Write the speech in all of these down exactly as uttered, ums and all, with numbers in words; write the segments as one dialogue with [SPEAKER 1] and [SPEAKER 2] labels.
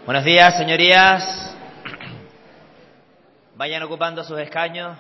[SPEAKER 1] Buenos días, señorías. Vayan ocupando sus escaños.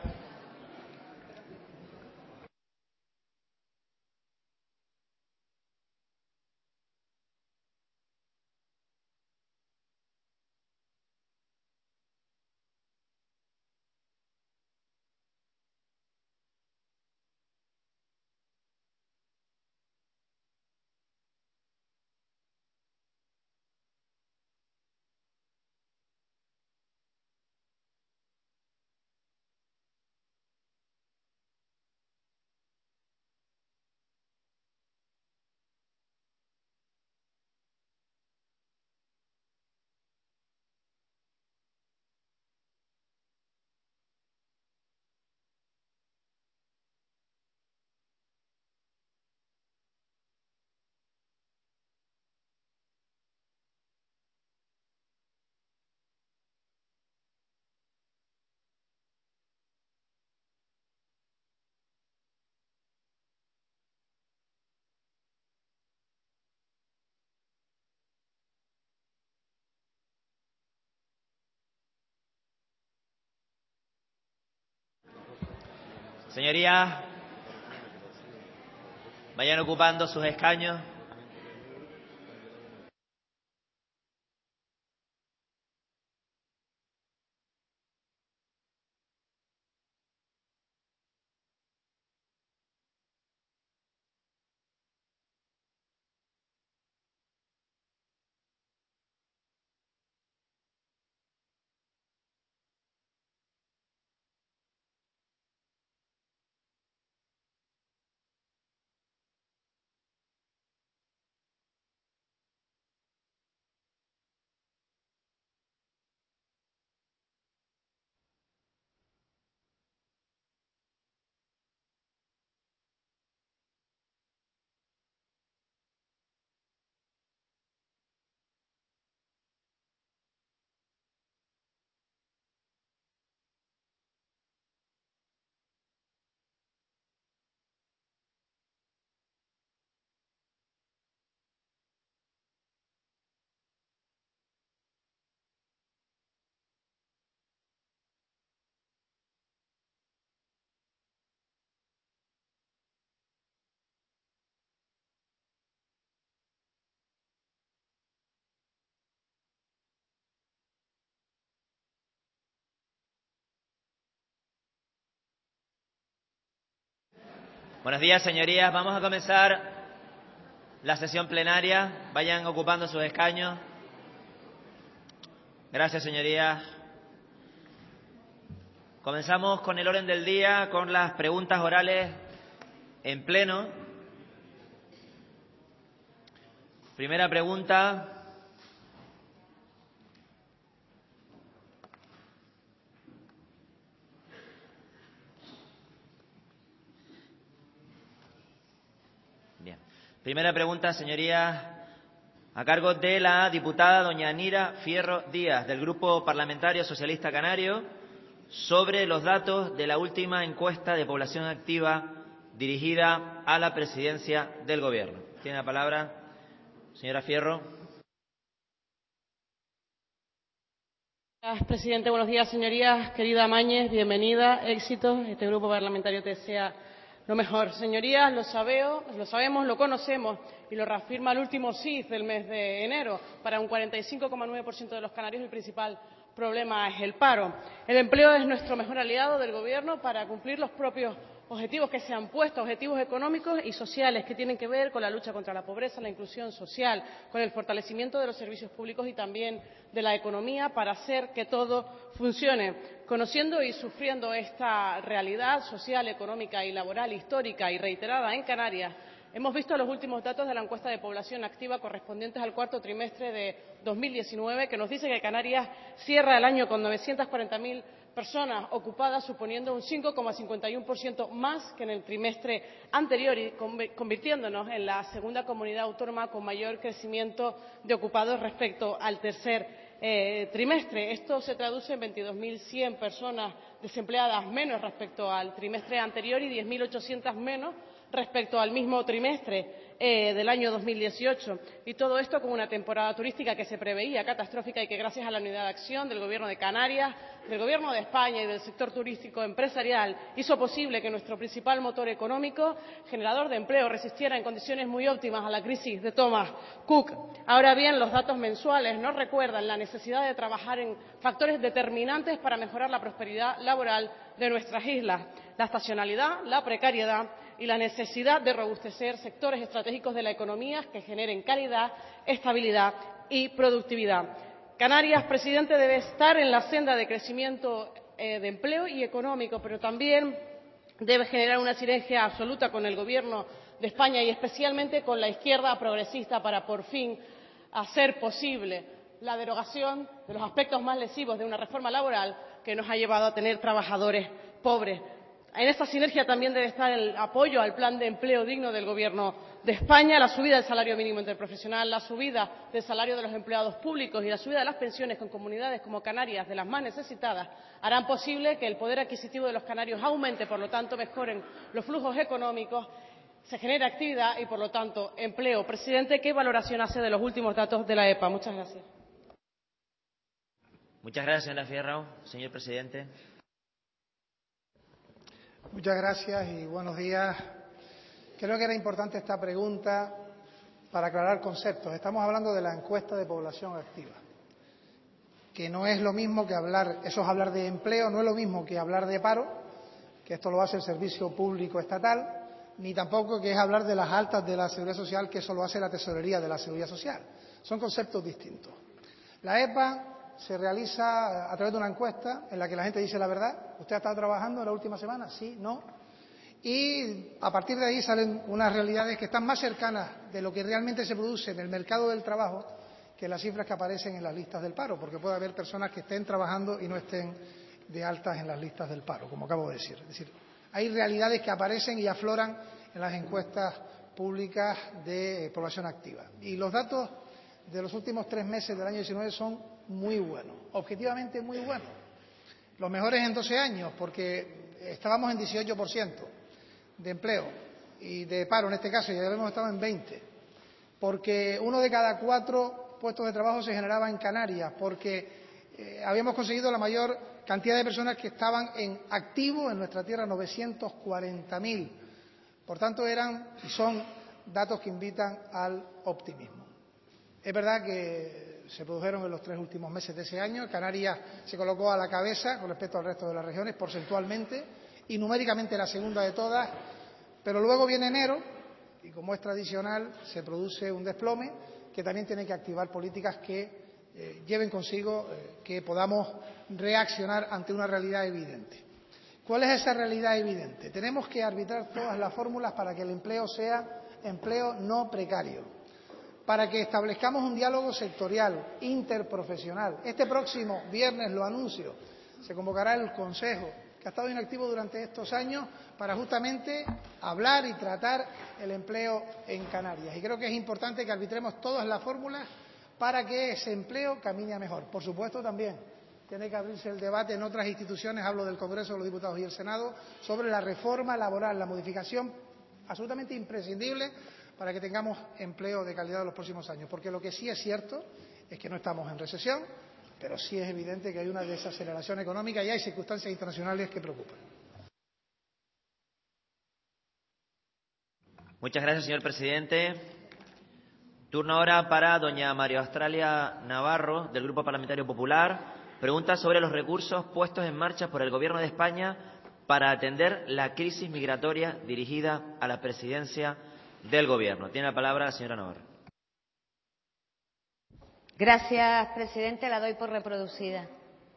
[SPEAKER 1] Señorías, vayan ocupando sus escaños. Buenos días, señorías. Vamos a comenzar la sesión plenaria. Vayan ocupando sus escaños. Gracias, señorías. Comenzamos con el orden del día, con las preguntas orales en pleno. Primera pregunta. Bien. Primera pregunta, señorías, a cargo de la diputada doña Nira Fierro Díaz, del Grupo Parlamentario Socialista Canario, sobre los datos de la última encuesta de población activa dirigida a la presidencia del Gobierno. Tiene la palabra, señora Fierro.
[SPEAKER 2] Gracias, presidente. Buenos días, señorías. Querida Mañez, bienvenida. Éxitos. Este grupo parlamentario te desea lo mejor. Señorías, lo, sabeo, lo sabemos, lo conocemos y lo reafirma el último C I S del mes de enero. Para un cuarenta y cinco coma nueve por ciento de los canarios el principal problema es el paro. El empleo es nuestro mejor aliado del Gobierno para cumplir los propios objetivos que se han puesto, objetivos económicos y sociales que tienen que ver con la lucha contra la pobreza, la inclusión social, con el fortalecimiento de los servicios públicos y también de la economía para hacer que todo funcione. Conociendo y sufriendo esta realidad social, económica y laboral histórica y reiterada en Canarias, hemos visto los últimos datos de la encuesta de población activa correspondientes al cuarto trimestre de dos mil diecinueve, que nos dice que Canarias cierra el año con novecientas cuarenta mil personas ocupadas, suponiendo un cinco coma cincuenta y uno por ciento más que en el trimestre anterior y convirtiéndonos en la segunda comunidad autónoma con mayor crecimiento de ocupados respecto al tercer eh, trimestre. Esto se traduce en veintidós mil cien personas desempleadas menos respecto al trimestre anterior y diez mil ochocientas menos respecto al mismo trimestre eh, del año dos mil dieciocho. Y todo esto con una temporada turística que se preveía catastrófica y que, gracias a la unidad de acción del Gobierno de Canarias, del Gobierno de España y del sector turístico empresarial, hizo posible que nuestro principal motor económico, generador de empleo, resistiera en condiciones muy óptimas a la crisis de Thomas Cook. Ahora bien, los datos mensuales nos recuerdan la necesidad de trabajar en factores determinantes para mejorar la prosperidad laboral de nuestras islas: la estacionalidad, la precariedad y la necesidad de robustecer sectores estratégicos de la economía que generen calidad, estabilidad y productividad. Canarias, presidente, debe estar en la senda de crecimiento eh, de empleo y económico, pero también debe generar una sinergia absoluta con el Gobierno de España y especialmente con la izquierda progresista para por fin hacer posible la derogación de los aspectos más lesivos de una reforma laboral que nos ha llevado a tener trabajadores pobres. En esta sinergia también debe estar el apoyo al plan de empleo digno del Gobierno de España, la subida del salario mínimo interprofesional, la subida del salario de los empleados públicos y la subida de las pensiones con comunidades como Canarias, de las más necesitadas, harán posible que el poder adquisitivo de los canarios aumente, por lo tanto mejoren los flujos económicos, se genere actividad y, por lo tanto, empleo. Presidente, ¿qué valoración hace de los últimos datos de la E P A? Muchas gracias.
[SPEAKER 1] Muchas gracias, señora Fierro. Señor presidente.
[SPEAKER 3] Muchas gracias y buenos días. Creo que era importante esta pregunta para aclarar conceptos. Estamos hablando de la encuesta de población activa, que no es lo mismo que hablar, eso es hablar de empleo, no es lo mismo que hablar de paro, que esto lo hace el Servicio Público Estatal, ni tampoco que es hablar de las altas de la Seguridad Social, que eso lo hace la Tesorería de la Seguridad Social. Son conceptos distintos. La E P A se realiza a través de una encuesta en la que la gente dice la verdad. ¿Usted ha estado trabajando en la última semana? Sí, no. Y a partir de ahí salen unas realidades que están más cercanas de lo que realmente se produce en el mercado del trabajo que las cifras que aparecen en las listas del paro, porque puede haber personas que estén trabajando y no estén de altas en las listas del paro, como acabo de decir. Es decir, hay realidades que aparecen y afloran en las encuestas públicas de población activa. Y los datos de los últimos tres meses del año diecinueve son muy buenos, objetivamente muy buenos. Los mejores en doce años, porque estábamos en dieciocho por ciento de empleo y de paro en este caso, y ya habíamos estado en veinte. Porque uno de cada cuatro puestos de trabajo se generaba en Canarias, porque eh, habíamos conseguido la mayor cantidad de personas que estaban en activo en nuestra tierra, novecientos cuarenta mil. Por tanto, eran y son datos que invitan al optimismo. Es verdad que se produjeron en los tres últimos meses de ese año. Canarias se colocó a la cabeza con respecto al resto de las regiones, porcentualmente y numéricamente la segunda de todas, pero luego viene enero y, como es tradicional, se produce un desplome que también tiene que activar políticas que eh, lleven consigo eh, que podamos reaccionar ante una realidad evidente. ¿Cuál es esa realidad evidente? Tenemos que arbitrar todas las fórmulas para que el empleo sea empleo no precario, para que establezcamos un diálogo sectorial, interprofesional. Este próximo viernes, lo anuncio, se convocará el Consejo, que ha estado inactivo durante estos años, para justamente hablar y tratar el empleo en Canarias. Y creo que es importante que arbitremos todas las fórmulas para que ese empleo camine a mejor. Por supuesto, también tiene que abrirse el debate en otras instituciones, hablo del Congreso de los Diputados y el Senado, sobre la reforma laboral, la modificación absolutamente imprescindible para que tengamos empleo de calidad en los próximos años. Porque lo que sí es cierto es que no estamos en recesión, pero sí es evidente que hay una desaceleración económica y hay circunstancias internacionales que preocupan.
[SPEAKER 1] Muchas gracias, señor presidente. Turno ahora para doña María Australia Navarro, del Grupo Parlamentario Popular. Pregunta sobre los recursos puestos en marcha por el Gobierno de España para atender la crisis migratoria dirigida a la presidencia del Gobierno. Tiene la palabra la señora Navarro.
[SPEAKER 4] Gracias, presidente. La doy por reproducida.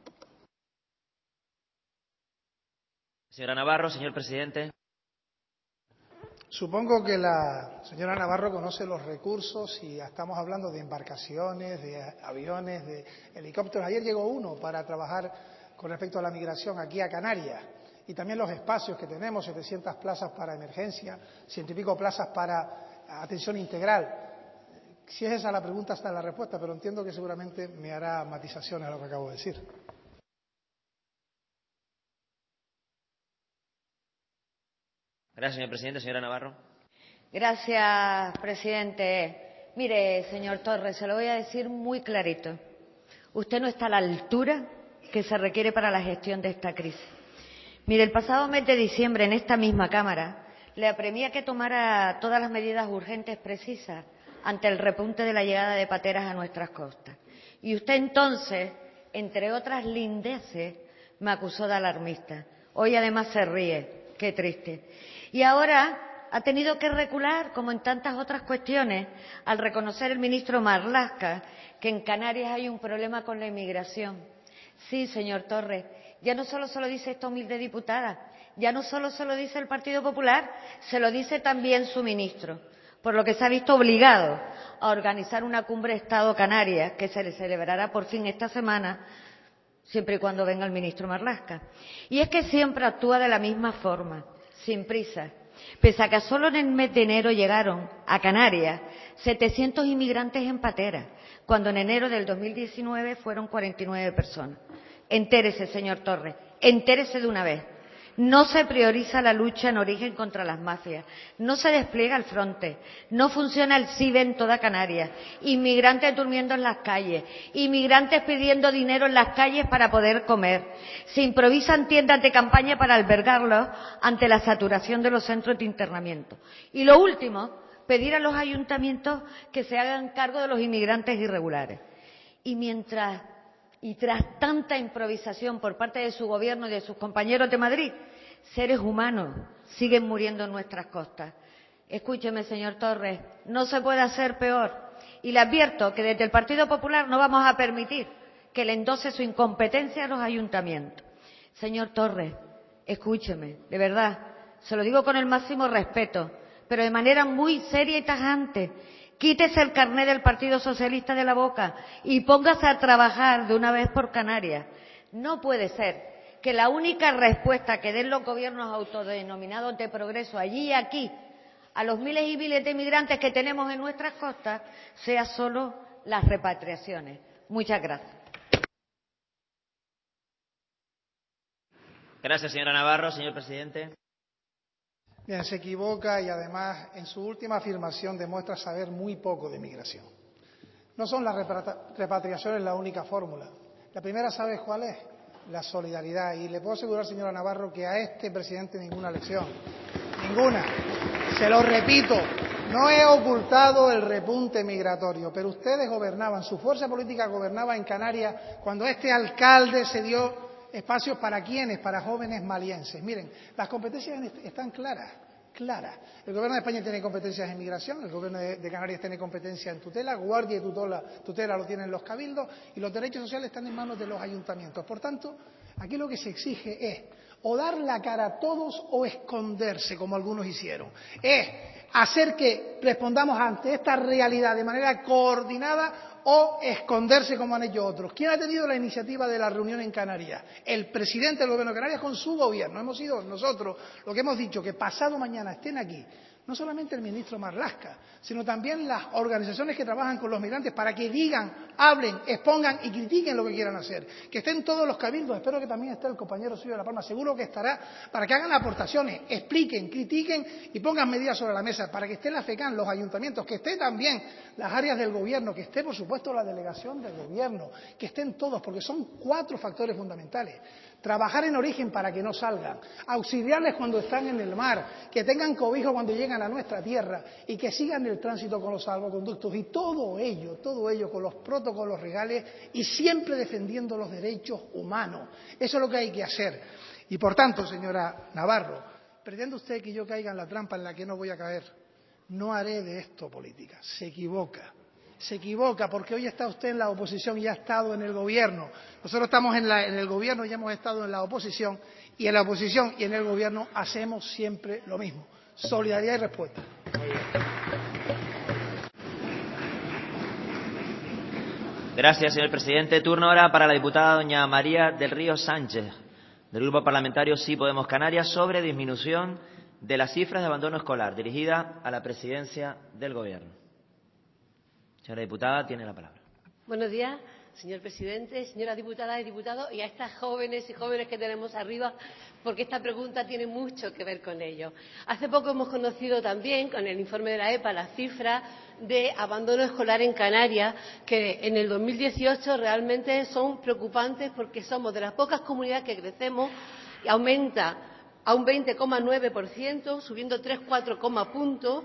[SPEAKER 1] Señora Navarro, señor presidente.
[SPEAKER 3] Supongo que la señora Navarro conoce los recursos y estamos hablando de embarcaciones, de aviones, de helicópteros. Ayer llegó uno para trabajar con respecto a la migración aquí a Canarias. Y también los espacios que tenemos, setecientas plazas para emergencia, ciento y pico plazas para atención integral. Si es esa la pregunta, está la respuesta, pero entiendo que seguramente me hará matizaciones a lo que acabo de decir.
[SPEAKER 1] Gracias, señor presidente. Señora Navarro.
[SPEAKER 4] Gracias, presidente. Mire, señor Torres, se lo voy a decir muy clarito. Usted no está a la altura que se requiere para la gestión de esta crisis. Mire, el pasado mes de diciembre, en esta misma Cámara, le apremié a que tomara todas las medidas urgentes precisas ante el repunte de la llegada de pateras a nuestras costas. Y usted entonces, entre otras lindeces, me acusó de alarmista. Hoy además se ríe. Qué triste. Y ahora ha tenido que recular, como en tantas otras cuestiones, al reconocer el ministro Marlaska que en Canarias hay un problema con la inmigración. Sí, señor Torres, ya no solo se lo dice esta humilde diputada, ya no solo se lo dice el Partido Popular, se lo dice también su ministro, por lo que se ha visto obligado a organizar una cumbre Estado-Canarias que se le celebrará por fin esta semana, siempre y cuando venga el ministro Marlaska. Y es que siempre actúa de la misma forma, sin prisa. Pese a que solo en el mes de enero llegaron a Canarias setecientos inmigrantes en patera, cuando en enero del dos mil diecinueve fueron cuarenta y nueve personas. Entérese, señor Torres, entérese de una vez. No se prioriza la lucha en origen contra las mafias, no se despliega el Frontex, no funciona el C I B E en toda Canarias, inmigrantes durmiendo en las calles, inmigrantes pidiendo dinero en las calles para poder comer, se improvisan tiendas de campaña para albergarlos ante la saturación de los centros de internamiento. Y lo último, pedir a los ayuntamientos que se hagan cargo de los inmigrantes irregulares. Y mientras y tras tanta improvisación por parte de su gobierno y de sus compañeros de Madrid, seres humanos siguen muriendo en nuestras costas. Escúcheme, señor Torres, no se puede hacer peor. Y le advierto que desde el Partido Popular no vamos a permitir que le endose su incompetencia a los ayuntamientos. Señor Torres, escúcheme, de verdad, se lo digo con el máximo respeto, pero de manera muy seria y tajante. Quítese el carné del Partido Socialista de la boca y póngase a trabajar de una vez por Canarias. No puede ser que la única respuesta que den los gobiernos autodenominados de progreso allí y aquí a los miles y miles de inmigrantes que tenemos en nuestras costas sea solo las repatriaciones. Muchas gracias.
[SPEAKER 1] Gracias, señora Navarro. Señor presidente.
[SPEAKER 3] Bien, se equivoca y además en su última afirmación demuestra saber muy poco de migración. No son las repatriaciones la única fórmula. La primera, ¿sabes cuál es? La solidaridad. Y le puedo asegurar, señora Navarro, que a este presidente ninguna lección. Ninguna. Se lo repito, no he ocultado el repunte migratorio, pero ustedes gobernaban, su fuerza política gobernaba en Canarias cuando este alcalde se dio espacios para quiénes, para jóvenes malienses. Miren, las competencias están claras, claras. El gobierno de España tiene competencias en migración, el gobierno de, de Canarias tiene competencia en tutela, guardia y tutela, tutela lo tienen los cabildos y los derechos sociales están en manos de los ayuntamientos. Por tanto, aquí lo que se exige es o dar la cara a todos o esconderse, como algunos hicieron. Es hacer que respondamos ante esta realidad de manera coordinada o esconderse como han hecho otros. ¿Quién ha tenido la iniciativa de la reunión en Canarias? El presidente del gobierno de Canarias con su gobierno. Hemos sido nosotros los que hemos dicho que pasado mañana estén aquí no solamente el ministro Marlaska, sino también las organizaciones que trabajan con los migrantes para que digan, hablen, expongan y critiquen lo que quieran hacer. Que estén todos los cabildos, espero que también esté el compañero suyo de La Palma, seguro que estará, para que hagan aportaciones, expliquen, critiquen y pongan medidas sobre la mesa, para que esté la FECAN, los ayuntamientos, que esté también las áreas del gobierno, que esté por supuesto la delegación del gobierno, que estén todos, porque son cuatro factores fundamentales. Trabajar en origen para que no salgan, auxiliarles cuando están en el mar, que tengan cobijo cuando llegan a nuestra tierra y que sigan el tránsito con los salvoconductos y todo ello, todo ello con los protocolos legales y siempre defendiendo los derechos humanos. Eso es lo que hay que hacer. Y por tanto, señora Navarro, ¿pretende usted que yo caiga en la trampa en la que no voy a caer? No haré de esto política. Se equivoca. Se equivoca porque hoy está usted en la oposición y ha estado en el gobierno. Nosotros estamos en, la, en el gobierno y hemos estado en la oposición, y en la oposición y en el gobierno hacemos siempre lo mismo. Solidaridad y respuesta.
[SPEAKER 1] Gracias, señor presidente. Turno ahora para la diputada doña María del Río Sánchez, del Grupo Parlamentario Sí Podemos Canarias, sobre disminución de las cifras de abandono escolar, dirigida a la presidencia del Gobierno. Señora diputada, tiene la palabra.
[SPEAKER 5] Buenos días, señor presidente, señoras diputadas y diputados, y a estas jóvenes y jóvenes que tenemos arriba porque esta pregunta tiene mucho que ver con ello. Hace poco hemos conocido también, con el informe de la EPA, las cifras de abandono escolar en Canarias, que en el dos mil dieciocho realmente son preocupantes porque somos de las pocas comunidades que crecemos y aumenta a un veinte coma nueve por ciento, subiendo tres cuatro puntos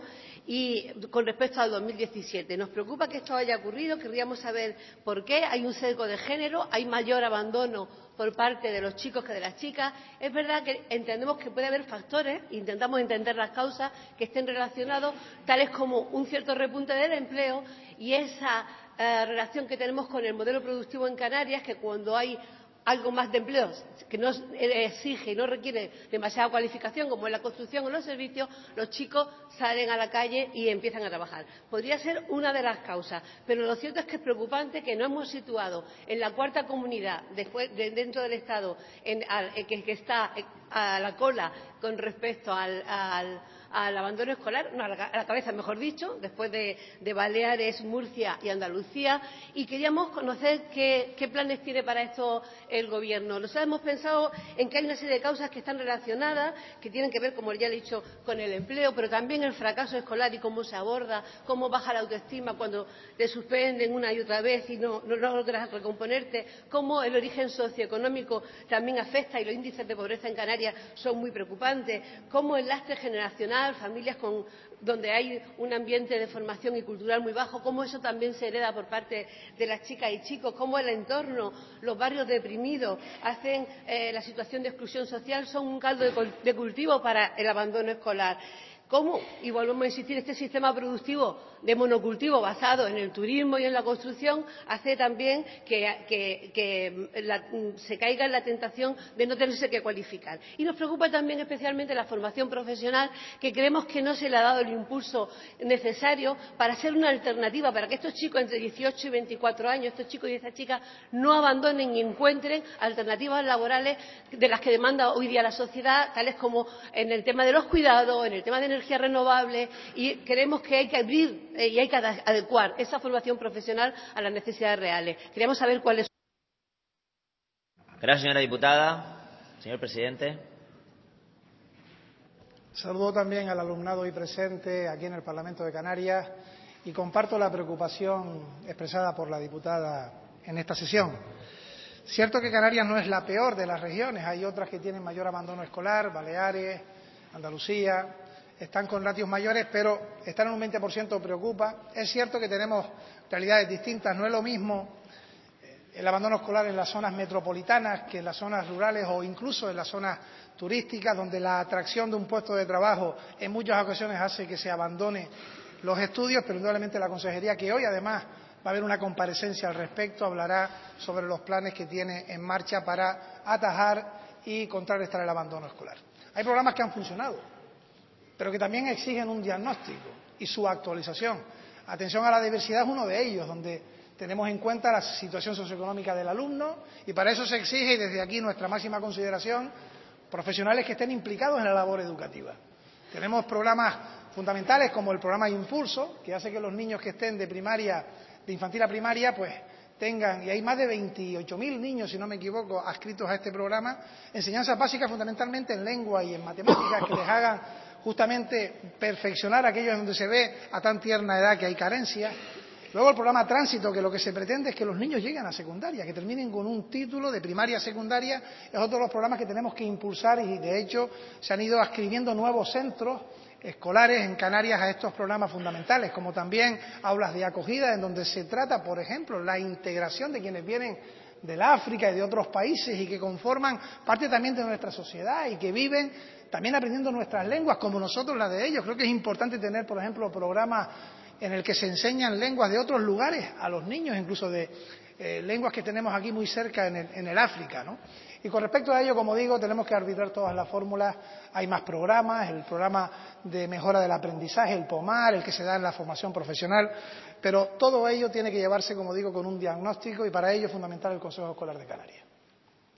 [SPEAKER 5] y con respecto al dos mil diecisiete. Nos preocupa que esto haya ocurrido, querríamos saber por qué. Hay un sesgo de género, hay mayor abandono por parte de los chicos que de las chicas. Es verdad que entendemos que puede haber factores, intentamos entender las causas que estén relacionados, tales como un cierto repunte del empleo y esa eh, relación que tenemos con el modelo productivo en Canarias, que cuando hay algo más de empleos que no exige y no requiere demasiada cualificación, como en la construcción o los servicios, los chicos salen a la calle y empiezan a trabajar. Podría ser una de las causas, pero lo cierto es que es preocupante que no hemos situado en la cuarta comunidad después, de, dentro del Estado en, al, que, que está a la cola con respecto al, al al abandono escolar, no, a la, a la cabeza, mejor dicho, después de, de Baleares, Murcia y Andalucía, y queríamos conocer qué, qué planes tiene para esto el Gobierno. Nosotros hemos pensado en que hay una serie de causas que están relacionadas, que tienen que ver, como ya le he dicho, con el empleo, pero también el fracaso escolar y cómo se aborda, cómo baja la autoestima cuando te suspenden una y otra vez y no, no, no logras recomponerte, cómo el origen socioeconómico también afecta y los índices de pobreza en Canarias son muy preocupantes, cómo el lastre generacional, familias con, donde hay un ambiente de formación y cultural muy bajo, cómo eso también se hereda por parte de las chicas y chicos, cómo el entorno, los barrios deprimidos, hacen eh, la situación de exclusión social, son un caldo de, de cultivo para el abandono escolar. ¿Cómo? Y volvemos a insistir, este sistema productivo de monocultivo basado en el turismo y en la construcción hace también que, que, que la, se caiga en la tentación de no tenerse que cualificar. Y nos preocupa también especialmente la formación profesional, que creemos que no se le ha dado el impulso necesario para ser una alternativa, para que estos chicos entre dieciocho y veinticuatro años, estos chicos y estas chicas, no abandonen y encuentren alternativas laborales de las que demanda hoy día la sociedad, tales como en el tema de los cuidados, en el tema de energías renovables, y creemos que hay que abrir eh, y hay que adecuar esa formación profesional a las necesidades reales. Queríamos saber cuáles.
[SPEAKER 1] Gracias, señora diputada. Señor presidente.
[SPEAKER 3] Saludo también al alumnado hoy presente aquí en el Parlamento de Canarias y comparto la preocupación expresada por la diputada en esta sesión. Cierto que Canarias no es la peor de las regiones, hay otras que tienen mayor abandono escolar, Baleares, Andalucía, están con ratios mayores, pero estar en un veinte por ciento preocupa. Es cierto que tenemos realidades distintas, no es lo mismo el abandono escolar en las zonas metropolitanas que en las zonas rurales o incluso en las zonas turísticas, donde la atracción de un puesto de trabajo en muchas ocasiones hace que se abandone los estudios, pero indudablemente la consejería, que hoy además va a haber una comparecencia al respecto, hablará sobre los planes que tiene en marcha para atajar y contrarrestar el abandono escolar. Hay programas que han funcionado, pero que también exigen un diagnóstico y su actualización. Atención a la diversidad es uno de ellos, donde tenemos en cuenta la situación socioeconómica del alumno y para eso se exige, y desde aquí nuestra máxima consideración, profesionales que estén implicados en la labor educativa. Tenemos programas fundamentales como el programa Impulso, que hace que los niños que estén de primaria, de infantil a primaria, pues tengan, y hay más de veintiocho mil niños, si no me equivoco, adscritos a este programa, enseñanzas básicas fundamentalmente en lengua y en matemáticas que les hagan justamente perfeccionar aquellos donde se ve a tan tierna edad que hay carencias. Luego el programa Tránsito, que lo que se pretende es que los niños lleguen a secundaria, que terminen con un título de primaria a secundaria, es otro de los programas que tenemos que impulsar y de hecho se han ido adscribiendo nuevos centros escolares en Canarias a estos programas fundamentales, como también aulas de acogida, en donde se trata, por ejemplo, la integración de quienes vienen del África y de otros países y que conforman parte también de nuestra sociedad y que viven también aprendiendo nuestras lenguas, como nosotros las de ellos. Creo que es importante tener, por ejemplo, programas en el que se enseñan lenguas de otros lugares a los niños, incluso de eh, lenguas que tenemos aquí muy cerca en el, en el África, ¿no? Y con respecto a ello, como digo, tenemos que arbitrar todas las fórmulas. Hay más programas, el programa de mejora del aprendizaje, el POMAR, el que se da en la formación profesional, pero todo ello tiene que llevarse, como digo, con un diagnóstico y para ello es fundamental el Consejo Escolar de Canarias.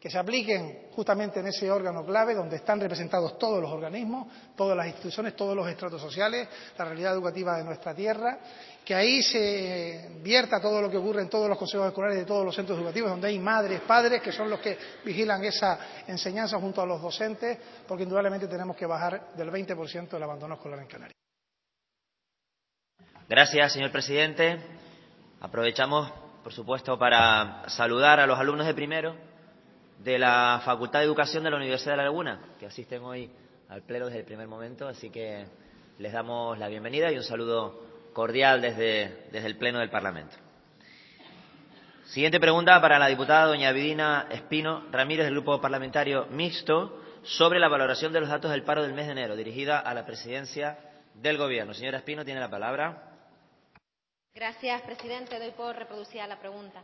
[SPEAKER 3] que se apliquen justamente en ese órgano clave donde están representados todos los organismos, todas las instituciones, todos los estratos sociales, la realidad educativa de nuestra tierra, que ahí se vierta todo lo que ocurre en todos los consejos escolares de todos los centros educativos, donde hay madres, padres, que son los que vigilan esa enseñanza junto a los docentes, porque indudablemente tenemos que bajar del veinte por ciento el abandono escolar en Canarias.
[SPEAKER 1] Gracias, señor presidente. Aprovechamos, por supuesto, para saludar a los alumnos de primero de la Facultad de Educación de la Universidad de La Laguna, que asisten hoy al pleno desde el primer momento, así que les damos la bienvenida y un saludo cordial desde, desde el Pleno del Parlamento. Siguiente pregunta para la diputada doña Vidina Espino Ramírez, del Grupo Parlamentario Mixto, sobre la valoración de los datos del paro del mes de enero, dirigida a la Presidencia del Gobierno. Señora Espino, tiene la palabra.
[SPEAKER 6] Gracias, presidente. Doy por reproducida la pregunta.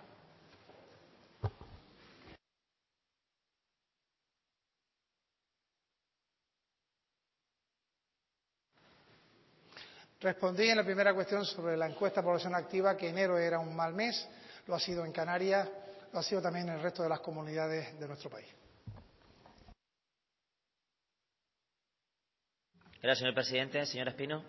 [SPEAKER 3] Respondí en la primera cuestión sobre la encuesta de población activa que enero era un mal mes, lo ha sido en Canarias, lo ha sido también en el resto de las comunidades de nuestro país.
[SPEAKER 1] Gracias, señor presidente. Señora Espino.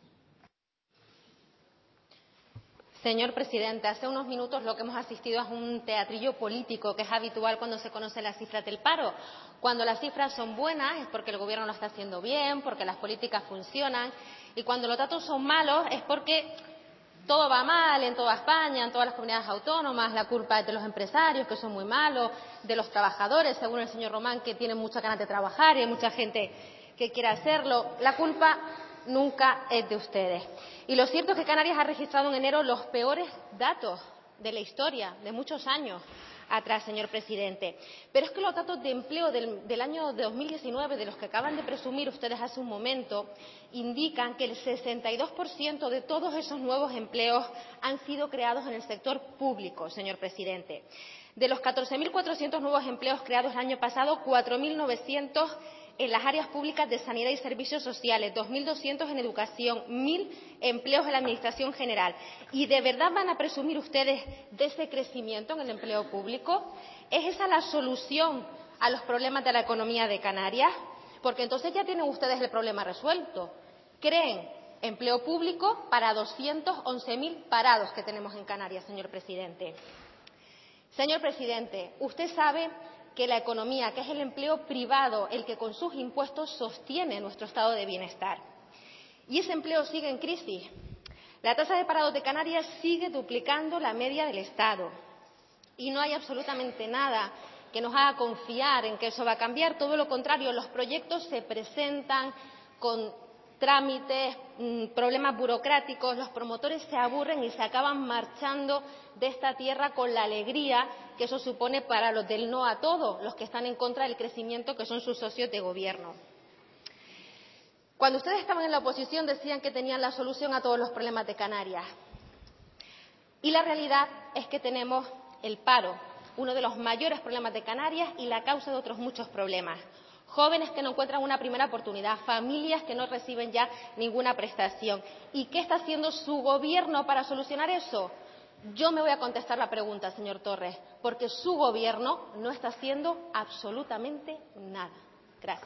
[SPEAKER 6] Señor presidente, hace unos minutos lo que hemos asistido es un teatrillo político que es habitual cuando se conocen las cifras del paro. Cuando las cifras son buenas es porque el Gobierno lo está haciendo bien, porque las políticas funcionan, y cuando los datos son malos es porque todo va mal en toda España, en todas las comunidades autónomas, la culpa es de los empresarios, que son muy malos, de los trabajadores, según el señor Román, que tienen mucha ganas de trabajar y hay mucha gente que quiere hacerlo. La culpa nunca es de ustedes. Y lo cierto es que Canarias ha registrado en enero los peores datos de la historia, de muchos años atrás, señor presidente. Pero es que los datos de empleo del, del año dos mil diecinueve, de los que acaban de presumir ustedes hace un momento, indican que el sesenta y dos por ciento de todos esos nuevos empleos han sido creados en el sector público, señor presidente. De los catorce mil cuatrocientos nuevos empleos creados el año pasado, cuatro mil novecientos en las áreas públicas de sanidad y servicios sociales, dos mil doscientos en educación, mil empleos en la administración general. ¿Y de verdad van a presumir ustedes de ese crecimiento en el empleo público? ¿Es esa la solución a los problemas de la economía de Canarias? Porque entonces ya tienen ustedes el problema resuelto. Creen empleo público para doscientos once mil parados que tenemos en Canarias, señor presidente. Señor presidente, usted sabe que la economía, que es el empleo privado, el que con sus impuestos sostiene nuestro estado de bienestar. Y ese empleo sigue en crisis. La tasa de parados de Canarias sigue duplicando la media del Estado. Y no hay absolutamente nada que nos haga confiar en que eso va a cambiar. Todo lo contrario, los proyectos se presentan con trámites, problemas burocráticos, los promotores se aburren y se acaban marchando de esta tierra con la alegría que eso supone para los del no a todo, los que están en contra del crecimiento, que son sus socios de gobierno. Cuando ustedes estaban en la oposición decían que tenían la solución a todos los problemas de Canarias. Y la realidad es que tenemos el paro, uno de los mayores problemas de Canarias y la causa de otros muchos problemas. Jóvenes que no encuentran una primera oportunidad, familias que no reciben ya ninguna prestación. ¿Y qué está haciendo su gobierno para solucionar eso? Yo me voy a contestar la pregunta, señor Torres, porque su gobierno no está haciendo absolutamente nada. Gracias.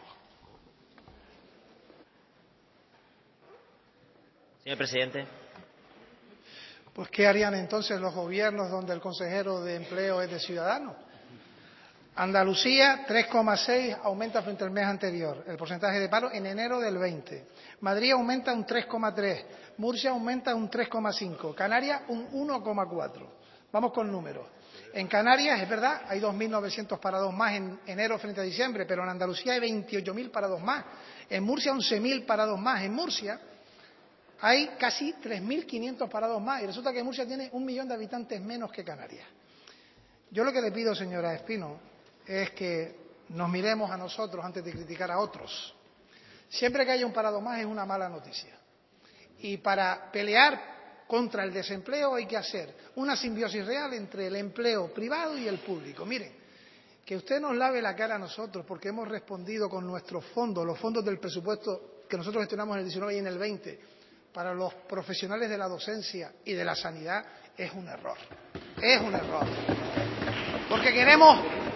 [SPEAKER 1] Señor presidente.
[SPEAKER 3] Pues, ¿qué harían entonces los gobiernos donde el consejero de Empleo es de Ciudadanos? Andalucía, tres coma seis, aumenta frente al mes anterior, el porcentaje de paro en enero del veinte. Madrid aumenta un tres coma tres, Murcia aumenta un tres coma cinco, Canarias un uno coma cuatro. Vamos con números. En Canarias, es verdad, hay dos mil novecientos parados más en enero frente a diciembre, pero en Andalucía hay veintiocho mil parados más. En Murcia, once mil parados más. En Murcia hay casi tres mil quinientos parados más y resulta que Murcia tiene un millón de habitantes menos que Canarias. Yo lo que le pido, señora Espino, es que nos miremos a nosotros antes de criticar a otros. Siempre que haya un parado más es una mala noticia. Y para pelear contra el desempleo hay que hacer una simbiosis real entre el empleo privado y el público. Miren, que usted nos lave la cara a nosotros porque hemos respondido con nuestros fondos, los fondos del presupuesto que nosotros gestionamos en el diecinueve y en el veinte, para los profesionales de la docencia y de la sanidad, es un error. Es un error. Porque queremos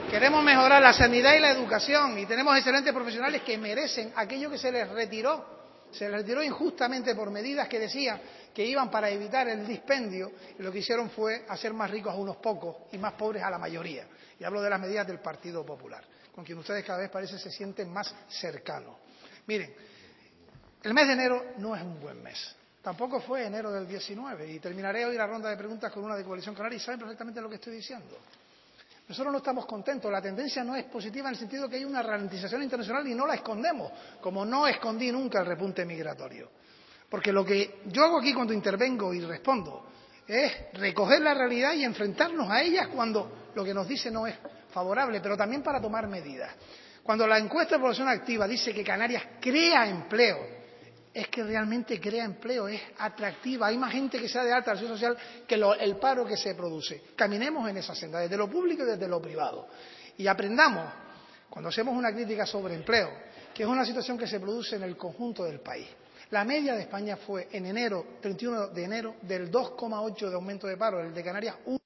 [SPEAKER 3] Queremos mejorar la sanidad y la educación y tenemos excelentes profesionales que merecen aquello que se les retiró. Se les retiró injustamente por medidas que decían que iban para evitar el dispendio y lo que hicieron fue hacer más ricos a unos pocos y más pobres a la mayoría. Y hablo de las medidas del Partido Popular, con quien ustedes cada vez parece se sienten más cercanos. Miren, el mes de enero no es un buen mes. Tampoco fue enero del diecinueve y terminaré hoy la ronda de preguntas con una de Coalición Canaria y saben perfectamente lo que estoy diciendo. Nosotros no estamos contentos, la tendencia no es positiva en el sentido que hay una ralentización internacional y no la escondemos, como no escondí nunca el repunte migratorio. Porque lo que yo hago aquí cuando intervengo y respondo es recoger la realidad y enfrentarnos a ellas cuando lo que nos dice no es favorable, pero también para tomar medidas. Cuando la encuesta de población activa dice que Canarias crea empleo, es que realmente crea empleo, es atractiva, hay más gente que sea de alta acción social que lo, el paro que se produce. Caminemos en esa senda, desde lo público y desde lo privado. Y aprendamos, cuando hacemos una crítica sobre empleo, que es una situación que se produce en el conjunto del país. La media de España fue en enero, treinta y uno de enero, del dos coma ocho de aumento de paro, el de Canarias uno.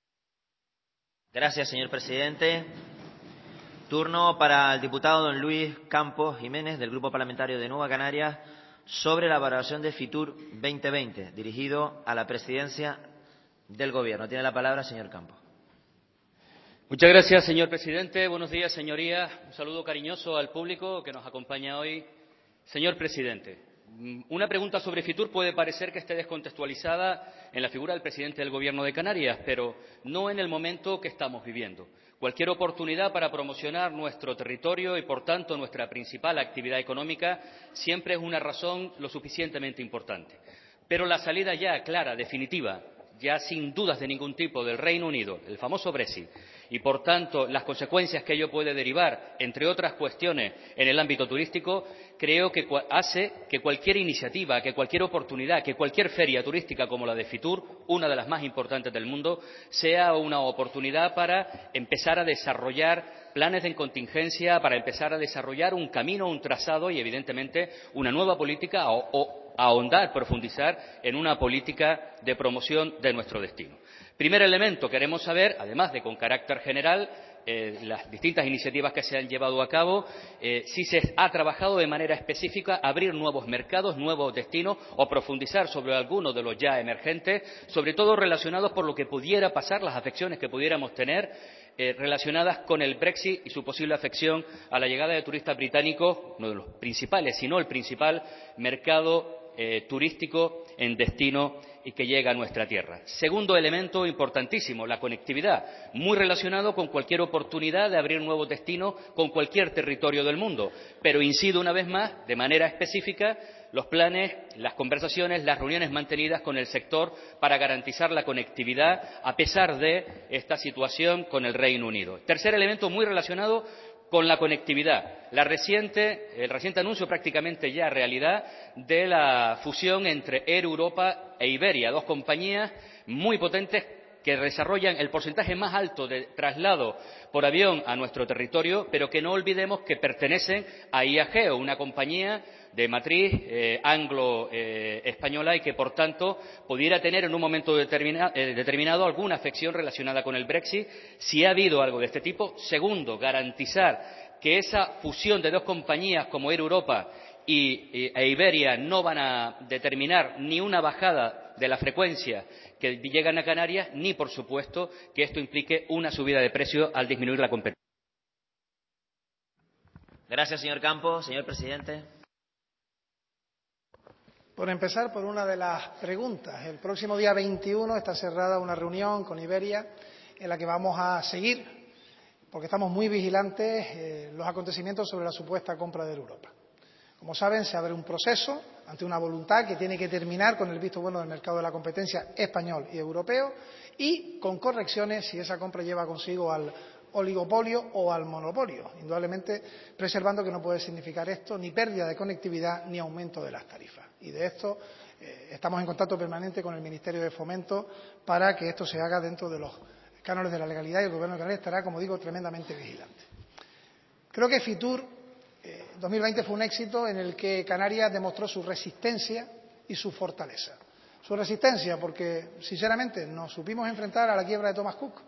[SPEAKER 1] Gracias, señor presidente. Turno para el diputado don Luis Campos Jiménez, del Grupo Parlamentario de Nueva Canarias, sobre la valoración de Fitur veinte veinte, dirigido a la presidencia del Gobierno. Tiene la palabra, señor Campos.
[SPEAKER 7] Muchas gracias, señor presidente. Buenos días, señorías. Un saludo cariñoso al público que nos acompaña hoy. Señor presidente, una pregunta sobre Fitur puede parecer que esté descontextualizada en la figura del presidente del Gobierno de Canarias, pero no en el momento que estamos viviendo. Cualquier oportunidad para promocionar nuestro territorio y, por tanto, nuestra principal actividad económica siempre es una razón lo suficientemente importante. Pero la salida ya clara, definitiva, ya sin dudas de ningún tipo del Reino Unido, el famoso Brexit, y, por tanto, las consecuencias que ello puede derivar, entre otras cuestiones, en el ámbito turístico, creo que hace que cualquier iniciativa, que cualquier oportunidad, que cualquier feria turística como la de Fitur, una de las más importantes del mundo, sea una oportunidad para empezar a desarrollar planes de contingencia, para empezar a desarrollar un camino, un trazado y, evidentemente, una nueva política o, o ahondar, profundizar en una política de promoción de nuestro destino. Primer elemento, queremos saber, además de con carácter general, eh, las distintas iniciativas que se han llevado a cabo, eh, si se ha trabajado de manera específica abrir nuevos mercados, nuevos destinos o profundizar sobre algunos de los ya emergentes, sobre todo relacionados por lo que pudiera pasar, las afecciones que pudiéramos tener eh, relacionadas con el Brexit y su posible afección a la llegada de turistas británicos, uno de los principales, si no el principal mercado eh, turístico en destino y que llega a nuestra tierra. Segundo elemento importantísimo, la conectividad, muy relacionado con cualquier oportunidad de abrir nuevos destinos con cualquier territorio del mundo. Pero incido una vez más, de manera específica, los planes, las conversaciones, las reuniones mantenidas con el sector para garantizar la conectividad a pesar de esta situación con el Reino Unido. Tercer elemento muy relacionado con la conectividad. La reciente, el reciente anuncio prácticamente ya realidad de la fusión entre Air Europa e Iberia, dos compañías muy potentes que desarrollan el porcentaje más alto de traslado por avión a nuestro territorio, pero que no olvidemos que pertenecen a I A G, una compañía de matriz eh, anglo-española eh, y que, por tanto, pudiera tener en un momento determina, eh, determinado alguna afección relacionada con el Brexit, si ha habido algo de este tipo. Segundo, garantizar que esa fusión de dos compañías como Air Europa y, e Iberia no van a determinar ni una bajada de la frecuencia que llegan a Canarias, ni, por supuesto, que esto implique una subida de precio al disminuir la competencia.
[SPEAKER 1] Gracias, señor Campos. Señor presidente.
[SPEAKER 3] Por empezar, por una de las preguntas. El próximo día veintiuno está cerrada una reunión con Iberia en la que vamos a seguir, porque estamos muy vigilantes, eh, los acontecimientos sobre la supuesta compra de Europa. Como saben, se abre un proceso ante una voluntad que tiene que terminar con el visto bueno del mercado de la competencia español y europeo y con correcciones si esa compra lleva consigo al oligopolio o al monopolio, indudablemente preservando que no puede significar esto ni pérdida de conectividad ni aumento de las tarifas. Y de esto eh, estamos en contacto permanente con el Ministerio de Fomento para que esto se haga dentro de los cánones de la legalidad y el Gobierno de Canarias estará, como digo, tremendamente vigilante. Creo que Fitur eh, dos mil veinte fue un éxito en el que Canarias demostró su resistencia y su fortaleza. Su resistencia porque, sinceramente, nos supimos enfrentar a la quiebra de Thomas Cook.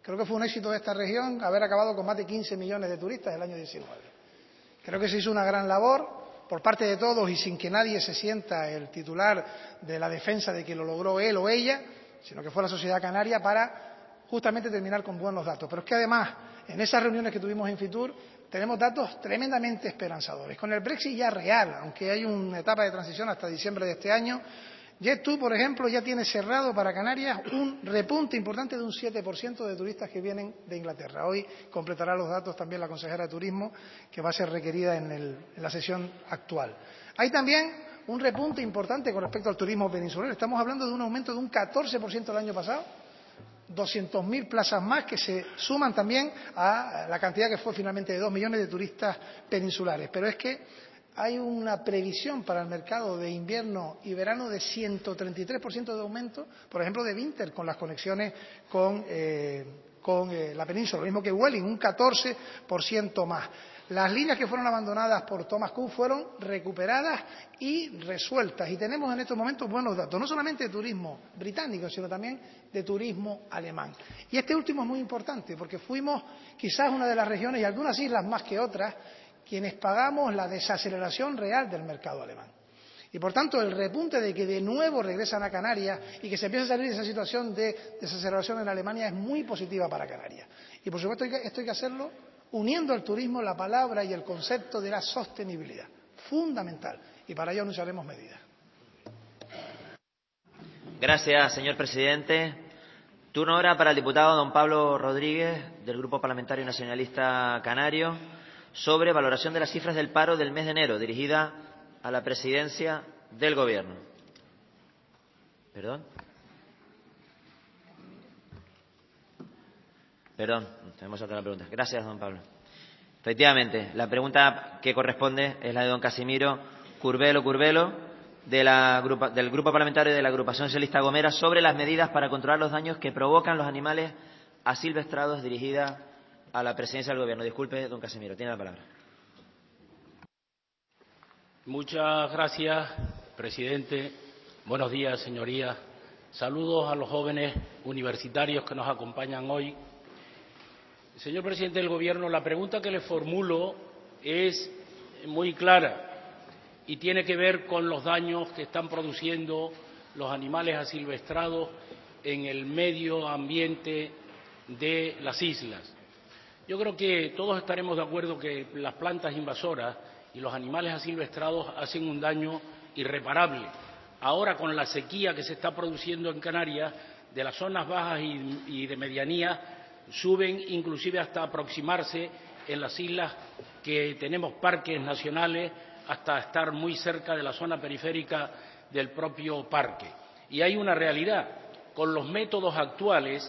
[SPEAKER 3] Creo que fue un éxito de esta región haber acabado con más de quince millones de turistas el año diecinueve. Creo que se hizo una gran labor por parte de todos y sin que nadie se sienta el titular de la defensa de que lo logró él o ella, sino que fue la sociedad canaria para justamente terminar con buenos datos. Pero es que además, en esas reuniones que tuvimos en Fitur, tenemos datos tremendamente esperanzadores. Con el Brexit ya real, aunque hay una etapa de transición hasta diciembre de este año, JetTwo, por ejemplo, ya tiene cerrado para Canarias un repunte importante de un siete por ciento de turistas que vienen de Inglaterra. Hoy completará los datos también la consejera de Turismo, que va a ser requerida en, el, en la sesión actual. Hay también un repunte importante con respecto al turismo peninsular. Estamos hablando de un aumento de un catorce por ciento el año pasado, doscientas mil plazas más que se suman también a la cantidad que fue finalmente de dos millones de turistas peninsulares. Pero es que hay una previsión para el mercado de invierno y verano de ciento treinta y tres por ciento de aumento, por ejemplo, de Vinter, con las conexiones con, eh, con eh, la península, lo mismo que Vueling, un catorce por ciento más. Las líneas que fueron abandonadas por Thomas Cook fueron recuperadas y resueltas, y tenemos en estos momentos buenos datos, no solamente de turismo británico, sino también de turismo alemán. Y este último es muy importante, porque fuimos quizás una de las regiones, y algunas islas más que otras, quienes pagamos la desaceleración real del mercado alemán. Y por tanto, el repunte de que de nuevo regresan a Canarias y que se empieza a salir de esa situación de desaceleración en Alemania es muy positiva para Canarias. Y por supuesto esto hay que hacerlo uniendo al turismo la palabra y el concepto de la sostenibilidad, fundamental. Y para ello anunciaremos medidas.
[SPEAKER 1] Gracias, señor presidente. Turno ahora para el diputado don Pablo Rodríguez, del Grupo Parlamentario Nacionalista Canario, sobre valoración de las cifras del paro del mes de enero, dirigida a la presidencia del Gobierno. ¿Perdón? Perdón, tenemos otra pregunta. Gracias, don Pablo. Efectivamente, la pregunta que corresponde es la de don Casimiro Curbelo Curbelo, de la grupa, del Grupo Parlamentario de la Agrupación Socialista Gomera, sobre las medidas para controlar los daños que provocan los animales asilvestrados, dirigida a la presidencia del Gobierno. Disculpe, don Casimiro, tiene la palabra.
[SPEAKER 8] Muchas gracias, presidente. Buenos días, señorías. Saludos a los jóvenes universitarios que nos acompañan hoy. Señor presidente del Gobierno, la pregunta que le formulo es muy clara y tiene que ver con los daños que están produciendo los animales asilvestrados en el medio ambiente de las islas. Yo creo que todos estaremos de acuerdo que las plantas invasoras y los animales asilvestrados hacen un daño irreparable. Ahora, con la sequía que se está produciendo en Canarias, de las zonas bajas y, y de medianía, suben inclusive hasta aproximarse en las islas que tenemos parques nacionales, hasta estar muy cerca de la zona periférica del propio parque. Y hay una realidad. Con los métodos actuales,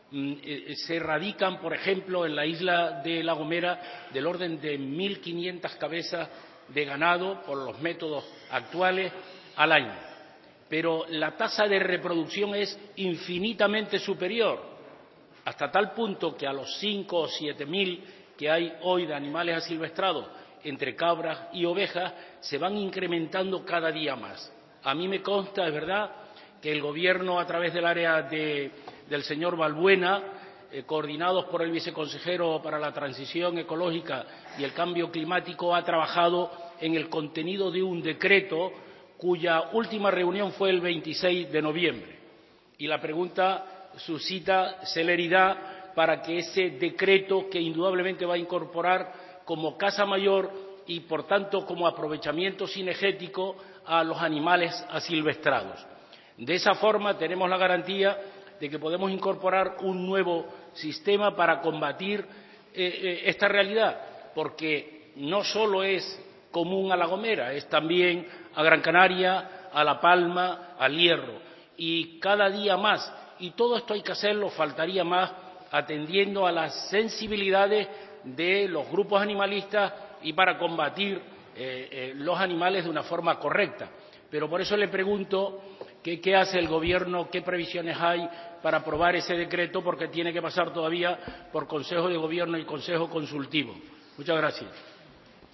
[SPEAKER 8] se erradican, por ejemplo, en la isla de La Gomera del orden de mil quinientas cabezas de ganado por los métodos actuales al año. Pero la tasa de reproducción es infinitamente superior, hasta tal punto que a los cinco o siete mil que hay hoy de animales asilvestrados entre cabras y ovejas se van incrementando cada día más. A mí me consta, es verdad, que el Gobierno, a través del área de del señor Balbuena, eh, coordinados por el viceconsejero para la Transición Ecológica y el Cambio Climático, ha trabajado en el contenido de un decreto cuya última reunión fue el veintiséis de noviembre. Y la pregunta suscita celeridad para que ese decreto, que indudablemente va a incorporar como casa mayor y, por tanto, como aprovechamiento cinegético a los animales asilvestrados. De esa forma tenemos la garantía de que podemos incorporar un nuevo sistema para combatir eh, eh, esta realidad, porque no solo es común a La Gomera, es también a Gran Canaria, a La Palma, al Hierro, y cada día más. Y todo esto hay que hacerlo, faltaría más, atendiendo a las sensibilidades de los grupos animalistas y para combatir eh, eh, los animales de una forma correcta. Pero por eso le pregunto ¿qué, qué hace el Gobierno, qué previsiones hay para aprobar ese decreto, porque tiene que pasar todavía por Consejo de Gobierno y Consejo Consultivo. Muchas gracias.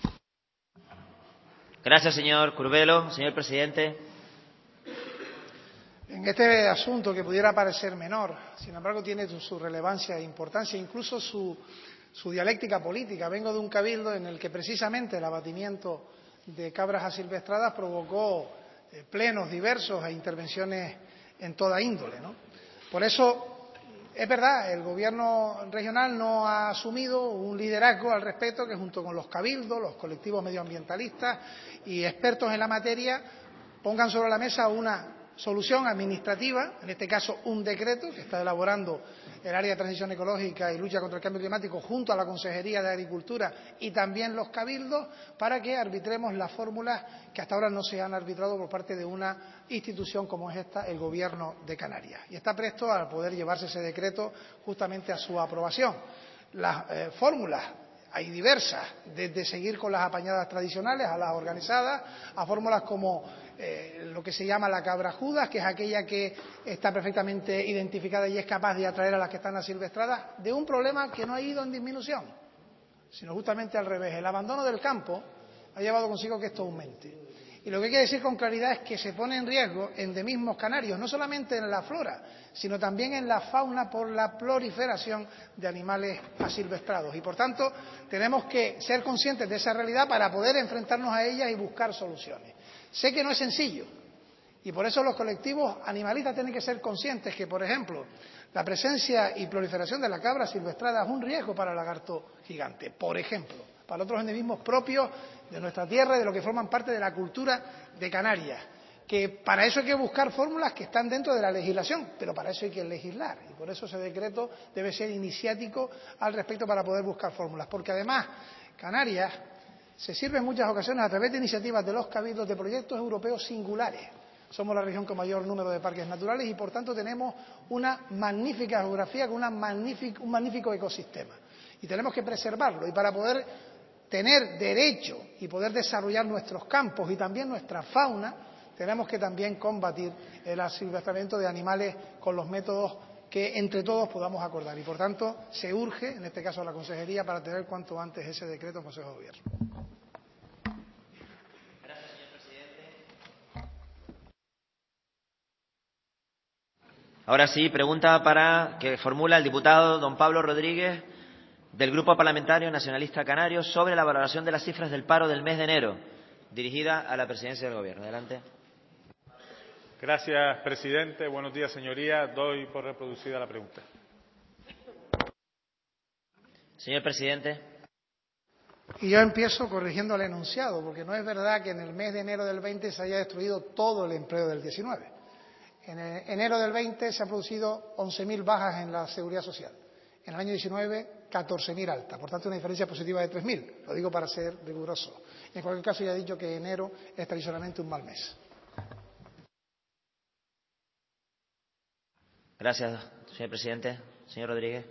[SPEAKER 1] Gracias, señor Curbelo. Señor presidente.
[SPEAKER 3] En En este asunto, que pudiera parecer menor, sin embargo tiene su relevancia e importancia, incluso su, su dialéctica política. Vengo de un cabildo en el que precisamente el abatimiento de cabras asilvestradas provocó eh, plenos diversos e intervenciones en toda índole, ¿no? Por eso, es verdad, el Gobierno regional no ha asumido un liderazgo al respecto que, junto con los cabildos, los colectivos medioambientalistas y expertos en la materia, pongan sobre la mesa una solución administrativa, en este caso un decreto que está elaborando el área de transición ecológica y lucha contra el cambio climático junto a la Consejería de Agricultura y también los cabildos, para que arbitremos las fórmulas que hasta ahora no se han arbitrado por parte de una institución como es esta, el Gobierno de Canarias. Y está presto a poder llevarse ese decreto justamente a su aprobación. Las eh, fórmulas hay diversas, desde seguir con las apañadas tradicionales a las organizadas, a fórmulas como eh, lo que se llama la cabra judas, que es aquella que está perfectamente identificada y es capaz de atraer a las que están asilvestradas, de un problema que no ha ido en disminución, sino justamente al revés. El abandono del campo ha llevado consigo que esto aumente. Y lo que hay que decir con claridad es que se pone en riesgo endemismos canarios, no solamente en la flora, sino también en la fauna, por la proliferación de animales asilvestrados. Y, por tanto, tenemos que ser conscientes de esa realidad para poder enfrentarnos a ella y buscar soluciones. Sé que no es sencillo, y por eso los colectivos animalistas tienen que ser conscientes que, por ejemplo, la presencia y proliferación de la cabra silvestrada es un riesgo para el lagarto gigante, por ejemplo, para otros endemismos propios de nuestra tierra y de lo que forman parte de la cultura de Canarias, que para eso hay que buscar fórmulas que están dentro de la legislación, pero para eso hay que legislar, y por eso ese decreto debe ser iniciático al respecto para poder buscar fórmulas, porque además Canarias se sirve en muchas ocasiones a través de iniciativas de los cabildos de proyectos europeos singulares. Somos la región con mayor número de parques naturales y, por tanto, tenemos una magnífica geografía con una magnífic, un magnífico ecosistema. Y tenemos que preservarlo. Y para poder tener derecho y poder desarrollar nuestros campos y también nuestra fauna, tenemos que también combatir el asilvestramiento de animales con los métodos que entre todos podamos acordar. Y, por tanto, se urge, en este caso a la Consejería, para tener cuanto antes ese decreto en Consejo de Gobierno.
[SPEAKER 1] Ahora sí, pregunta para que formula el diputado don Pablo Rodríguez, del Grupo Parlamentario Nacionalista Canario, sobre la valoración de las cifras del paro del mes de enero, dirigida a la Presidencia del Gobierno. Adelante.
[SPEAKER 9] Gracias, presidente. Buenos días, señorías. Doy por reproducida la pregunta.
[SPEAKER 1] Señor presidente.
[SPEAKER 3] Y yo empiezo corrigiendo el enunciado, porque no es verdad que en el mes de enero del veinte se haya destruido todo el empleo del diecinueve. En enero del veinte se han producido once mil bajas en la Seguridad Social. En el año diecinueve, catorce mil altas. Por tanto, una diferencia positiva de tres mil. Lo digo para ser riguroso. En cualquier caso, ya he dicho que enero es tradicionalmente un mal mes.
[SPEAKER 1] Gracias, señor presidente. Señor Rodríguez.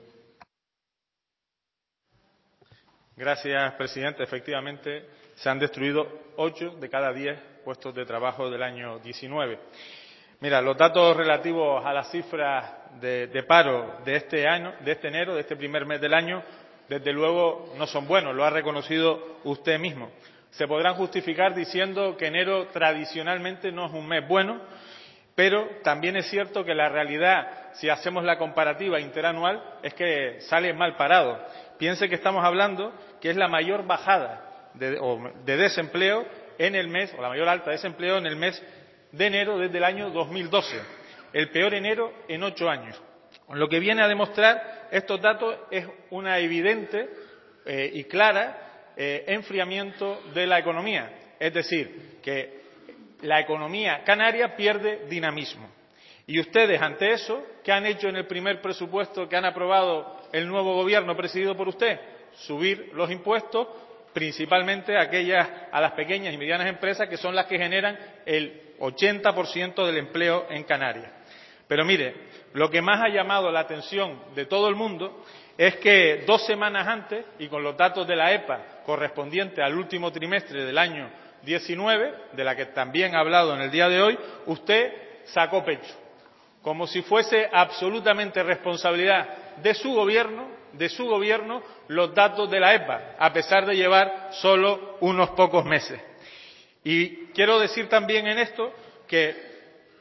[SPEAKER 9] Gracias, presidente. Efectivamente, se han destruido ocho de cada diez puestos de trabajo del año diecinueve. Mira, los datos relativos a las cifras de, de paro de este año, de este enero, de este primer mes del año, desde luego no son buenos, lo ha reconocido usted mismo. Se podrán justificar diciendo que enero tradicionalmente no es un mes bueno, pero también es cierto que la realidad, si hacemos la comparativa interanual, es que sale mal parado. Piense que estamos hablando que es la mayor bajada de, o de desempleo en el mes, o la mayor alta de desempleo en el mes de enero desde el año dos mil doce, el peor enero en ocho años. Lo que viene a demostrar estos datos es una evidente eh, y clara eh, enfriamiento de la economía, es decir, que la economía canaria pierde dinamismo. Y ustedes, ante eso, ¿qué han hecho en el primer presupuesto que han aprobado el nuevo gobierno presidido por usted? Subir los impuestos, principalmente a aquellas, a las pequeñas y medianas empresas, que son las que generan el ochenta por ciento del empleo en Canarias. Pero mire, lo que más ha llamado la atención de todo el mundo es que dos semanas antes, y con los datos de la E P A correspondientes al último trimestre del año diecinueve, de la que también ha hablado en el día de hoy, usted sacó pecho, como si fuese absolutamente responsabilidad de su gobierno, de su gobierno, los datos de la E P A, a pesar de llevar solo unos pocos meses. Y quiero decir también en esto que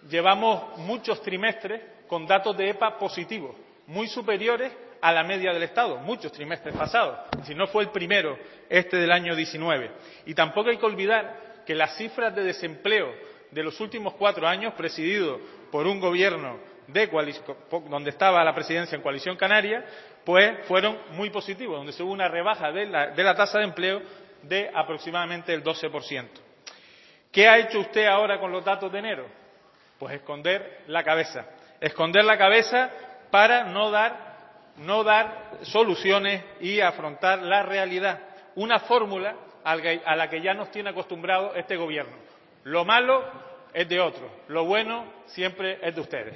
[SPEAKER 9] llevamos muchos trimestres con datos de E P A positivos, muy superiores a la media del Estado, muchos trimestres pasados, si no fue el primero, este del año diecinueve. Y tampoco hay que olvidar que las cifras de desempleo de los últimos cuatro años, presidido por un gobierno de donde estaba la presidencia en Coalición Canaria, pues fueron muy positivos, donde se hubo una rebaja de la, de la tasa de empleo de aproximadamente el doce por ciento. ¿Qué ha hecho usted ahora con los datos de enero? Pues esconder la cabeza. Esconder la cabeza para no dar, no dar soluciones y afrontar la realidad. Una fórmula a la que ya nos tiene acostumbrado este gobierno. Lo malo es de otros, lo bueno siempre es de ustedes.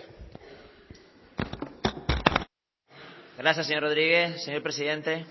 [SPEAKER 1] Gracias, señor Rodríguez. Señor presidente.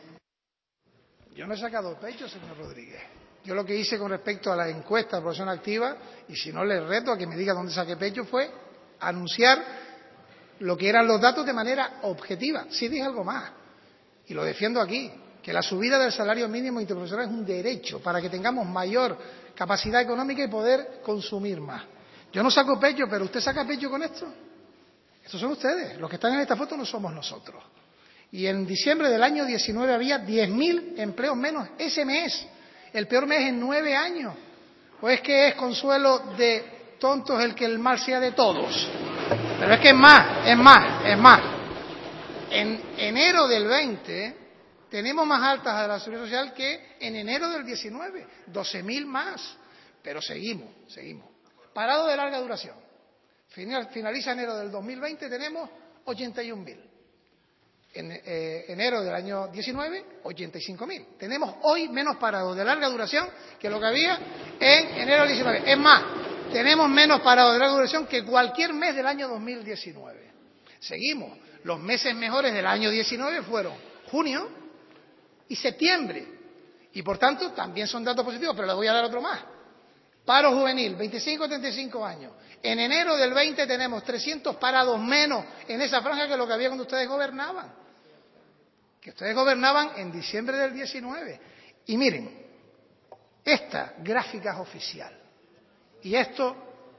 [SPEAKER 3] Yo no he sacado pecho, señor Rodríguez. Yo lo que hice con respecto a la encuesta de población activa, y si no le reto a que me diga dónde saqué pecho, fue anunciar lo que eran los datos de manera objetiva. Sí dije algo más, y lo defiendo aquí, que la subida del salario mínimo interprofesional es un derecho para que tengamos mayor capacidad económica y poder consumir más. Yo no saco pecho, pero ¿usted saca pecho con esto? Estos son ustedes. Los que están en esta foto no somos nosotros. Y en diciembre del año diecinueve había diez mil empleos menos ese mes, el peor mes en nueve años. ¿O es que es consuelo de tontos el que el mal sea de todos? Pero es que es más, es más, es más. En enero del veinte tenemos más altas de la Seguridad Social que en enero del diecinueve, doce mil más. Pero seguimos, seguimos. Parado de larga duración. Finaliza enero del dos mil veinte, tenemos ochenta y un mil. En eh, enero del año diecinueve, ochenta y cinco mil. Tenemos hoy menos parados de larga duración que lo que había en enero del diecinueve. Es más, tenemos menos parados de larga duración que cualquier mes del año dos mil diecinueve. Seguimos. Los meses mejores del año diecinueve fueron junio y septiembre. Y por tanto, también son datos positivos, pero les voy a dar otro más. Paro juvenil, veinticinco a treinta y cinco años. En enero del veinte tenemos trescientos parados menos en esa franja que lo que había cuando ustedes gobernaban. Que ustedes gobernaban en diciembre del diecinueve. Y miren, esta gráfica es oficial. Y esto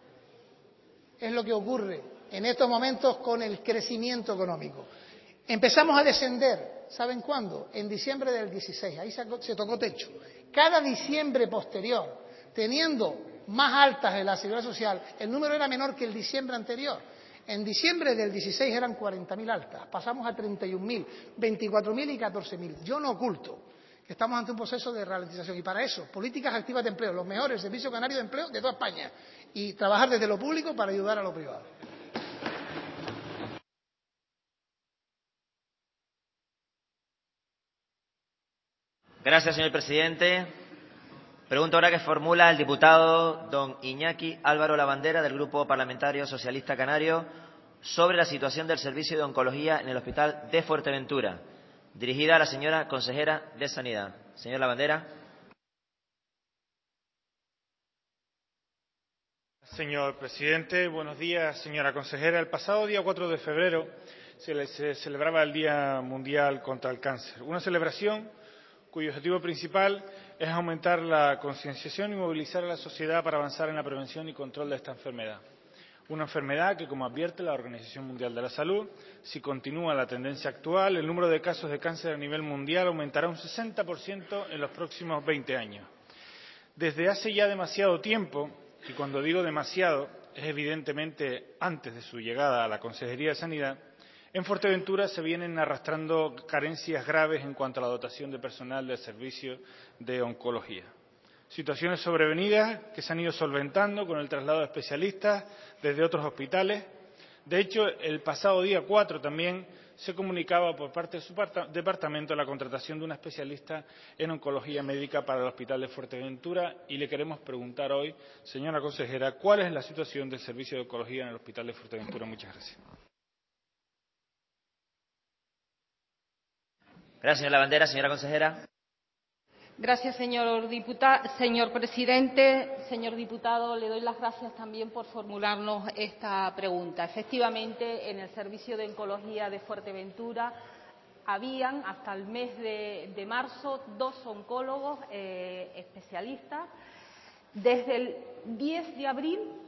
[SPEAKER 3] es lo que ocurre en estos momentos con el crecimiento económico. Empezamos a descender, ¿saben cuándo? En diciembre del dieciséis, ahí se, se tocó techo. Cada diciembre posterior, teniendo más altas de la Seguridad Social, el número era menor que el diciembre anterior. En diciembre del dieciséis eran cuarenta mil altas, pasamos a treinta y un mil, veinticuatro mil y catorce mil. Yo no oculto que estamos ante un proceso de ralentización y para eso, políticas activas de empleo, los mejores servicios canarios de empleo de toda España y trabajar desde lo público para ayudar a lo privado.
[SPEAKER 1] Gracias, señor presidente. Pregunta ahora que formula el diputado don Iñaki Álvaro Lavandera, del Grupo Parlamentario Socialista Canario, sobre la situación del servicio de oncología en el Hospital de Fuerteventura, dirigida a la señora consejera de Sanidad. Señor Lavandera.
[SPEAKER 9] Señor presidente, buenos días, señora consejera. El pasado día cuatro de febrero se, se celebraba el Día Mundial contra el Cáncer, una celebración cuyo objetivo principal es aumentar la concienciación y movilizar a la sociedad para avanzar en la prevención y control de esta enfermedad. Una enfermedad que, como advierte la Organización Mundial de la Salud, si continúa la tendencia actual, el número de casos de cáncer a nivel mundial aumentará un sesenta por ciento en los próximos veinte años. Desde hace ya demasiado tiempo, y cuando digo demasiado, es evidentemente antes de su llegada a la Consejería de Sanidad, en Fuerteventura se vienen arrastrando carencias graves en cuanto a la dotación de personal del servicio de oncología. Situaciones sobrevenidas que se han ido solventando con el traslado de especialistas desde otros hospitales. De hecho, el pasado día cuatro también se comunicaba por parte de su departamento la contratación de una especialista en oncología médica para el Hospital de Fuerteventura y le queremos preguntar hoy, señora consejera, ¿cuál es la situación del servicio de oncología en el Hospital de Fuerteventura? Muchas gracias.
[SPEAKER 1] Gracias, señor Lavandera. Señora consejera.
[SPEAKER 2] Gracias, señor diputado, señor presidente. Señor diputado, le doy las gracias también por formularnos esta pregunta. Efectivamente, en el servicio de oncología de Fuerteventura habían, hasta el mes de, de marzo, dos oncólogos eh, especialistas. Desde el diez de abril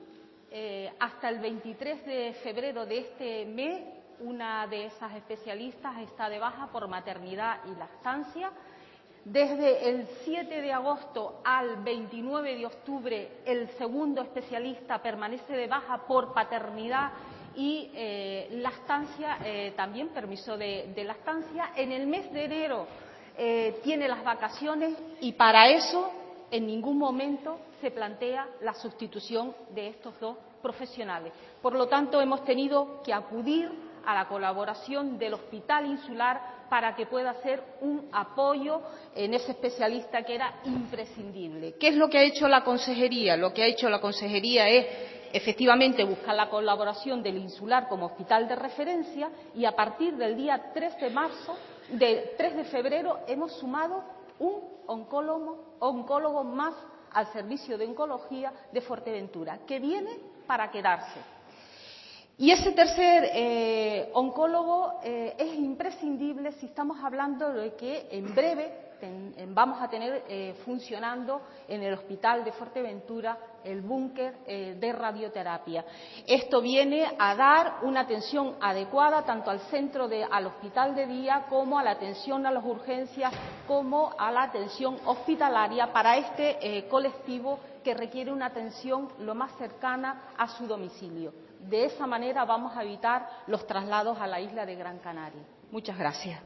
[SPEAKER 10] Eh, hasta el veintitrés de febrero de este mes, una de esas especialistas está de baja por maternidad y lactancia. Desde el siete de agosto al veintinueve de octubre, el segundo especialista permanece de baja por paternidad y eh, lactancia, eh, también permiso de, de lactancia. En el mes de enero eh, tiene las vacaciones y para eso en ningún momento se plantea la sustitución de estos dos profesionales. Por lo tanto, hemos tenido que acudir a la colaboración del Hospital Insular para que pueda ser un apoyo en ese especialista que era imprescindible. ¿Qué es lo que ha hecho la Consejería? Lo que ha hecho la Consejería es, efectivamente, buscar la colaboración del Insular como hospital de referencia y a partir del día tres de marzo, del tres de febrero, hemos sumado un oncólogo, oncólogo más al servicio de oncología de Fuerteventura, que viene para quedarse. Y ese tercer eh, oncólogo eh, es imprescindible si estamos hablando de que en breve ten, vamos a tener eh, funcionando en el Hospital de Fuerteventura el búnker eh, de radioterapia. Esto viene a dar una atención adecuada tanto al centro de, al hospital de día como a la atención a las urgencias, como a la atención hospitalaria para este eh, colectivo que requiere una atención lo más cercana a su domicilio. De esa manera vamos a evitar los traslados a la isla de Gran Canaria. Muchas gracias.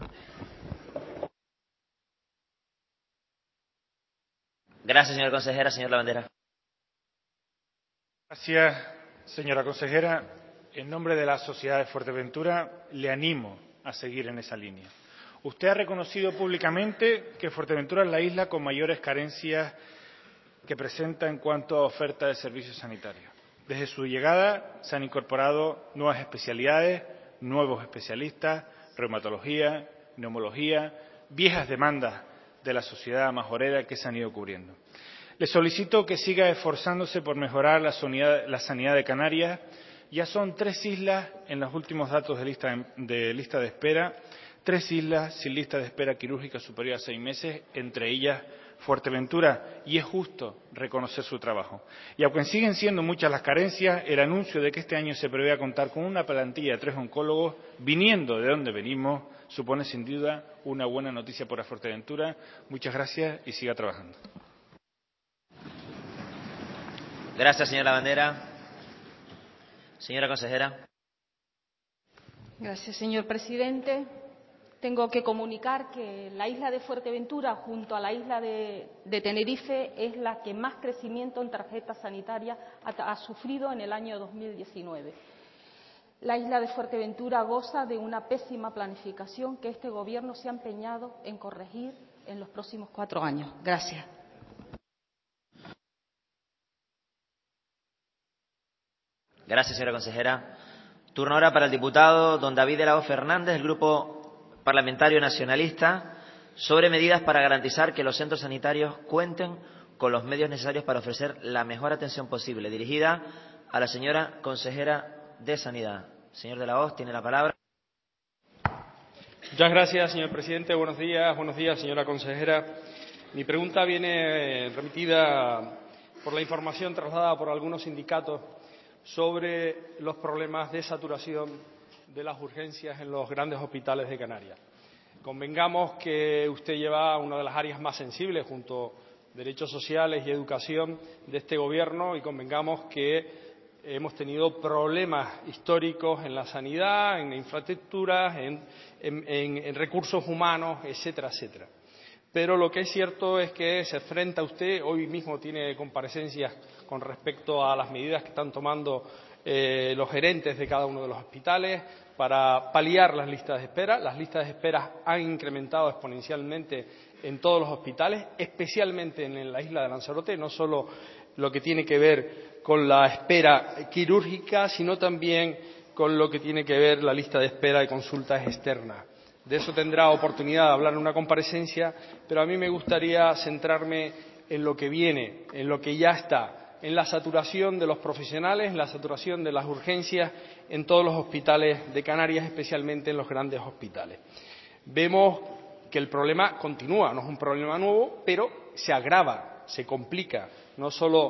[SPEAKER 1] Gracias, señora consejera. Señor Lavandera.
[SPEAKER 11] Gracias, señora consejera. En nombre de la Sociedad de Fuerteventura, le animo a seguir en esa línea. Usted ha reconocido públicamente que Fuerteventura es la isla con mayores carencias que presenta en cuanto a oferta de servicios sanitarios. Desde su llegada se han incorporado nuevas especialidades, nuevos especialistas, reumatología, neumología, viejas demandas de la sociedad majorera que se han ido cubriendo. Le solicito que siga esforzándose por mejorar la sanidad, la sanidad de Canarias. Ya son tres islas en los últimos datos de lista de, de lista de espera, tres islas sin lista de espera quirúrgica superior a seis meses, entre ellas Fuerteventura, y es justo reconocer su trabajo. Y aunque siguen siendo muchas las carencias, el anuncio de que este año se prevé contar con una plantilla de tres oncólogos, viniendo de donde venimos, supone sin duda una buena noticia para Fuerteventura. Muchas gracias y siga trabajando.
[SPEAKER 1] Gracias, señora Lavandera. Señora consejera.
[SPEAKER 10] Gracias, señor presidente. Tengo que comunicar que la isla de Fuerteventura, junto a la isla de, de Tenerife, es la que más crecimiento en tarjetas sanitarias ha, ha sufrido en el año dos mil diecinueve. La isla de Fuerteventura goza de una pésima planificación que este Gobierno se ha empeñado en corregir en los próximos cuatro años. Gracias.
[SPEAKER 1] Gracias, señora consejera. Turno ahora para el diputado don David de la O Fernández, del Grupo Parlamentario Nacionalista, sobre medidas para garantizar que los centros sanitarios cuenten con los medios necesarios para ofrecer la mejor atención posible, dirigida a la señora consejera de Sanidad. Señor de la Hoz, tiene la palabra.
[SPEAKER 12] Muchas gracias, señor presidente. Buenos días, buenos días, señora consejera. Mi pregunta viene remitida por la información trasladada por algunos sindicatos sobre los problemas de saturación de las urgencias en los grandes hospitales de Canarias. Convengamos que usted lleva una de las áreas más sensibles junto a derechos sociales y educación de este Gobierno y convengamos que hemos tenido problemas históricos en la sanidad, en infraestructuras, en, en, en, en recursos humanos, etcétera, etcétera. Pero lo que es cierto es que se enfrenta usted, hoy mismo tiene comparecencias con respecto a las medidas que están tomando eh, los gerentes de cada uno de los hospitales para paliar las listas de espera. Las listas de espera han incrementado exponencialmente en todos los hospitales, especialmente en la isla de Lanzarote, no solo lo que tiene que ver con la espera quirúrgica, sino también con lo que tiene que ver la lista de espera de consultas externas. De eso tendrá oportunidad de hablar en una comparecencia, pero a mí me gustaría centrarme en lo que viene, en lo que ya está, en la saturación de los profesionales, en la saturación de las urgencias en todos los hospitales de Canarias, especialmente en los grandes hospitales. Vemos que el problema continúa, no es un problema nuevo, pero se agrava, se complica, no solo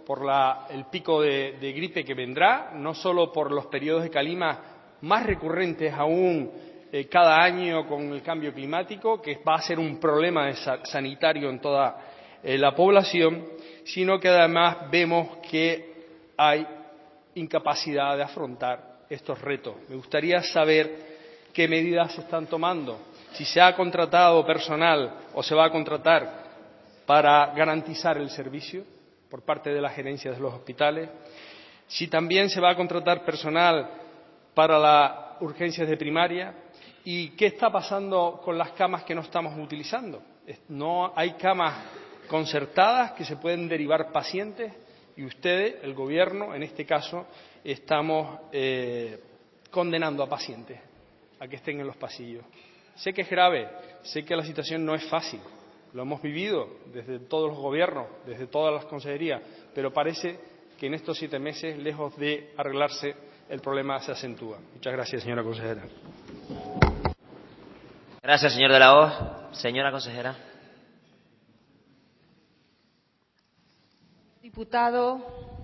[SPEAKER 12] por la, el pico de, de gripe que vendrá, no solo por los periodos de calima más recurrentes aún eh, cada año con el cambio climático, que va a ser un problema de sa sanitario en toda eh, la población, sino que además vemos que hay incapacidad de afrontar estos retos. Me gustaría saber qué medidas se están tomando, si se ha contratado personal o se va a contratar para garantizar el servicio por parte de las gerencias de los hospitales, si también se va a contratar personal para las urgencias de primaria y qué está pasando con las camas que no estamos utilizando. No hay camas concertadas que se pueden derivar pacientes y ustedes, el Gobierno, en este caso, estamos eh, condenando a pacientes a que estén en los pasillos. Sé que es grave, sé que la situación no es fácil, lo hemos vivido desde todos los gobiernos, desde todas las consejerías, pero parece que en estos siete meses, lejos de arreglarse, el problema se acentúa. Muchas gracias, señora consejera.
[SPEAKER 1] Gracias, señor de la Hoz. Señora consejera.
[SPEAKER 10] Diputado,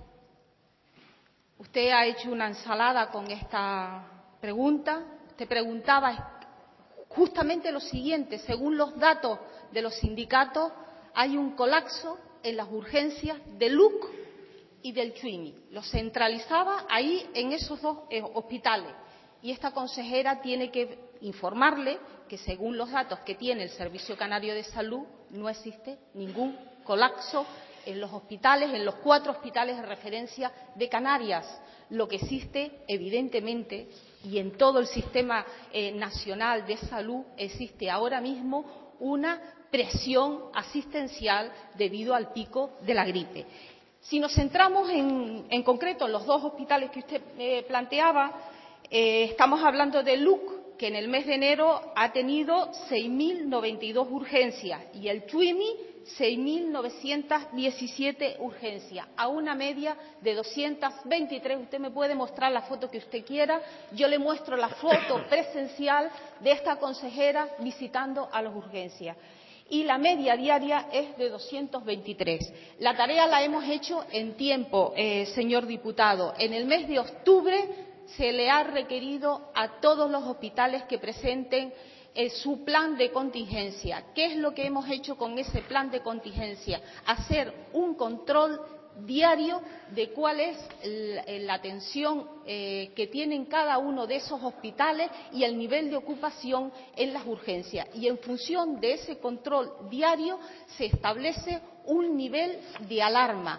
[SPEAKER 10] usted ha hecho una ensalada con esta pregunta. Usted preguntaba justamente lo siguiente: según los datos de los sindicatos, hay un colapso en las urgencias del L U C y del Chuini. Lo centralizaba ahí en esos dos eh, hospitales. Y esta consejera tiene que informarle que, según los datos que tiene el Servicio Canario de Salud, no existe ningún colapso en los hospitales, en los cuatro hospitales de referencia de Canarias. Lo que existe, evidentemente, y en todo el sistema eh, nacional de salud, existe ahora mismo una presión asistencial debido al pico de la gripe. Si nos centramos en, en concreto en los dos hospitales que usted eh, planteaba, eh, estamos hablando del L U C, que en el mes de enero ha tenido seis mil noventa y dos urgencias, y el Chuimi seis mil novecientas diecisiete urgencias, a una media de doscientas veintitrés. Usted me puede mostrar la foto que usted quiera, yo le muestro la foto presencial de esta consejera visitando a las urgencias. Y la media diaria es de doscientos veintitrés. La tarea la hemos hecho en tiempo, eh, señor diputado. En el mes de octubre se le ha requerido a todos los hospitales que presenten eh, su plan de contingencia. ¿Qué es lo que hemos hecho con ese plan de contingencia? Hacer un control diario de cuál es la, la atención eh, que tienen cada uno de esos hospitales y el nivel de ocupación en las urgencias. Y en función de ese control diario se establece un nivel de alarma.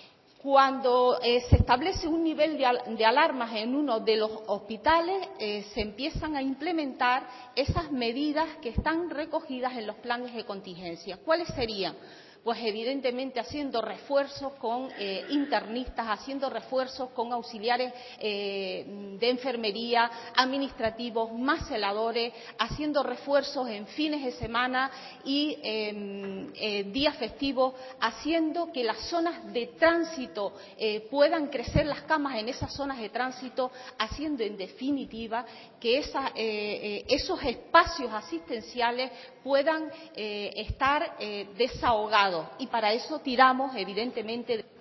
[SPEAKER 10] Cuando eh, se establece un nivel de, al de alarmas en uno de los hospitales, eh, se empiezan a implementar esas medidas que están recogidas en los planes de contingencia. ¿Cuáles serían? Pues evidentemente haciendo refuerzos con eh, internistas, haciendo refuerzos con auxiliares eh, de enfermería, administrativos, más celadores, haciendo refuerzos en fines de semana y eh, eh, días festivos, haciendo que las zonas de tránsito eh, puedan crecer las camas en esas zonas de tránsito, haciendo en definitiva que esa, eh, eh, esos espacios asistenciales puedan eh, estar eh, desahogados. Y para eso tiramos, evidentemente. De...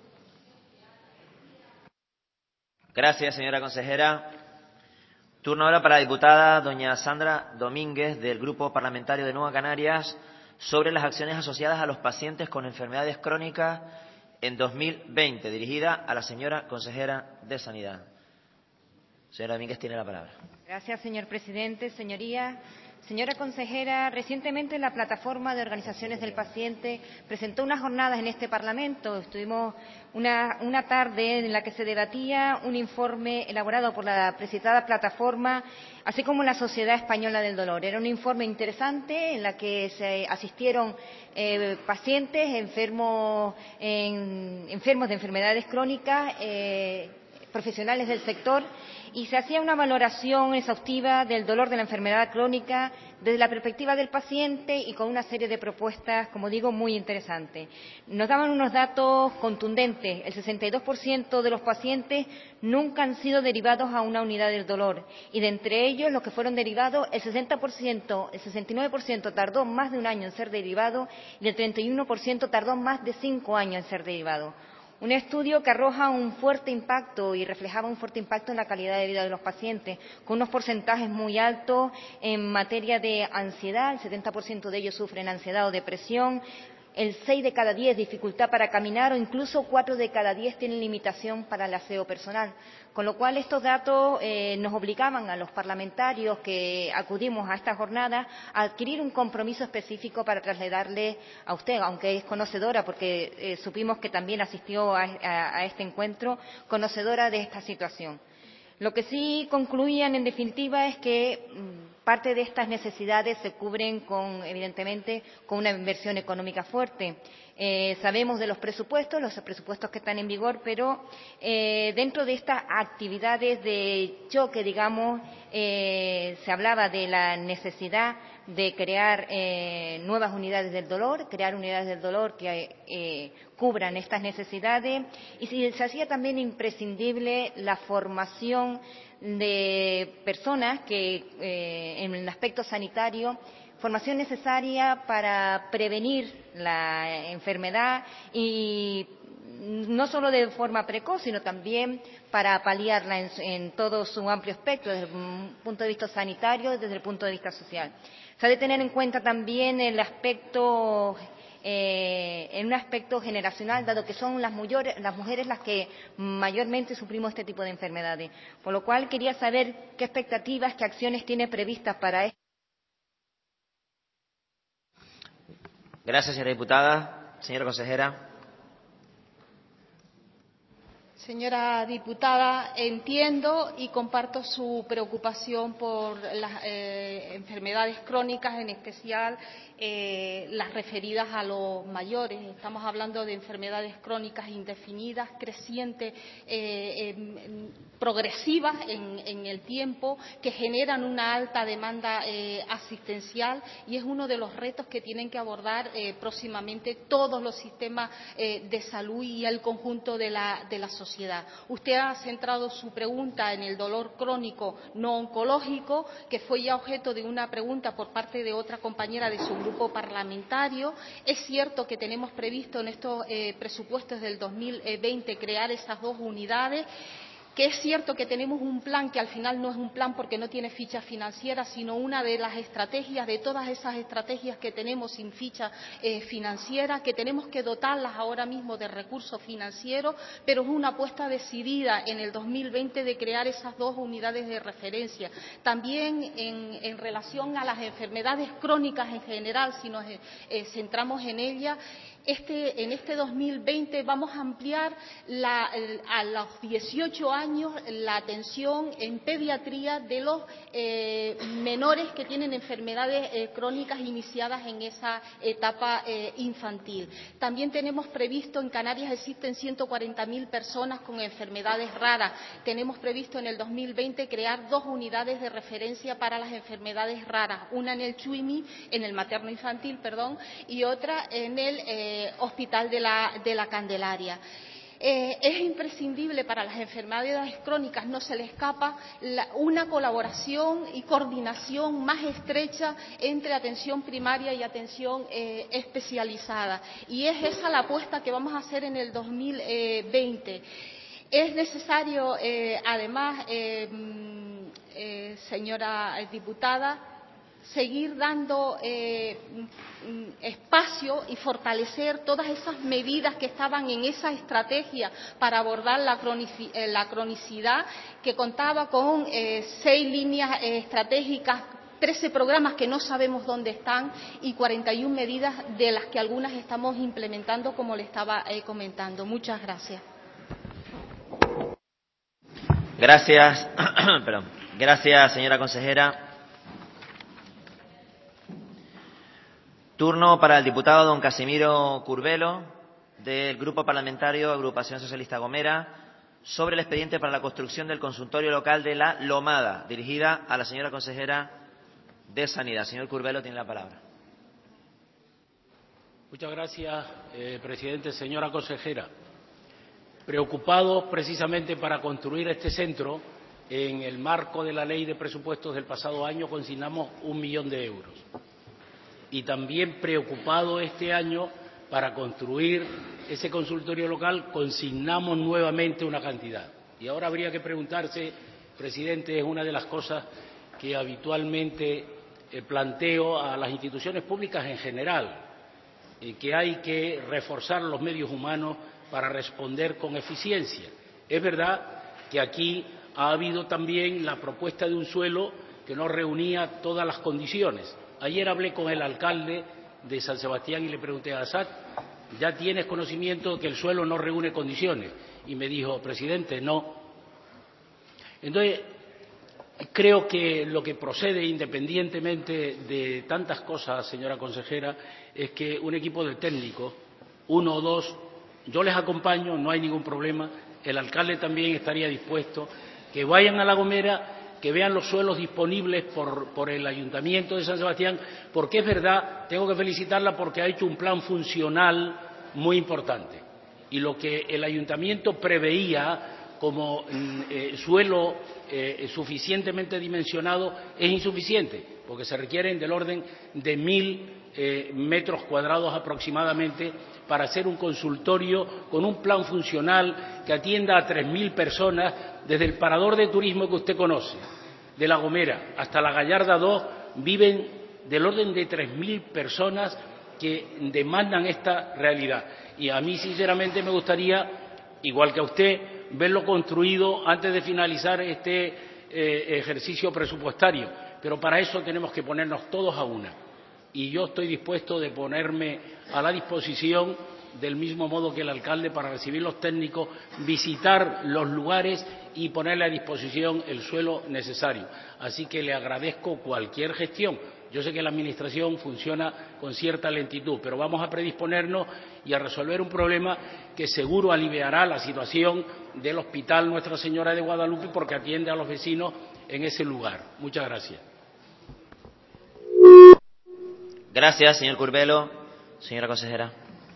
[SPEAKER 1] Gracias, señora consejera. Turno ahora para la diputada doña Sandra Domínguez, del Grupo Parlamentario de Nueva Canarias, sobre las acciones asociadas a los pacientes con enfermedades crónicas en dos mil veinte, dirigida a la señora consejera de Sanidad. Señora Domínguez tiene la palabra.
[SPEAKER 13] Gracias, señor presidente. Señorías, señora consejera, recientemente la Plataforma de Organizaciones del Paciente presentó unas jornadas en este Parlamento. Estuvimos una, una tarde en la que se debatía un informe elaborado por la precitada plataforma, así como la Sociedad Española del Dolor. Era un informe interesante en la que se asistieron eh, pacientes enfermos, en, enfermos de enfermedades crónicas, eh, profesionales del sector, y se hacía una valoración exhaustiva del dolor de la enfermedad crónica desde la perspectiva del paciente y con una serie de propuestas, como digo, muy interesantes. Nos daban unos datos contundentes. El sesenta y dos por ciento de los pacientes nunca han sido derivados a una unidad del dolor, y de entre ellos, los que fueron derivados, el sesenta por ciento, el sesenta y nueve por ciento tardó más de un año en ser derivado y el treinta y uno por ciento tardó más de cinco años en ser derivado. Un estudio que arroja un fuerte impacto y reflejaba un fuerte impacto en la calidad de vida de los pacientes, con unos porcentajes muy altos en materia de ansiedad. El setenta por ciento de ellos sufren ansiedad o depresión. El seis de cada diez dificultad para caminar o incluso cuatro de cada diez tienen limitación para el aseo personal. Con lo cual, estos datos eh, nos obligaban a los parlamentarios que acudimos a esta jornada a adquirir un compromiso específico para trasladarle a usted, aunque es conocedora, porque eh, supimos que también asistió a, a, a este encuentro, conocedora de esta situación. Lo que sí concluían, en definitiva, es que mmm, parte de estas necesidades se cubren, con, evidentemente, con una inversión económica fuerte. Eh, sabemos de los presupuestos, los presupuestos que están en vigor, pero eh, dentro de estas actividades de choque, digamos, eh, se hablaba de la necesidad de crear eh, nuevas unidades del dolor, crear unidades del dolor que eh, cubran estas necesidades, y se hacía también imprescindible la formación de personas que eh, en el aspecto sanitario, formación necesaria para prevenir la enfermedad y no solo de forma precoz, sino también para paliarla en, en todo su amplio espectro, desde el punto de vista sanitario y desde el punto de vista social. Se ha de tener en cuenta también el aspecto, eh, en un aspecto generacional, dado que son las, mayores, las mujeres las que mayormente sufrimos este tipo de enfermedades. Por lo cual, quería saber qué expectativas, qué acciones tiene previstas para esto.
[SPEAKER 1] Gracias, señora diputada. Señora consejera.
[SPEAKER 10] Señora diputada, entiendo y comparto su preocupación por las eh, enfermedades crónicas, en especial eh, las referidas a los mayores. Estamos hablando de enfermedades crónicas indefinidas, crecientes, eh, eh, progresivas en, en el tiempo, que generan una alta demanda eh, asistencial, y es uno de los retos que tienen que abordar eh, próximamente todos los sistemas eh, de salud y el conjunto de la, de la sociedad. Usted ha centrado su pregunta en el dolor crónico no oncológico, que fue ya objeto de una pregunta por parte de otra compañera de su grupo parlamentario. Es cierto que tenemos previsto en estos eh, presupuestos del dos mil veinte crear esas dos unidades, que es cierto que tenemos un plan que al final no es un plan porque no tiene ficha financiera, sino una de las estrategias, de todas esas estrategias que tenemos sin ficha eh, financiera, que tenemos que dotarlas ahora mismo de recursos financieros, pero es una apuesta decidida en el dos mil veinte de crear esas dos unidades de referencia. También en, en relación a las enfermedades crónicas en general, si nos eh, centramos en ellas, Este, en este dos mil veinte vamos a ampliar la, a los dieciocho años la atención en pediatría de los eh, menores que tienen enfermedades eh, crónicas iniciadas en esa etapa eh, infantil. También tenemos previsto, en Canarias existen ciento cuarenta mil personas con enfermedades raras. Tenemos previsto en el dos mil veinte crear dos unidades de referencia para las enfermedades raras, una en el Chuimi, en el materno infantil, perdón, y otra en el eh, Hospital de la, de la Candelaria. Eh, es imprescindible para las enfermedades crónicas, no se le escapa, la, una colaboración y coordinación más estrecha entre atención primaria y atención eh, especializada. Y es esa la apuesta que vamos a hacer en el dos mil veinte. Es necesario, eh, además, eh, eh, señora diputada, seguir dando eh, espacio y fortalecer todas esas medidas que estaban en esa estrategia para abordar la, la cronicidad, que contaba con eh, seis líneas eh, estratégicas, trece programas que no sabemos dónde están y cuarenta y una medidas de las que algunas estamos implementando, como le estaba eh, comentando. Muchas gracias.
[SPEAKER 1] Gracias, perdón. Gracias, señora consejera. Turno para el diputado don Casimiro Curbelo, del Grupo Parlamentario Agrupación Socialista Gomera, sobre el expediente para la construcción del consultorio local de La Lomada, dirigida a la señora consejera de Sanidad. Señor Curbelo, tiene la palabra.
[SPEAKER 8] Muchas gracias, eh, presidente. Señora consejera, preocupados precisamente para construir este centro, en el marco de la ley de presupuestos del pasado año consignamos un millón de euros. Y también preocupado este año para construir ese consultorio local consignamos nuevamente una cantidad. Y ahora habría que preguntarse, presidente, es una de las cosas que habitualmente eh, planteo a las instituciones públicas en general, eh, que hay que reforzar los medios humanos para responder con eficiencia. Es verdad que aquí ha habido también la propuesta de un suelo que no reunía todas las condiciones. Ayer hablé con el alcalde de San Sebastián y le pregunté a Assad, ¿ya tienes conocimiento de que el suelo no reúne condiciones? Y me dijo, presidente, no. Entonces, creo que lo que procede, independientemente de tantas cosas, señora consejera, es que un equipo de técnicos, uno o dos, yo les acompaño, no hay ningún problema, el alcalde también estaría dispuesto, que vayan a La Gomera, que vean los suelos disponibles por, por el Ayuntamiento de San Sebastián, porque es verdad, tengo que felicitarla porque ha hecho un plan funcional muy importante. Y lo que el Ayuntamiento preveía como eh, suelo eh, suficientemente dimensionado es insuficiente, porque se requieren del orden de mil eh, metros cuadrados aproximadamente para hacer un consultorio con un plan funcional que atienda a tres mil personas, desde el parador de turismo que usted conoce, de La Gomera, hasta la Gallarda dos, viven del orden de tres mil personas que demandan esta realidad. Y a mí, sinceramente, me gustaría, igual que a usted, verlo construido antes de finalizar este eh, ejercicio presupuestario. Pero para eso tenemos que ponernos todos a una. Y yo estoy dispuesto de ponerme a la disposición, del mismo modo que el alcalde, para recibir los técnicos, visitar los lugares y ponerle a disposición el suelo necesario. Así que le agradezco cualquier gestión. Yo sé que la Administración funciona con cierta lentitud, pero vamos a predisponernos y a resolver un problema que seguro aliviará la situación del Hospital Nuestra Señora de Guadalupe, porque atiende a los vecinos en ese lugar. Muchas gracias.
[SPEAKER 1] Gracias, señor Curbelo. Señora consejera.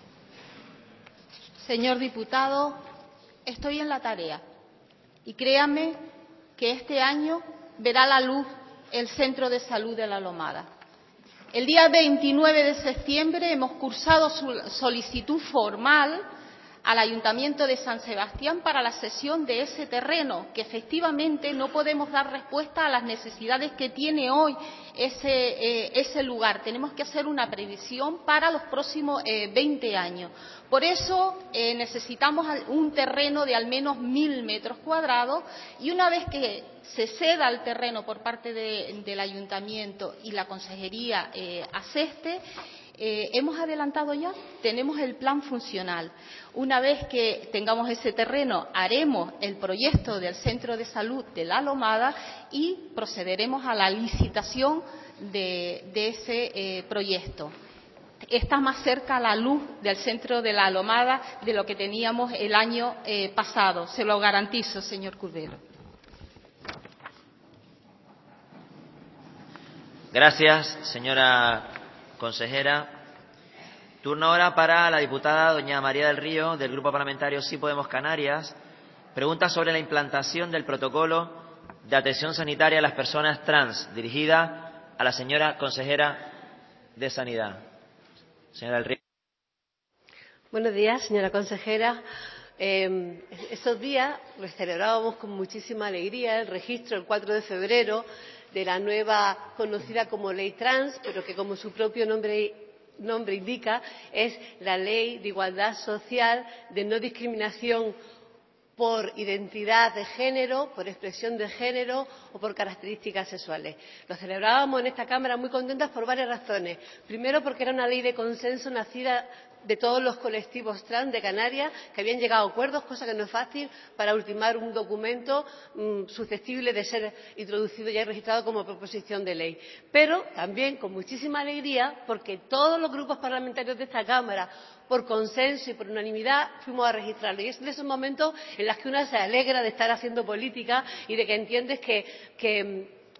[SPEAKER 10] Señor diputado, estoy en la tarea y créame que este año verá la luz el Centro de Salud de La Lomada. El día veintinueve de septiembre hemos cursado su solicitud formal al Ayuntamiento de San Sebastián para la cesión de ese terreno, que efectivamente no podemos dar respuesta a las necesidades que tiene hoy ese, eh, ese lugar. Tenemos que hacer una previsión para los próximos eh, veinte años. Por eso eh, necesitamos un terreno de al menos mil metros cuadrados y una vez que se ceda el terreno por parte de, del Ayuntamiento y la Consejería eh, aseste, Eh, hemos adelantado ya, tenemos el plan funcional. Una vez que tengamos ese terreno, haremos el proyecto del Centro de Salud de La Lomada y procederemos a la licitación de, de ese eh, proyecto. Está más cerca la luz del Centro de La Lomada de lo que teníamos el año eh, pasado, se lo garantizo, señor Curbelo.
[SPEAKER 1] Gracias, señora consejera. Turno ahora para la diputada doña María del Río, del Grupo Parlamentario Sí Podemos Canarias. Pregunta sobre la implantación del protocolo de atención sanitaria a las personas trans, dirigida a la señora consejera de Sanidad. Señora del Río.
[SPEAKER 5] Buenos días, señora consejera. Eh, estos días pues, celebrábamos con muchísima alegría el registro, el cuatro de febrero, de la nueva conocida como Ley Trans, pero que, como su propio nombre, nombre indica, es la Ley de Igualdad Social de No Discriminación por identidad de género, por expresión de género o por características sexuales. Lo celebrábamos en esta Cámara muy contentas por varias razones. Primero, porque era una ley de consenso nacida de todos los colectivos trans de Canarias, que habían llegado a acuerdos, cosa que no es fácil, para ultimar un documento mmm, susceptible de ser introducido y registrado como proposición de ley. Pero también con muchísima alegría, porque todos los grupos parlamentarios de esta Cámara, por consenso y por unanimidad, fuimos a registrarlo. Y es en esos momentos en los que una se alegra de estar haciendo política y de que entiendes que, que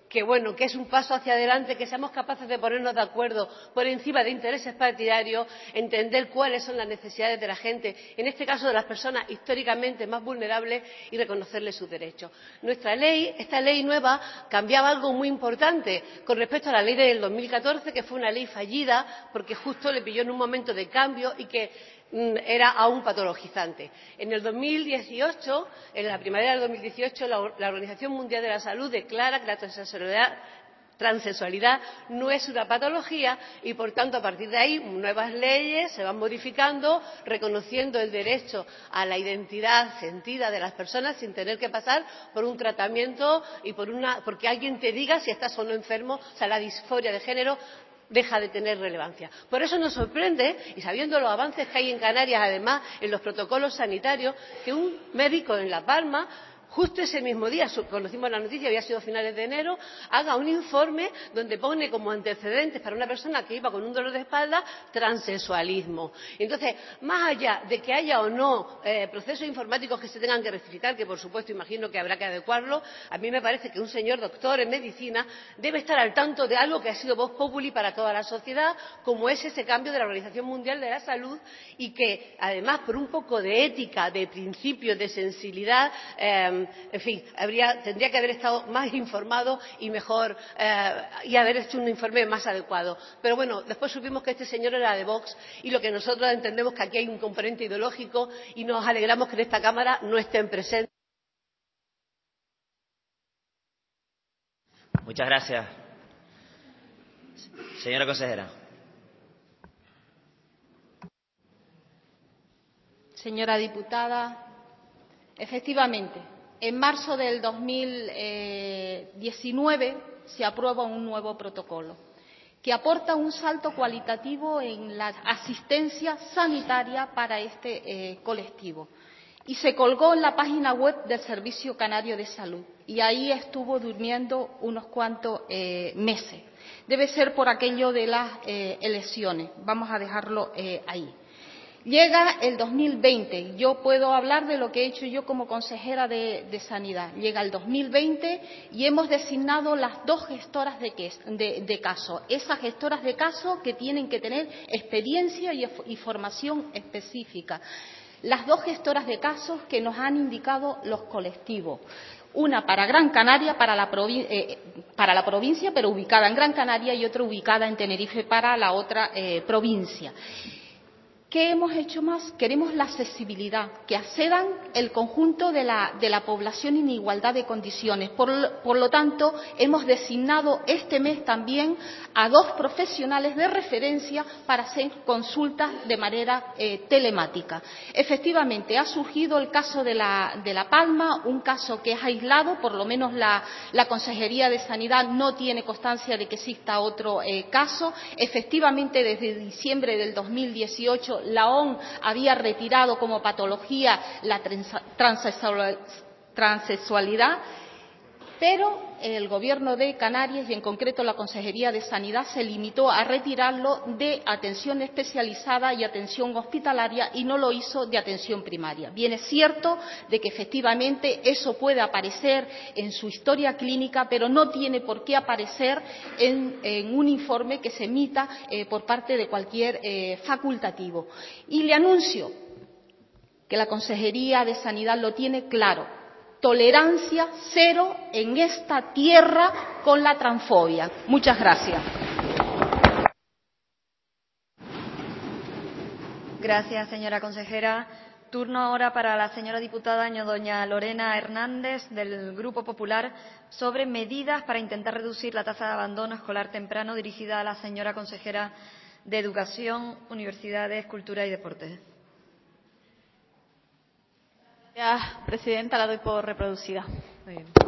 [SPEAKER 5] que bueno, que es un paso hacia adelante, que seamos capaces de ponernos de acuerdo por encima de intereses partidarios, entender cuáles son las necesidades de la gente, en este caso de las personas históricamente más vulnerables, y reconocerles sus derechos. Nuestra ley, esta ley nueva, cambiaba algo muy importante con respecto a la ley del dos mil catorce, que fue una ley fallida porque justo le pilló en un momento de cambio y que era aún patologizante. En el dos mil dieciocho, en la primavera del dos mil dieciocho, la, la Organización Mundial de la Salud declara que la transexualidad, transexualidad no es una patología y, por tanto, a partir de ahí, nuevas leyes se van modificando, reconociendo el derecho a la identidad sentida de las personas sin tener que pasar por un tratamiento y por una, porque alguien te diga si estás o no enfermo. O sea, la disforia de género deja de tener relevancia. Por eso nos sorprende, y sabiendo los avances que hay en Canarias, además, en los protocolos sanitarios, que un médico en La Palma, justo ese mismo día, conocimos la noticia, había sido a finales de enero, haga un informe donde pone como antecedentes para una persona que iba con un dolor de espalda transexualismo. Entonces, más allá de que haya o no eh, procesos informáticos que se tengan que rectificar, que por supuesto imagino que habrá que adecuarlo, a mí me parece que un señor doctor en medicina debe estar al tanto de algo que ha sido vox populi para toda la sociedad, como es ese cambio de la Organización Mundial de la Salud, y que además, por un poco de ética, de principios, de sensibilidad, eh, en fin, habría, tendría que haber estado más informado y mejor eh, y haber hecho un informe más adecuado. Pero bueno, después supimos que este señor era de Vox, y lo que nosotros entendemos que aquí hay un componente ideológico, y nos alegramos que en esta Cámara no estén presentes.
[SPEAKER 1] Muchas gracias. Señora consejera.
[SPEAKER 10] Señora diputada, efectivamente, en marzo del dos mil diecinueve se aprueba un nuevo protocolo que aporta un salto cualitativo en la asistencia sanitaria para este eh, colectivo. Y se colgó en la página web del Servicio Canario de Salud. Y ahí estuvo durmiendo unos cuantos eh, meses. Debe ser por aquello de las eh, elecciones. Vamos a dejarlo eh, ahí. Llega el dos mil veinte, yo puedo hablar de lo que he hecho yo como consejera de, de Sanidad. Llega el dos mil veinte y hemos designado las dos gestoras de, que, de, de caso, esas gestoras de caso que tienen que tener experiencia y, y formación específica. Las dos gestoras de casos que nos han indicado los colectivos. Una para Gran Canaria, para la, eh, para la provincia, pero ubicada en Gran Canaria, y otra ubicada en Tenerife para la otra eh, provincia. ¿Qué hemos hecho más? Queremos la accesibilidad, que accedan el conjunto de la, de la población en igualdad de condiciones. Por, por lo tanto, hemos designado este mes también a dos profesionales de referencia para hacer consultas de manera eh, telemática. Efectivamente, ha surgido el caso de la, de La Palma, un caso que es aislado, por lo menos la, la Consejería de Sanidad no tiene constancia de que exista otro eh, caso. Efectivamente, desde diciembre del dos mil dieciocho, la O M S había retirado como patología la transexualidad, pero el Gobierno de Canarias, y en concreto la Consejería de Sanidad, se limitó a retirarlo de atención especializada y atención hospitalaria, y no lo hizo de atención primaria. Bien, es cierto de que efectivamente eso puede aparecer en su historia clínica, pero no tiene por qué aparecer en, en un informe que se emita eh, por parte de cualquier eh, facultativo. Y le anuncio que la Consejería de Sanidad lo tiene claro: tolerancia cero en esta tierra con la transfobia. Muchas gracias.
[SPEAKER 4] Gracias, señora consejera. Turno ahora para la señora diputada doña Lorena Hernández, del Grupo Popular, sobre medidas para intentar reducir la tasa de abandono escolar temprano, dirigida a la señora consejera de Educación, Universidades, Cultura y Deportes.
[SPEAKER 10] Gracias, presidenta. La doy por reproducida.
[SPEAKER 4] Muy bien.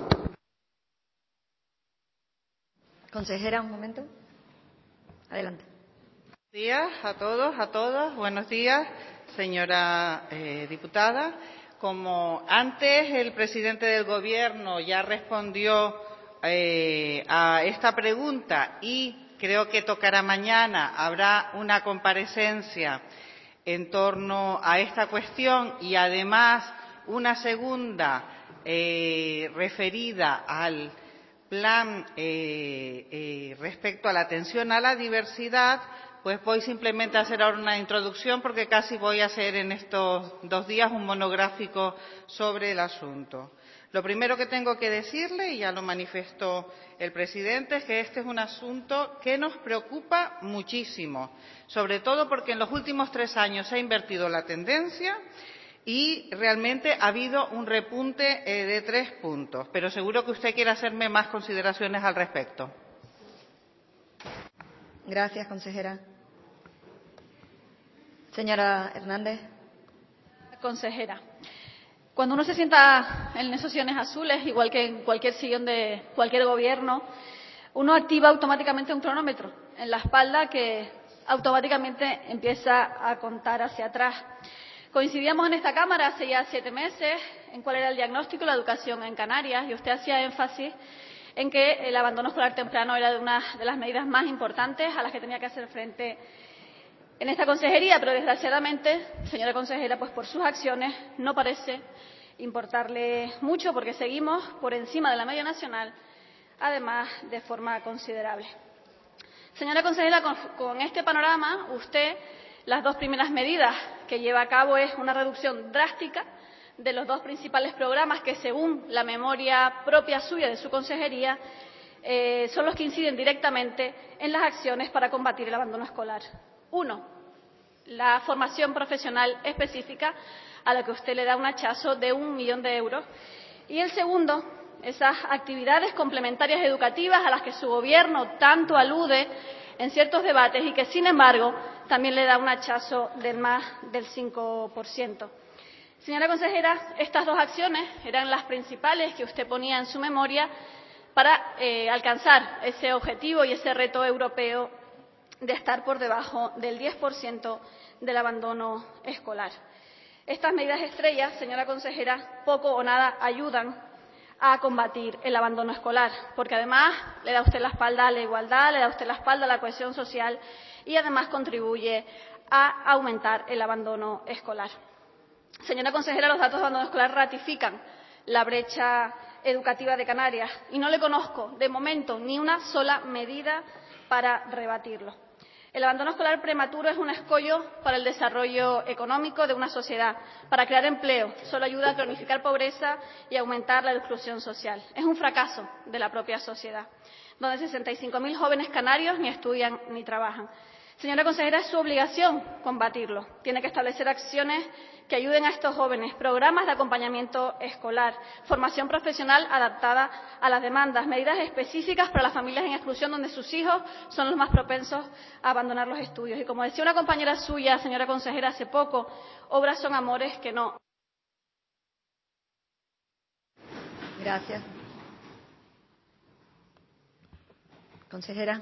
[SPEAKER 4] Consejera, un momento. Adelante.
[SPEAKER 14] Buenos días a todos, a todas. Buenos días, señora eh, diputada. Como antes el presidente del Gobierno ya respondió eh, a esta pregunta, y creo que tocará mañana, habrá una comparecencia en torno a esta cuestión, y además una segunda eh, referida al plan eh, eh, respecto a la atención a la diversidad, pues voy simplemente a hacer ahora una introducción porque casi voy a hacer en estos dos días un monográfico sobre el asunto. Lo primero que tengo que decirle, y ya lo manifestó el presidente, es que este es un asunto que nos preocupa muchísimo, sobre todo porque en los últimos tres años se ha invertido la tendencia y realmente ha habido un repunte eh, de tres puntos. Pero seguro que usted quiere hacerme más consideraciones al respecto.
[SPEAKER 4] Gracias, consejera. Señora Hernández.
[SPEAKER 15] Consejera, cuando uno se sienta en esos sillones azules, igual que en cualquier sillón de cualquier gobierno, uno activa automáticamente un cronómetro en la espalda que automáticamente empieza a contar hacia atrás. Coincidíamos en esta Cámara hace ya siete meses en cuál era el diagnóstico de la educación en Canarias y usted hacía énfasis en que el abandono escolar temprano era de una de las medidas más importantes a las que tenía que hacer frente en esta consejería, pero desgraciadamente, señora consejera, pues por sus acciones no parece importarle mucho porque seguimos por encima de la media nacional, además de forma considerable. Señora consejera, con, con este panorama, usted, las dos primeras medidas que lleva a cabo es una reducción drástica de los dos principales programas que, según la memoria propia suya de su consejería, eh, son los que inciden directamente en las acciones para combatir el abandono escolar. Uno, la formación profesional específica, a la que usted le da un hachazo de un millón de euros. Y el segundo, esas actividades complementarias educativas a las que su Gobierno tanto alude en ciertos debates y que, sin embargo, también le da un hachazo del más del cinco por ciento. Señora consejera, estas dos acciones eran las principales que usted ponía en su memoria para eh, alcanzar ese objetivo y ese reto europeo de estar por debajo del diez por ciento del abandono escolar. Estas medidas estrellas, señora consejera, poco o nada ayudan a combatir el abandono escolar, porque además le da usted la espalda a la igualdad, le da usted la espalda a la cohesión social y además contribuye a aumentar el abandono escolar. Señora consejera, los datos de abandono escolar ratifican la brecha educativa de Canarias y no le conozco, de momento, ni una sola medida para rebatirlo. El abandono escolar prematuro es un escollo para el desarrollo económico de una sociedad, para crear empleo, solo ayuda a cronificar pobreza y aumentar la exclusión social. Es un fracaso de la propia sociedad, donde sesenta y cinco mil jóvenes canarios ni estudian ni trabajan. Señora consejera, es su obligación combatirlo. Tiene que establecer acciones que ayuden a estos jóvenes, programas de acompañamiento escolar, formación profesional adaptada a las demandas, medidas específicas para las familias en exclusión donde sus hijos son los más propensos a abandonar los estudios. Y como decía una compañera suya, señora consejera, hace poco, obras son amores que no.
[SPEAKER 4] Gracias. Consejera.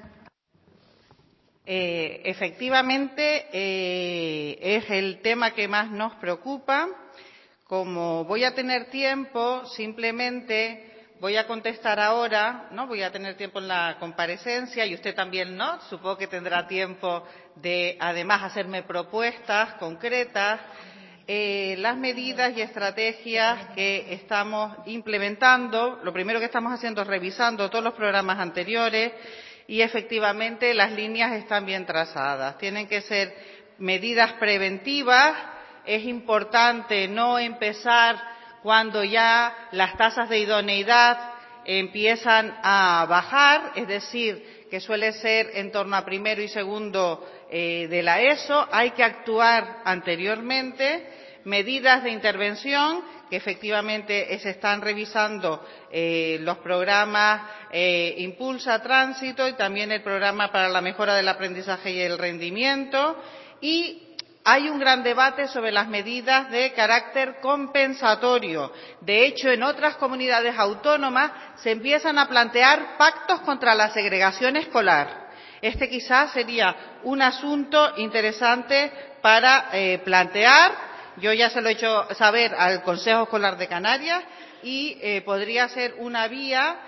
[SPEAKER 14] Eh, efectivamente, eh, es el tema que más nos preocupa. Como voy a tener tiempo, simplemente voy a contestar ahora, ¿no? Voy a tener tiempo en la comparecencia y usted también, ¿no? Supongo que tendrá tiempo de, además, hacerme propuestas concretas. Eh, las medidas y estrategias que estamos implementando, lo primero que estamos haciendo es revisando todos los programas anteriores y efectivamente las líneas están bien trazadas. Tienen que ser medidas preventivas. Es importante no empezar cuando ya las tasas de idoneidad empiezan a bajar, es decir, que suele ser en torno a primero y segundo eh, de la ESO. Hay que actuar anteriormente. Medidas de intervención que efectivamente se están revisando eh, los programas eh, Impulsa Tránsito y también el programa para la mejora del aprendizaje y el rendimiento. Y hay un gran debate sobre las medidas de carácter compensatorio. De hecho, en otras comunidades autónomas se empiezan a plantear pactos contra la segregación escolar. Este quizás sería un asunto interesante para eh, plantear. Yo ya se lo he hecho saber al Consejo Escolar de Canarias y eh, podría ser una vía.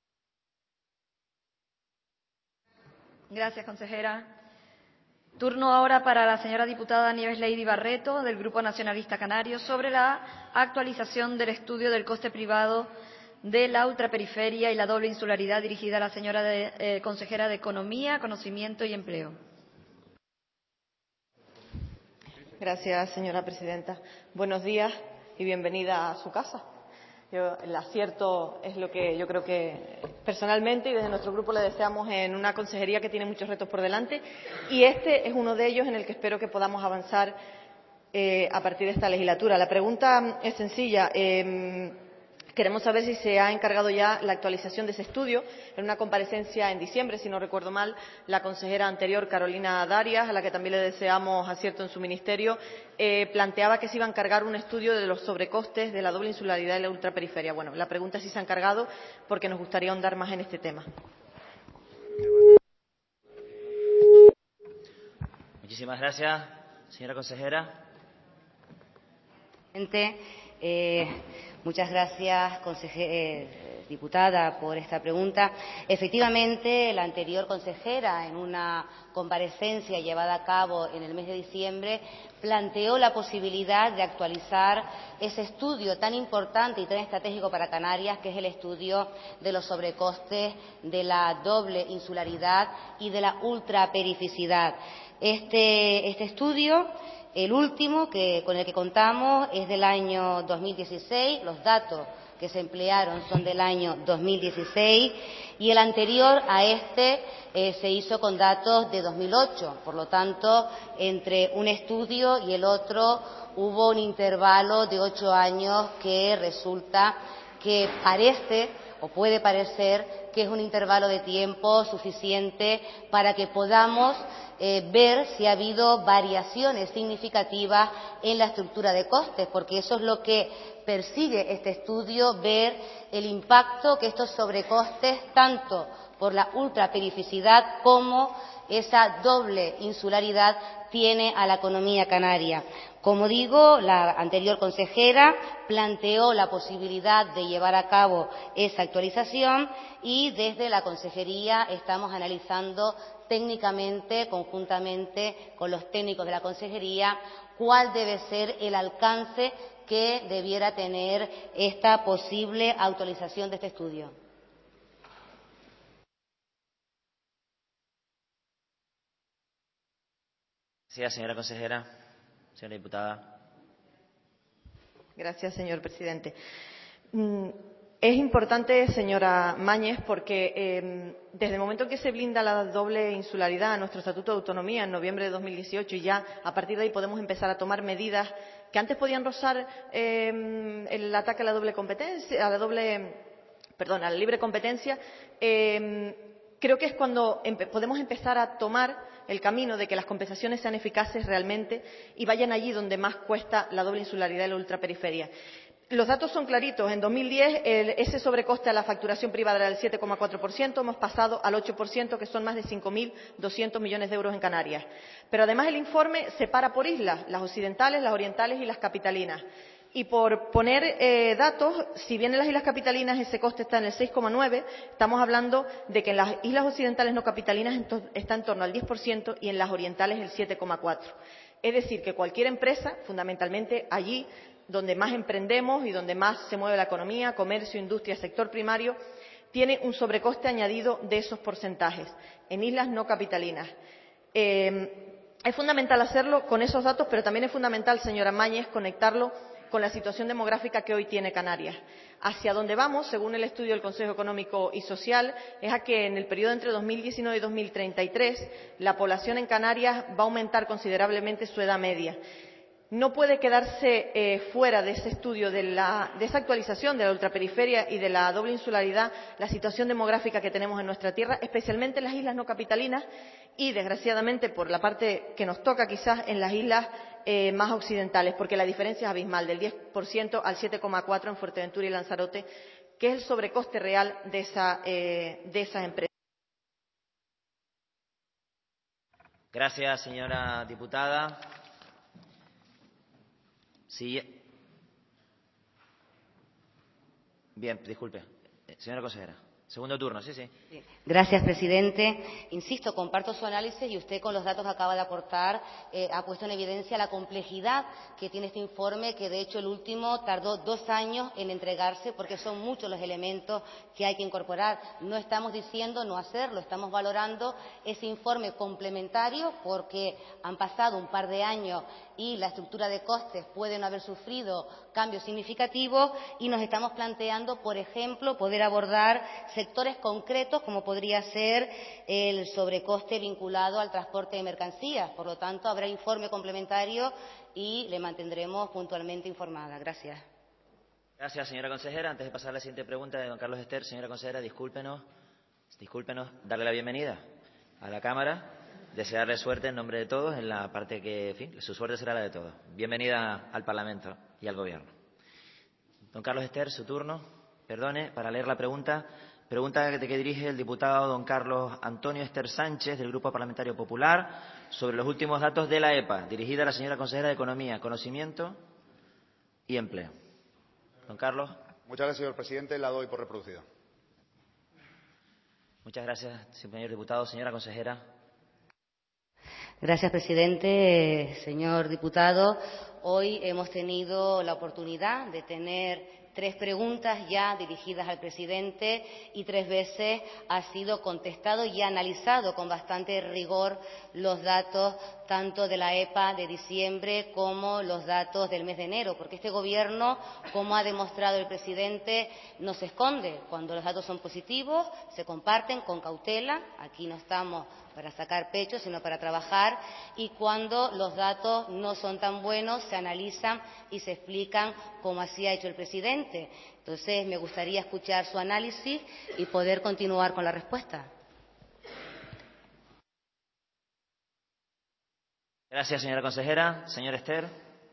[SPEAKER 4] Gracias, consejera. Turno ahora para la señora diputada Nieves Leydi Barreto, del Grupo Nacionalista Canario, sobre la actualización del estudio del coste privado de la ultraperiferia y la doble insularidad, dirigida a la señora de, eh, consejera de Economía, Conocimiento y Empleo.
[SPEAKER 16] Gracias, señora presidenta. Buenos días y bienvenida a su casa. Yo, el acierto es lo que yo creo que personalmente y desde nuestro grupo le deseamos en una consejería que tiene muchos retos por delante, y este es uno de ellos en el que espero que podamos avanzar eh, a partir de esta legislatura. La pregunta es sencilla. Eh, Queremos saber si se ha encargado ya la actualización de ese estudio. En una comparecencia en diciembre, si no recuerdo mal, la consejera anterior, Carolina Darias, a la que también le deseamos acierto en su ministerio, eh, planteaba que se iba a encargar un estudio de los sobrecostes de la doble insularidad y la ultraperiferia. Bueno, la pregunta es si se ha encargado, porque nos gustaría ahondar más en este tema.
[SPEAKER 1] Muchísimas gracias. Señora consejera.
[SPEAKER 17] Eh, muchas gracias, eh, diputada, por esta pregunta. Efectivamente, la anterior consejera, en una comparecencia llevada a cabo en el mes de diciembre, planteó la posibilidad de actualizar ese estudio tan importante y tan estratégico para Canarias, que es el estudio de los sobrecostes de la doble insularidad y de la ultraperificidad. Este, este estudio, el último que, con el que contamos, es del año dos mil dieciséis. Los datos que se emplearon son del año dos mil dieciséis y el anterior a este eh, se hizo con datos de dos mil ocho. Por lo tanto, entre un estudio y el otro hubo un intervalo de ocho años que resulta que parece o puede parecer que es un intervalo de tiempo suficiente para que podamos eh, ver si ha habido variaciones significativas en la estructura de costes, porque eso es lo que persigue este estudio, ver el impacto que estos sobrecostes, tanto por la ultraperificidad como esa doble insularidad, tiene a la economía canaria. Como digo, la anterior consejera planteó la posibilidad de llevar a cabo esa actualización y desde la consejería estamos analizando técnicamente, conjuntamente con los técnicos de la consejería, cuál debe ser el alcance que debiera tener esta posible actualización de este estudio.
[SPEAKER 1] Gracias, señora consejera. Señora diputada.
[SPEAKER 16] Gracias, señor presidente. Es importante, señora Mañez, porque eh, desde el momento en que se blinda la doble insularidad a nuestro Estatuto de Autonomía en noviembre de dos mil dieciocho, y ya a partir de ahí podemos empezar a tomar medidas que antes podían rozar eh, el ataque a la doble competencia, a la doble, perdón, a la libre competencia, eh, creo que es cuando empe- podemos empezar a tomar el camino de que las compensaciones sean eficaces realmente y vayan allí donde más cuesta la doble insularidad y la ultraperiferia. Los datos son claritos. En dos mil diez el, ese sobrecoste a la facturación privada era del siete coma cuatro por ciento, hemos pasado al ocho por ciento, que son más de cinco mil doscientos millones de euros en Canarias. Pero además el informe separa por islas, las occidentales, las orientales y las capitalinas. Y por poner eh, datos, si bien en las islas capitalinas ese coste está en el seis coma nueve, estamos hablando de que en las islas occidentales no capitalinas está en torno al diez por ciento y en las orientales el siete coma cuatro por ciento. Es decir, que cualquier empresa, fundamentalmente allí donde más emprendemos y donde más se mueve la economía, comercio, industria, sector primario, tiene un sobrecoste añadido de esos porcentajes, en islas no capitalinas. Eh, es fundamental hacerlo con esos datos, pero también es fundamental, señora Mañez, conectarlo con la situación demográfica que hoy tiene Canarias. Hacia dónde vamos, según el estudio del Consejo Económico y Social, es a que en el periodo entre dos mil diecinueve y dos mil treinta y tres la población en Canarias va a aumentar considerablemente su edad media. No puede quedarse eh, fuera de ese estudio, de, la, de esa actualización de la ultraperiferia y de la doble insularidad, la situación demográfica que tenemos en nuestra tierra, especialmente en las islas no capitalinas y, desgraciadamente, por la parte que nos toca quizás, en las islas eh, más occidentales, porque la diferencia es abismal, del diez por ciento al siete coma cuatro por ciento en Fuerteventura y Lanzarote, que es el sobrecoste real de, esa, eh, de esas empresas.
[SPEAKER 1] Gracias, señora diputada. Sí. Bien, disculpe. Señora consejera. Segundo turno, sí, sí.
[SPEAKER 17] Gracias, presidente. Insisto, comparto su análisis y usted con los datos que acaba de aportar eh, ha puesto en evidencia la complejidad que tiene este informe, que de hecho el último tardó dos años en entregarse porque son muchos los elementos que hay que incorporar. No estamos diciendo no hacerlo, estamos valorando ese informe complementario porque han pasado un par de años y la estructura de costes puede no haber sufrido cambios significativos y nos estamos planteando, por ejemplo, poder abordar sectores concretos como podría ser el sobrecoste vinculado al transporte de mercancías. Por lo tanto, habrá informe complementario y le mantendremos puntualmente informada. Gracias.
[SPEAKER 1] Gracias, señora consejera. Antes de pasar a la siguiente pregunta de don Carlos Ester, señora consejera, discúlpenos, discúlpenos darle la bienvenida a la Cámara, desearle suerte en nombre de todos en la parte que, en fin, su suerte será la de todos. Bienvenida al Parlamento y al Gobierno. Don Carlos Ester, su turno. Perdone, para leer la pregunta. Pregunta que dirige el diputado don Carlos Antonio Ester Sánchez, del Grupo Parlamentario Popular, sobre los últimos datos de la E P A, dirigida a la señora consejera de Economía, Conocimiento y Empleo. Don Carlos.
[SPEAKER 18] Muchas gracias, señor presidente. La doy por reproducida.
[SPEAKER 1] Muchas gracias, señor diputado. Señora consejera.
[SPEAKER 17] Gracias, presidente. Señor diputado, hoy hemos tenido la oportunidad de tener tres preguntas ya dirigidas al presidente y tres veces ha sido contestado y analizado con bastante rigor los datos tanto de la E P A de diciembre como los datos del mes de enero, porque este Gobierno, como ha demostrado el presidente, no se esconde. Cuando los datos son positivos, se comparten con cautela. Aquí no estamos para sacar pecho, sino para trabajar. Y cuando los datos no son tan buenos, se analizan y se explican como así ha hecho el presidente. Entonces, me gustaría escuchar su análisis y poder continuar con la respuesta.
[SPEAKER 1] Gracias, señora consejera. Señor Ester.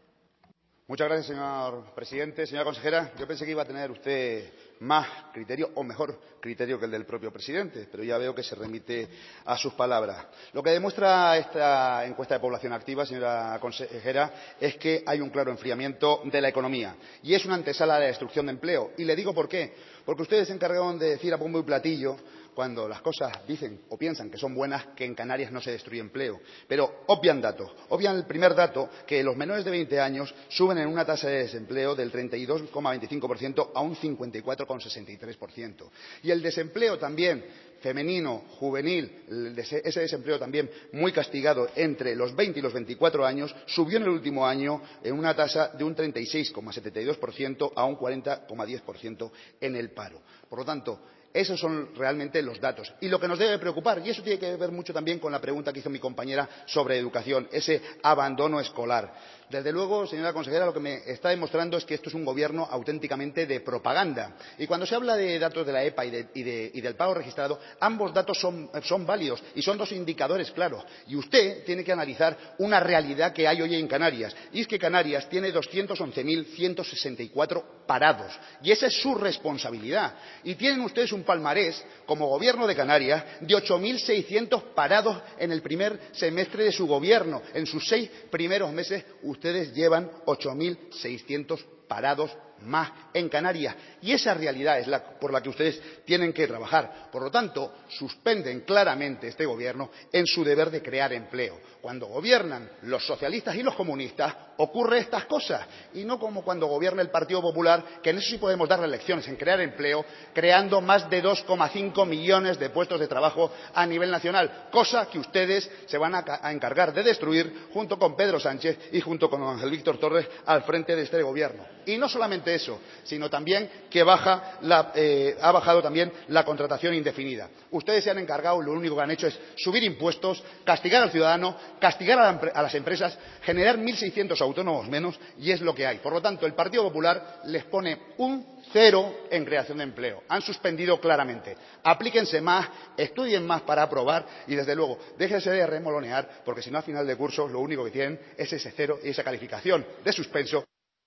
[SPEAKER 18] Muchas gracias, señor presidente. Señora consejera, yo pensé que iba a tener usted más criterio o mejor criterio que el del propio presidente, pero ya veo que se remite a sus palabras. Lo que demuestra esta encuesta de población activa, señora consejera, es que hay un claro enfriamiento de la economía y es una antesala de la destrucción de empleo. Y le digo por qué. Porque ustedes se encargaron de decir a bombo y platillo, cuando las cosas dicen o piensan que son buenas, que en Canarias no se destruye empleo. Pero obvian datos. Obvian el primer dato, que los menores de veinte años suben en una tasa de desempleo del treinta y dos coma veinticinco por ciento a un cincuenta y cuatro coma sesenta y tres por ciento. Y el desempleo también femenino, juvenil, ese desempleo también muy castigado entre los veinte y los veinticuatro años, subió en el último año en una tasa de un treinta y seis coma setenta y dos por ciento a un cuarenta coma diez por ciento en el paro. Por lo tanto, esos son realmente los datos. Y lo que nos debe preocupar, y eso tiene que ver mucho también con la pregunta que hizo mi compañera sobre educación, ese abandono escolar. Desde luego, señora consejera, lo que me está demostrando es que esto es un gobierno auténticamente de propaganda. Y cuando se habla de datos de la E P A y, de, y, de, y del paro registrado, ambos datos son, son válidos y son dos indicadores claros. Y usted tiene que analizar una realidad que hay hoy en Canarias. Y es que Canarias tiene doscientos once mil ciento sesenta y cuatro parados. Y esa es su responsabilidad. Y tienen ustedes un palmarés, como gobierno de Canarias, de ocho mil seiscientos parados en el primer semestre de su gobierno. En sus seis primeros meses, ustedes llevan ocho mil seiscientos parados más en Canarias. Y esa realidad es la por la que ustedes tienen que trabajar. Por lo tanto, suspenden claramente este gobierno en su deber de crear empleo. Cuando gobiernan los socialistas y los comunistas, ocurre estas cosas. Y no como cuando gobierna el Partido Popular, que en eso sí podemos darle lecciones, en crear empleo, creando más de dos coma cinco millones de puestos de trabajo a nivel nacional. Cosa que ustedes se van a, a encargar de destruir junto con Pedro Sánchez y junto con Ángel Víctor Torres al frente de este gobierno. Y no solamente eso, sino también que baja la, eh, ha bajado también la contratación indefinida. Ustedes se han encargado, lo único que han hecho es subir impuestos, castigar al ciudadano, castigar a, la, a las empresas, generar mil seiscientos autónomos menos, y es lo que hay. Por lo tanto, el Partido Popular les pone un cero en creación de empleo. Han suspendido claramente. Aplíquense más, estudien más para aprobar y, desde luego, déjense de remolonear, porque si no, a final de curso, lo único que tienen es ese cero y esa calificación de suspenso.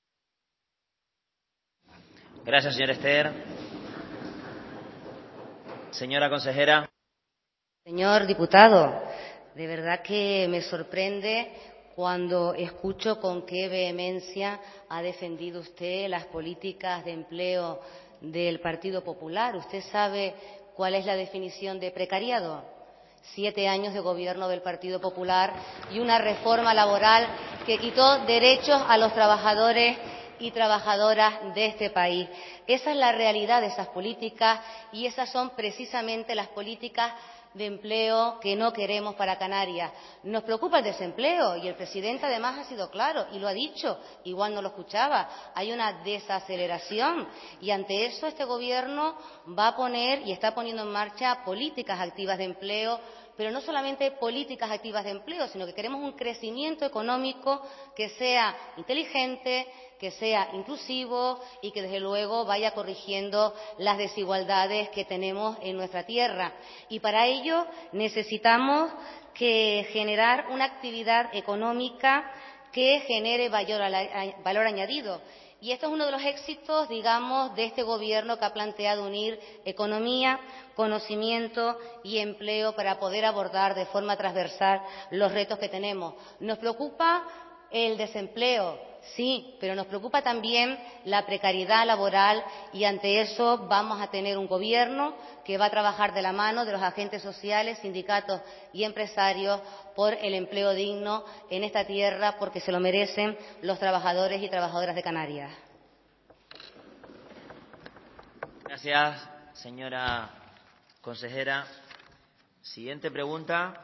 [SPEAKER 1] Gracias, señor Ester. Señora consejera.
[SPEAKER 17] Señor diputado, de verdad que me sorprende cuando escucho con qué vehemencia ha defendido usted las políticas de empleo del Partido Popular. Usted sabe cuál es la definición de precariado. Siete años de gobierno del Partido Popular y una reforma laboral que quitó derechos a los trabajadores y trabajadoras de este país. Esa es la realidad de esas políticas y esas son precisamente las políticas de empleo que no queremos para Canarias. Nos preocupa el desempleo y el presidente además ha sido claro y lo ha dicho, igual no lo escuchaba, hay una desaceleración y ante eso este gobierno va a poner y está poniendo en marcha políticas activas de empleo, pero no solamente políticas activas de empleo, sino que queremos un crecimiento económico que sea inteligente, que sea inclusivo y que desde luego vaya corrigiendo las desigualdades que tenemos en nuestra tierra. Y para ello necesitamos que generar una actividad económica que genere valor, valor añadido. Y esto es uno de los éxitos, digamos, de este gobierno que ha planteado unir economía, conocimiento y empleo para poder abordar de forma transversal los retos que tenemos. Nos preocupa el desempleo, sí, pero nos preocupa también la precariedad laboral y ante eso vamos a tener un gobierno que va a trabajar de la mano de los agentes sociales, sindicatos y empresarios por el empleo digno en esta tierra porque se lo merecen los trabajadores y trabajadoras de Canarias.
[SPEAKER 1] Gracias, señora consejera. Siguiente pregunta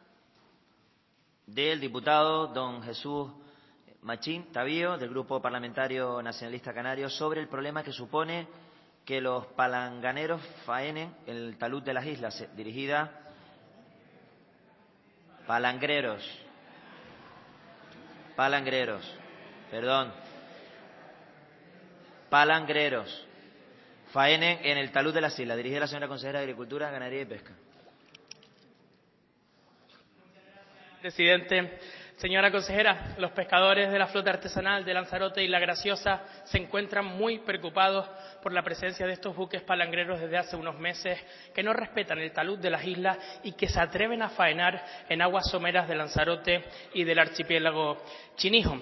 [SPEAKER 1] del diputado don Jesús Machín Tavío, del Grupo Parlamentario Nacionalista Canario, sobre el problema que supone que los palanganeros faenen el talud de las islas, dirigida palangreros, palangreros, perdón, palangreros, faenen en el talud de las islas, dirigida a la señora consejera de Agricultura, Ganadería y Pesca.
[SPEAKER 19] Presidente. Señora consejera, los pescadores de la flota artesanal de Lanzarote y La Graciosa se encuentran muy preocupados por la presencia de estos buques palangreros desde hace unos meses que no respetan el talud de las islas y que se atreven a faenar en aguas someras de Lanzarote y del archipiélago Chinijo.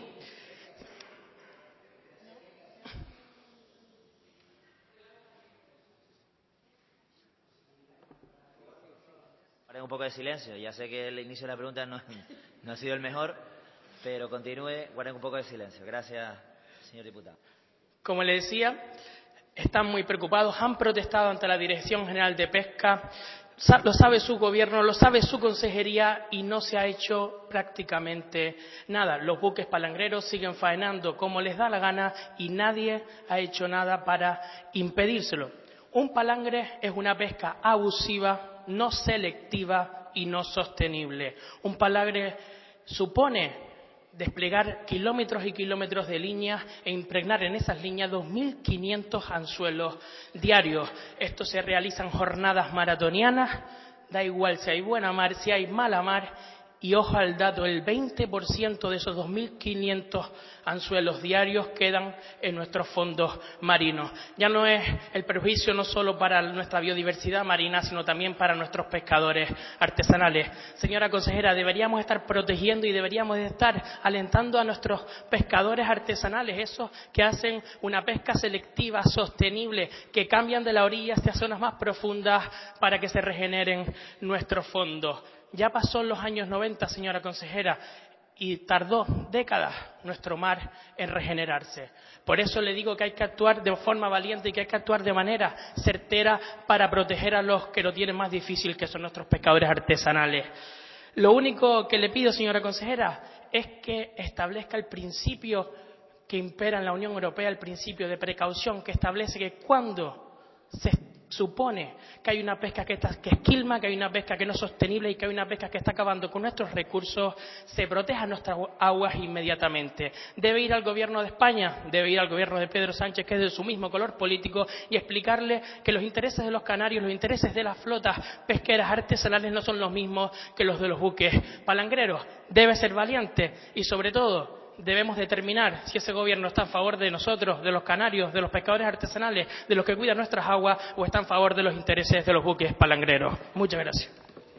[SPEAKER 1] Un poco de silencio. Ya sé que el inicio de la pregunta no, no ha sido el mejor, pero continúe, guarden un poco de silencio. Gracias, señor diputado.
[SPEAKER 19] Como le decía, están muy preocupados, han protestado ante la Dirección General de Pesca, lo sabe su gobierno, lo sabe su consejería y no se ha hecho prácticamente nada. Los buques palangreros siguen faenando como les da la gana y nadie ha hecho nada para impedírselo. Un palangre es una pesca abusiva, no selectiva y no sostenible. Un palangre supone desplegar kilómetros y kilómetros de líneas e impregnar en esas líneas dos mil quinientos anzuelos diarios. Esto se realiza en jornadas maratonianas, da igual si hay buena mar, si hay mala mar. Y ojo al dato, el veinte por ciento de esos dos mil quinientos anzuelos diarios quedan en nuestros fondos marinos. Ya no es el perjuicio no solo para nuestra biodiversidad marina, sino también para nuestros pescadores artesanales. Señora consejera, deberíamos estar protegiendo y deberíamos estar alentando a nuestros pescadores artesanales, esos que hacen una pesca selectiva, sostenible, que cambian de la orilla hacia zonas más profundas para que se regeneren nuestros fondos. Ya pasó en los años noventa, señora consejera, y tardó décadas nuestro mar en regenerarse. Por eso le digo que hay que actuar de forma valiente y que hay que actuar de manera certera para proteger a los que lo tienen más difícil, que son nuestros pescadores artesanales. Lo único que le pido, señora consejera, es que establezca el principio que impera en la Unión Europea, el principio de precaución, que establece que cuando se supone que hay una pesca que, está, que esquilma, que hay una pesca que no es sostenible y que hay una pesca que está acabando con nuestros recursos, se protejan nuestras aguas inmediatamente. Debe ir al gobierno de España, debe ir al gobierno de Pedro Sánchez, que es de su mismo color político, y explicarle que los intereses de los canarios, los intereses de las flotas pesqueras artesanales no son los mismos que los de los buques palangreros. Debe ser valiente y, sobre todo, debemos determinar si ese gobierno está a favor de nosotros, de los canarios, de los pescadores artesanales, de los que cuidan nuestras aguas, o está a favor de los intereses de los buques palangreros. Muchas gracias.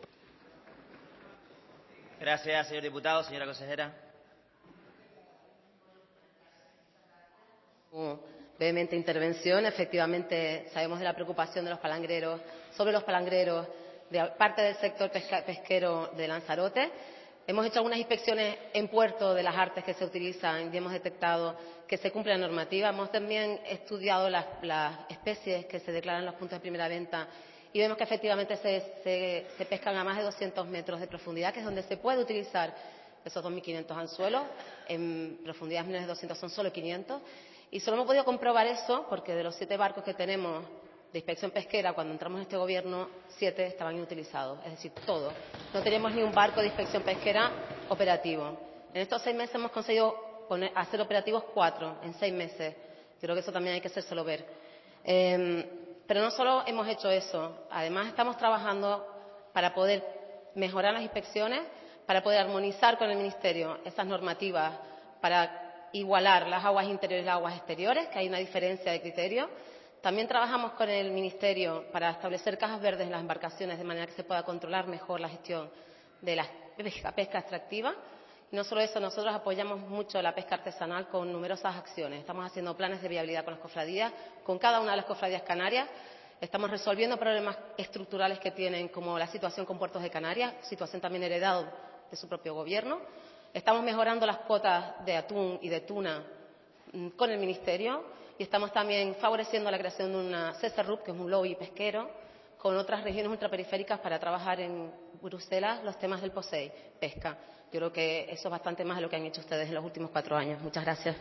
[SPEAKER 1] Gracias, señor diputado. Señora consejera.
[SPEAKER 5] vehemente intervención. Efectivamente, sabemos de la preocupación de los palangreros, sobre los palangreros, de parte del sector pesca, pesquero de Lanzarote. Hemos hecho algunas inspecciones en puerto de las artes que se utilizan y hemos detectado que se cumple la normativa. Hemos también estudiado las, las especies que se declaran en los puntos de primera venta y vemos que efectivamente se, se, se pescan a más de doscientos metros de profundidad, que es donde se puede utilizar esos dos mil quinientos anzuelos. En profundidades menos de doscientos son solo quinientos. Y solo hemos podido comprobar eso porque de los siete barcos que tenemos de inspección pesquera, cuando entramos en este gobierno, siete estaban inutilizados, es decir, todos. No teníamos ni un barco de inspección pesquera operativo. En estos seis meses hemos conseguido poner, hacer operativos cuatro, en seis meses. Creo que eso también hay que hacérselo ver. Eh, pero no solo hemos hecho eso, además estamos trabajando para poder mejorar las inspecciones, para poder armonizar con el Ministerio esas normativas, para igualar las aguas interiores y las aguas exteriores, que hay una diferencia de criterio. También trabajamos con el Ministerio para establecer cajas verdes en las embarcaciones de manera que se pueda controlar mejor la gestión de la pesca, pesca extractiva. Y no solo eso, nosotros apoyamos mucho la pesca artesanal con numerosas acciones. Estamos haciendo planes de viabilidad con las cofradías, con cada una de las cofradías canarias. Estamos resolviendo problemas estructurales que tienen, como la situación con Puertos de Canarias, situación también heredada de su propio gobierno. Estamos mejorando las cuotas de atún y de tuna con el Ministerio. Y estamos también favoreciendo la creación de una C S R U P, que es un lobby pesquero, con otras regiones ultraperiféricas para trabajar en Bruselas los temas del POSEI, pesca. Yo creo que eso es bastante más de lo que han hecho ustedes en los últimos cuatro años. Muchas gracias.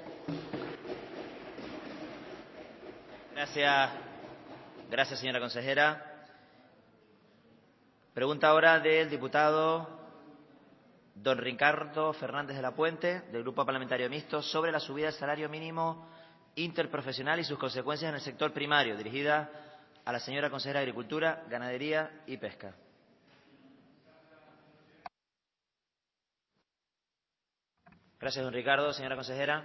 [SPEAKER 1] Gracias, gracias señora consejera. Pregunta ahora del diputado don Ricardo Fernández de la Puente, del Grupo Parlamentario Mixto, sobre la subida del salario mínimo interprofesional y sus consecuencias en el sector primario, dirigida a la señora consejera de Agricultura, Ganadería y Pesca. Gracias, don Ricardo. Señora consejera.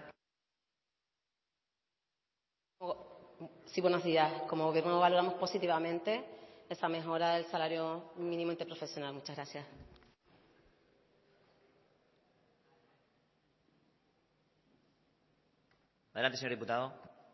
[SPEAKER 5] Sí, buenos días. Como Gobierno valoramos positivamente esa mejora del salario mínimo interprofesional. Muchas gracias.
[SPEAKER 1] Adelante, señor diputado.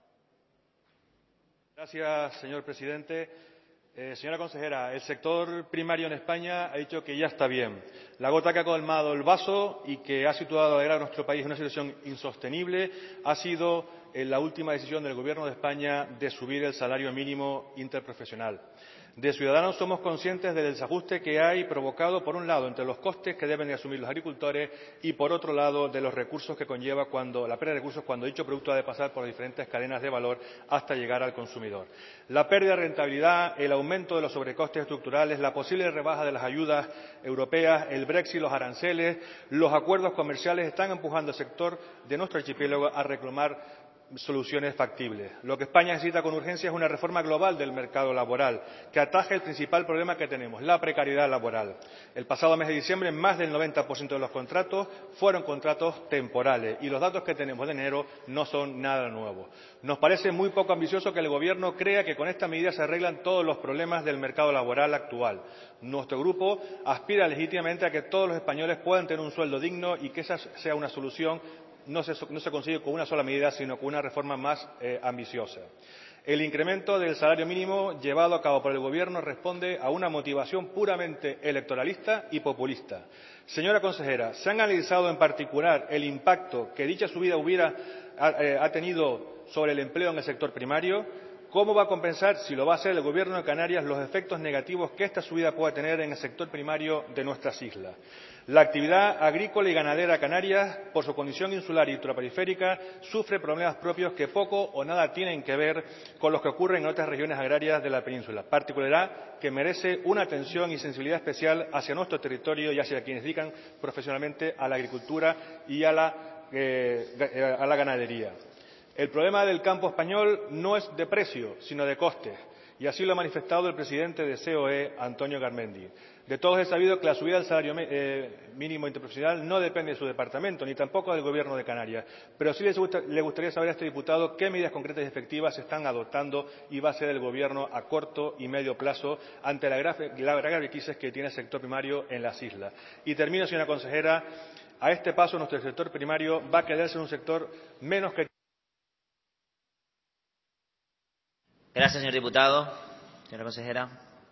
[SPEAKER 9] Gracias, señor presidente. Eh, señora consejera, el sector primario en España ha dicho que ya está bien. La gota que ha colmado el vaso y que ha situado a nuestro país en una situación insostenible ha sido eh, la última decisión del Gobierno de España de subir el salario mínimo interprofesional. De Ciudadanos somos conscientes del desajuste que hay provocado, por un lado, entre los costes que deben de asumir los agricultores y, por otro lado, de los recursos que conlleva cuando, la pérdida de recursos cuando dicho producto ha de pasar por diferentes cadenas de valor hasta llegar al consumidor. La pérdida de rentabilidad, el aumento de los sobrecostes estructurales, la posible rebaja de las ayudas europeas, el Brexit, los aranceles, los acuerdos comerciales están empujando al sector de nuestro archipiélago a reclamar soluciones factibles. Lo que España necesita con urgencia es una reforma global del mercado laboral que ataje el principal problema que tenemos, la precariedad laboral. El pasado mes de diciembre, más del noventa por ciento de los contratos fueron contratos temporales y los datos que tenemos de enero no son nada nuevos. Nos parece muy poco ambicioso que el Gobierno crea que con esta medida se arreglan todos los problemas del mercado laboral actual. Nuestro grupo aspira legítimamente a que todos los españoles puedan tener un sueldo digno y que esa sea una solución. No se, no se consigue con una sola medida, sino con una reforma más eh, ambiciosa. El incremento del salario mínimo llevado a cabo por el Gobierno responde a una motivación puramente electoralista y populista. Señora consejera, ¿se ha analizado en particular el impacto que dicha subida hubiera, ha, eh, ha tenido sobre el empleo en el sector primario? ¿Cómo va a compensar, si lo va a hacer el Gobierno de Canarias, los efectos negativos que esta subida pueda tener en el sector primario de nuestras islas? La actividad agrícola y ganadera canaria, por su condición insular y ultraperiférica, sufre problemas propios que poco o nada tienen que ver con los que ocurren en otras regiones agrarias de la península, particularidad que merece una atención y sensibilidad especial hacia nuestro territorio y hacia quienes dedican profesionalmente a la agricultura y a la, eh, a la ganadería. El problema del campo español no es de precio, sino de costes, y así lo ha manifestado el presidente de C O E, Antonio Garmendi. De todos es sabido que la subida del salario eh, mínimo interprofesional no depende de su departamento, ni tampoco del Gobierno de Canarias. Pero sí les gusta, le gustaría saber a este diputado qué medidas concretas y efectivas se están adoptando y va a hacer el Gobierno a corto y medio plazo ante la grave, la grave crisis que tiene el sector primario en las islas. Y termino, señora consejera, a este paso nuestro sector primario va a quedarse en un sector menos que
[SPEAKER 1] Gracias, señor diputado. Señora consejera.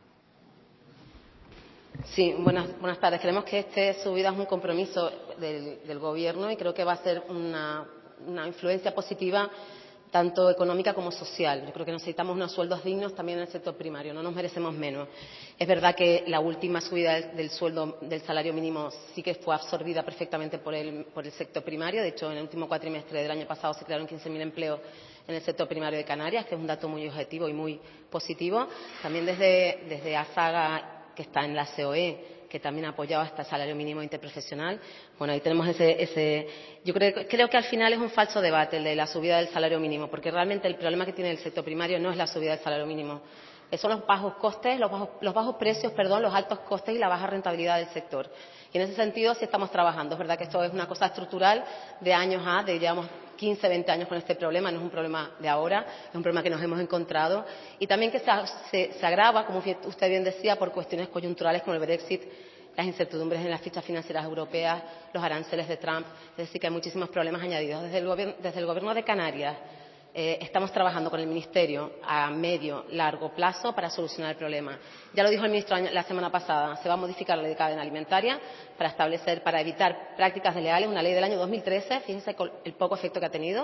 [SPEAKER 5] Sí, buenas, buenas tardes. Creemos que esta subida es un compromiso del, del Gobierno y creo que va a ser una, una influencia positiva tanto económica como social. Yo creo que necesitamos unos sueldos dignos también en el sector primario, no nos merecemos menos. Es verdad que la última subida del, del sueldo del salario mínimo sí que fue absorbida perfectamente por el, por el sector primario. De hecho, en el último cuatrimestre del año pasado se crearon quince mil empleos en el sector primario de Canarias, que es un dato muy objetivo y muy positivo. También desde, desde ASAGA, que está en la C O E, que también ha apoyado hasta el salario mínimo interprofesional. Bueno, ahí tenemos ese... ese yo creo, creo que al final es un falso debate el de la subida del salario mínimo, porque realmente el problema que tiene el sector primario no es la subida del salario mínimo, son los bajos costes, los bajos, los bajos precios, perdón, los altos costes y la baja rentabilidad del sector. Y en ese sentido sí estamos trabajando. Es verdad que esto es una cosa estructural de años a, de llevamos quince, veinte años con este problema, no es un problema de ahora, es un problema que nos hemos encontrado y también que se, se, se agrava, como usted bien decía, por cuestiones coyunturales como el Brexit, las incertidumbres en las fichas financieras europeas, los aranceles de Trump, es decir, que hay muchísimos problemas añadidos. Desde el gobierno, desde el gobierno de Canarias eh, estamos trabajando con el Ministerio a medio, largo plazo para solucionar el problema. Ya lo dijo el ministro la semana pasada, se va a modificar la ley de cadena alimentaria para establecer, para evitar prácticas desleales, una ley del año dos mil trece, fíjense el poco efecto que ha tenido,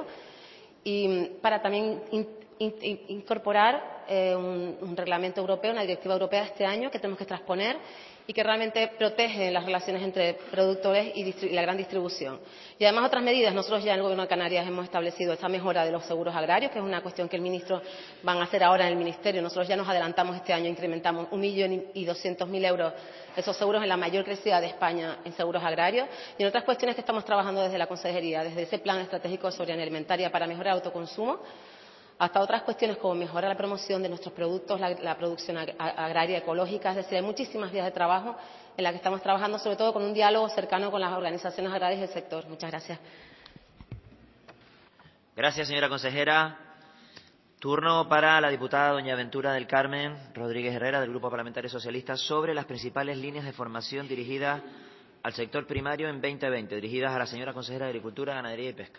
[SPEAKER 5] y para también in, in, in, incorporar eh, un, un reglamento europeo, una directiva europea este año que tenemos que transponer y que realmente protege las relaciones entre productores y, y la gran distribución. Y además otras medidas. Nosotros ya en el Gobierno de Canarias hemos establecido esta mejora de los seguros agrarios, que es una cuestión que el ministro van a hacer ahora en el Ministerio. Nosotros ya nos adelantamos este año, incrementamos un millón y doscientos mil euros esos seguros en la mayor crecida de España en seguros agrarios. Y en otras cuestiones que estamos trabajando desde la Consejería, desde ese plan estratégico de soberanía alimentaria para mejorar el autoconsumo, hasta otras cuestiones como mejorar la promoción de nuestros productos, la, la producción ag agraria ecológica. Es decir, hay muchísimas vías de trabajo en las que estamos trabajando, sobre todo con un diálogo cercano con las organizaciones agrarias del sector. Muchas gracias.
[SPEAKER 1] Gracias, señora consejera. Turno para la diputada doña Ventura del Carmen Rodríguez Herrera, del Grupo Parlamentario Socialista, sobre las principales líneas de formación dirigidas al sector primario en veinte veinte, dirigidas a la señora consejera de Agricultura, Ganadería y Pesca.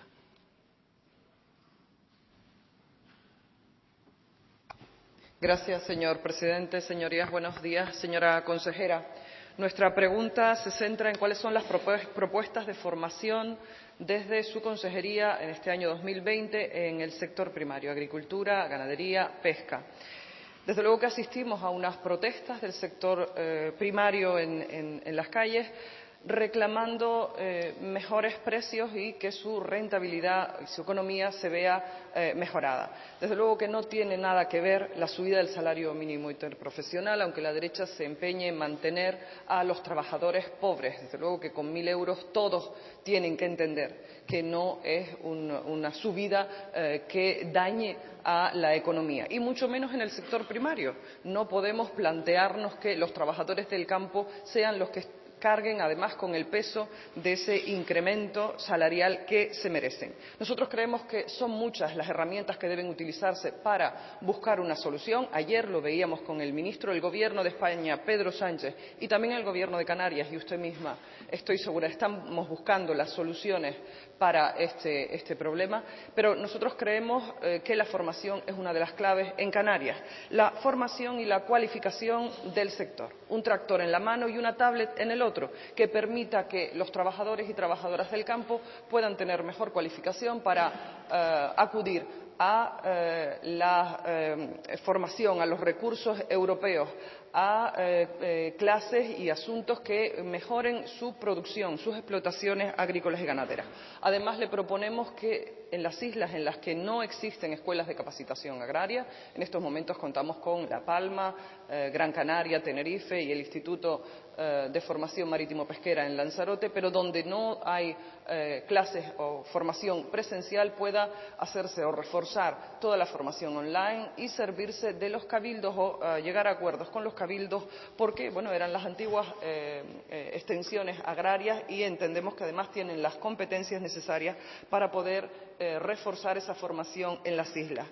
[SPEAKER 20] Gracias, señor presidente. Señorías, buenos días. Señora consejera, nuestra pregunta se centra en cuáles son las propuestas de formación desde su consejería en este año dos mil veinte en el sector primario, agricultura, ganadería, pesca. Desde luego que asistimos a unas protestas del sector eh, primario en, en, en las calles, reclamando eh, mejores precios y que su rentabilidad y su economía se vea eh, mejorada. Desde luego que no tiene nada que ver la subida del salario mínimo interprofesional, aunque la derecha se empeñe en mantener a los trabajadores pobres. Desde luego que con mil euros todos tienen que entender que no es un, una subida eh, que dañe a la economía, y mucho menos en el sector primario. No podemos plantearnos que los trabajadores del campo sean los que carguen además con el peso de ese incremento salarial que se merecen. Nosotros creemos que son muchas las herramientas que deben utilizarse para buscar una solución. Ayer lo veíamos con el ministro del Gobierno de España, Pedro Sánchez, y también el Gobierno de Canarias, y usted misma, estoy segura, estamos buscando las soluciones para este, este problema, pero nosotros creemos eh, que la formación es una de las claves en Canarias. La formación y la cualificación del sector. Un tractor en la mano y una tablet en el otro, que permita que los trabajadores y trabajadoras del campo puedan tener mejor cualificación para eh, acudir a eh, la eh, formación, a los recursos europeos, a eh, eh, clases y asuntos que mejoren su producción, sus explotaciones agrícolas y ganaderas. Además, le proponemos que en las islas en las que no existen escuelas de capacitación agraria, en estos momentos contamos con La Palma, eh, Gran Canaria, Tenerife y el Instituto eh, de Formación Marítimo-Pesquera en Lanzarote, pero donde no hay eh, clases o formación presencial, pueda hacerse o reforzar toda la formación online y servirse de los cabildos o eh, llegar a acuerdos con los cabildos, porque bueno, eran las antiguas eh, eh, extensiones agrarias, y entendemos que además tienen las competencias necesarias para poder eh, reforzar esa formación en las islas.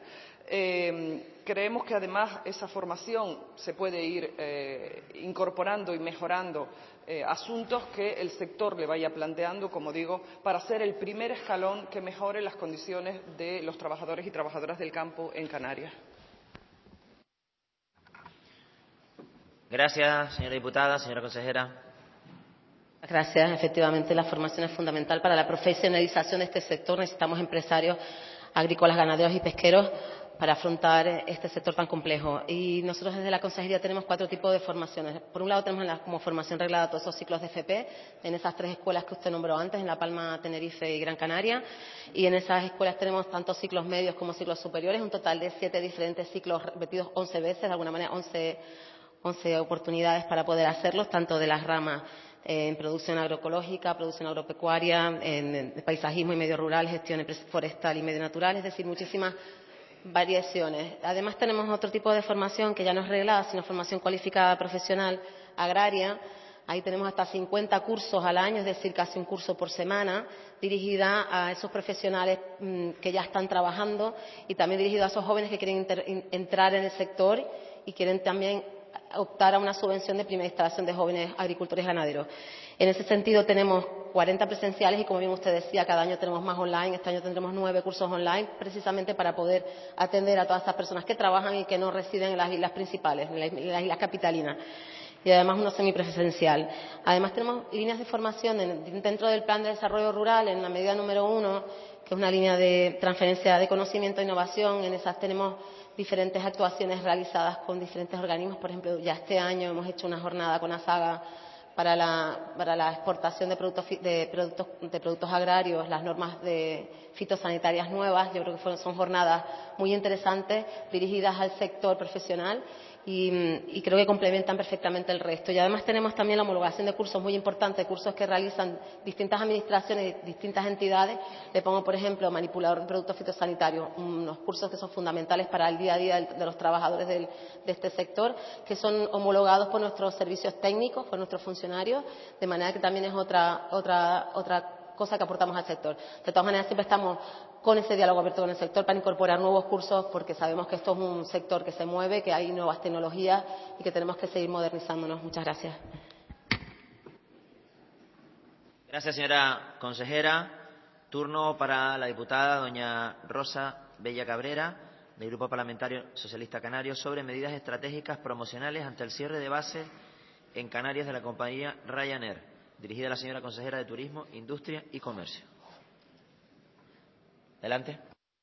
[SPEAKER 20] Eh, creemos que además esa formación se puede ir eh, incorporando y mejorando eh, asuntos que el sector le vaya planteando, como digo, para ser el primer escalón que mejore las condiciones de los trabajadores y trabajadoras del campo en Canarias.
[SPEAKER 1] Gracias, señora diputada. Señora consejera.
[SPEAKER 5] Gracias. Efectivamente, la formación es fundamental para la profesionalización de este sector. Necesitamos empresarios agrícolas, ganaderos y pesqueros para afrontar este sector tan complejo. Y nosotros desde la Consejería tenemos cuatro tipos de formaciones. Por un lado tenemos la, como formación reglada todos esos ciclos de F P en esas tres escuelas que usted nombró antes, en La Palma, Tenerife y Gran Canaria. Y en esas escuelas tenemos tanto ciclos medios como ciclos superiores, un total de siete diferentes ciclos repetidos once veces, de alguna manera once, once oportunidades para poder hacerlos, tanto de las ramas en producción agroecológica, producción agropecuaria, en paisajismo y medio rural, gestión forestal y medio natural, es decir, muchísimas variaciones. Además tenemos otro tipo de formación que ya no es reglada, sino formación cualificada profesional agraria. Ahí tenemos hasta cincuenta cursos al año, es decir, casi un curso por semana, dirigida a esos profesionales mmm, que ya están trabajando y también dirigido a esos jóvenes que quieren inter, in, entrar en el sector y quieren también optar a una subvención de primera instalación de jóvenes agricultores y ganaderos. En ese sentido tenemos cuarenta presenciales y, como bien usted decía, cada año tenemos más online. Este año tendremos nueve cursos online, precisamente para poder atender a todas estas personas que trabajan y que no residen en las islas principales, en las islas capitalinas. Y además uno semipresencial. Además tenemos líneas de formación en, dentro del Plan de Desarrollo Rural, en la medida número uno, que es una línea de transferencia de conocimiento e innovación. En esas tenemos diferentes actuaciones realizadas con diferentes organismos. Por ejemplo, ya este año hemos hecho una jornada con ASAGA para la, para la exportación de productos, de, productos, de productos agrarios, las normas de fitosanitarias nuevas. Yo creo que fueron, son jornadas muy interesantes, dirigidas al sector profesional y, y creo que complementan perfectamente el resto. Y además tenemos también la homologación de cursos muy importantes, cursos que realizan distintas administraciones y distintas entidades. Le pongo, por ejemplo, manipulador de productos fitosanitarios, unos cursos que son fundamentales para el día a día de los trabajadores del, de este sector, que son homologados por nuestros servicios técnicos, por nuestros funcionarios, de manera que también es otra, otra, otra cosa que aportamos al sector. De todas maneras, siempre estamos con ese diálogo abierto con el sector para incorporar nuevos cursos, porque sabemos que esto es un sector que se mueve, que hay nuevas tecnologías y que tenemos que seguir modernizándonos. Muchas gracias.
[SPEAKER 1] Gracias, señora consejera. Turno para la diputada doña Rosa Bella Cabrera, del Grupo Parlamentario Socialista Canario, sobre medidas estratégicas promocionales ante el cierre de base en Canarias de la compañía Ryanair, dirigida a la señora consejera de Turismo, Industria y Comercio. Adelante.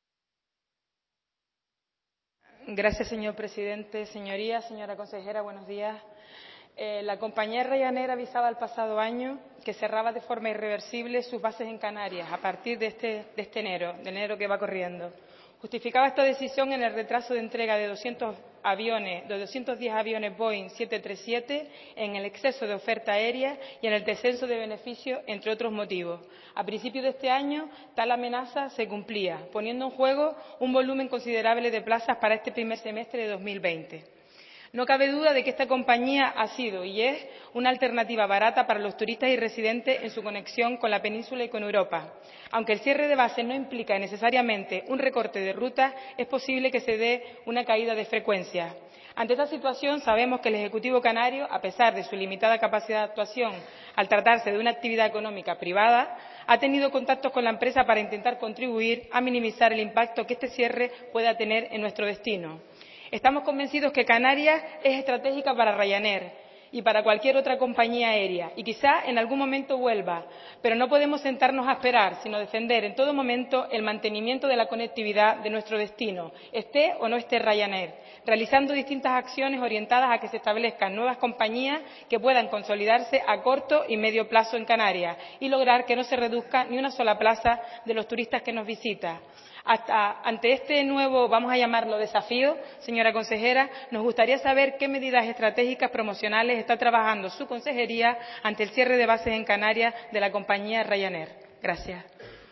[SPEAKER 21] Gracias, señor presidente. Señorías, señora consejera, buenos días. Eh, la compañía Ryanair avisaba el pasado año que cerraba de forma irreversible sus bases en Canarias a partir de este, de este enero, de enero que va corriendo. Justificaba esta decisión en el retraso de entrega de doscientos aviones, de doscientos diez aviones Boeing siete treinta y siete, en el exceso de oferta aérea y en el descenso de beneficios, entre otros motivos. A principios de este año, tal amenaza se cumplía, poniendo en juego un volumen considerable de plazas para este primer semestre de dos mil veinte. No cabe duda de que esta compañía ha sido y es una alternativa barata para los turistas y residentes en su conexión con la península y con Europa. Aunque el cierre de bases no implica necesariamente un recorte de rutas, es posible que se dé una caída de frecuencias. Ante esta situación, sabemos que el Ejecutivo canario, a pesar de su limitada capacidad de actuación al tratarse de una actividad económica privada, ha tenido contactos con la empresa para intentar contribuir a minimizar el impacto que este cierre pueda tener en nuestro destino. Estamos convencidos que Canarias es estratégica para Ryanair y para cualquier otra compañía aérea, y quizá en algún momento vuelva, pero no podemos sentarnos a esperar, sino defender en todo momento el mantenimiento de la conectividad de nuestro destino, esté o no esté Ryanair, realizando distintas acciones orientadas a que se establezcan nuevas compañías que puedan consolidarse a corto y medio plazo en Canarias y lograr que no se reduzca ni una sola plaza de los turistas que nos visitan. Hasta, ante este nuevo, vamos a llamarlo desafío, señora consejera, nos gustaría saber qué medidas estratégicas promocionales está trabajando su consejería ante el cierre de bases en Canarias de la compañía Ryanair. Gracias.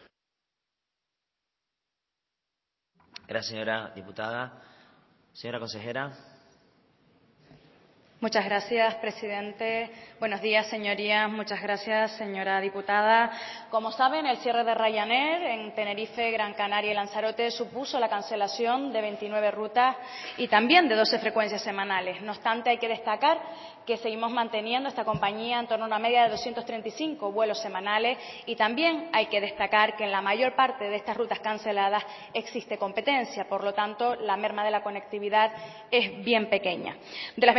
[SPEAKER 1] Gracias, señora diputada. Señora consejera.
[SPEAKER 22] Muchas gracias, presidente. Buenos días, señorías. Muchas gracias, señora diputada. Como saben, el cierre de Ryanair en Tenerife, Gran Canaria y Lanzarote supuso la cancelación de veintinueve rutas y también de doce frecuencias semanales. No obstante, hay que destacar que seguimos manteniendo esta compañía en torno a una media de doscientos treinta y cinco vuelos semanales y también hay que destacar que en la mayor parte de estas rutas canceladas existe competencia. Por lo tanto, la merma de la conectividad es bien pequeña. De las veintinueve rutas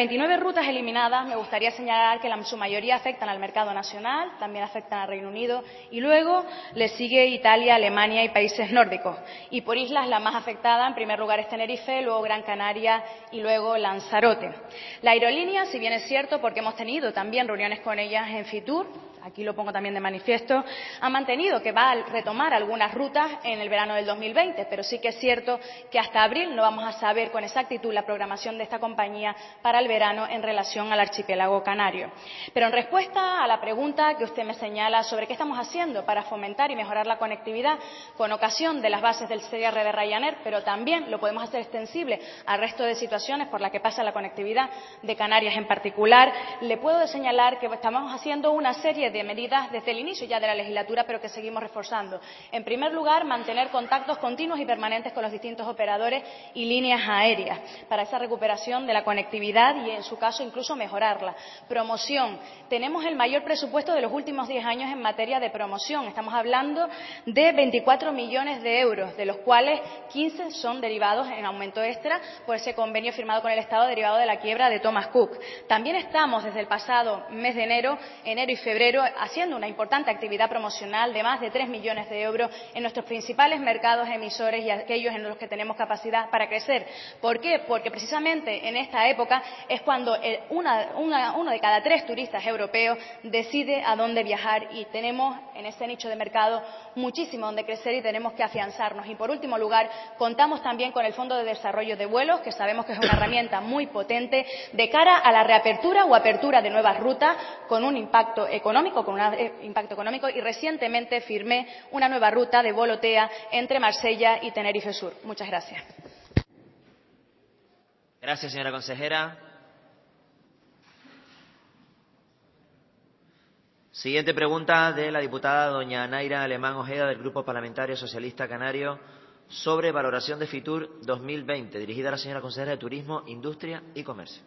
[SPEAKER 22] rutas eliminadas, me gustaría señalar que en su mayoría afectan al mercado nacional, también afectan al Reino Unido, y luego le sigue Italia, Alemania y países nórdicos. Y por islas, la más afectada, en primer lugar, es Tenerife, luego Gran Canaria y luego Lanzarote. La aerolínea, si bien es cierto, porque hemos tenido también reuniones con ellas en Fitur, aquí lo pongo también de manifiesto, ha mantenido que va a retomar algunas rutas en el verano del dos mil veinte, pero sí que es cierto que hasta abril no vamos a saber con exactitud la programación de esta compañía para el verano en relación al archipiélago canario. Pero en respuesta a la pregunta que usted me señala sobre qué estamos haciendo para fomentar y mejorar la conectividad con ocasión de las bases del cierre de Ryanair, pero también lo podemos hacer extensible al resto de situaciones por las que pasa la conectividad de Canarias en particular, le puedo señalar que estamos haciendo una serie de medidas desde el inicio ya de la legislatura, pero que seguimos reforzando. En primer lugar, mantener contactos continuos y permanentes con los distintos operadores y líneas aéreas para esa recuperación de la conectividad y, en su caso, incluso mejorarla. Promoción. Tenemos el mayor presupuesto de los últimos diez años en materia de promoción. Estamos hablando de veinticuatro millones de euros, de los cuales quince son derivados en aumento extra por ese convenio firmado con el Estado derivado de la quiebra de Thomas Cook. También estamos, desde el pasado mes de enero, enero y febrero, haciendo una importante actividad promocional de más de tres millones de euros en nuestros principales mercados emisores y aquellos en los que tenemos capacidad para crecer. ¿Por qué? Porque precisamente en esta época es cuando una, una, uno de cada tres turistas europeos decide a dónde viajar, y tenemos en ese nicho de mercado muchísimo donde crecer y tenemos que afianzarnos. Y por último lugar, contamos también con el Fondo de Desarrollo de Vuelos, que sabemos que es una herramienta muy potente de cara a la reapertura o apertura de nuevas rutas con un impacto económico con un impacto económico y recientemente firmé una nueva ruta de Volotea entre Marsella y Tenerife Sur. Muchas gracias.
[SPEAKER 1] Gracias, señora consejera. Siguiente pregunta de la diputada doña Naira Alemán Ojeda, del Grupo Parlamentario Socialista Canario, sobre valoración de Fitur dos mil veinte, dirigida a la señora consejera de Turismo, Industria y Comercio.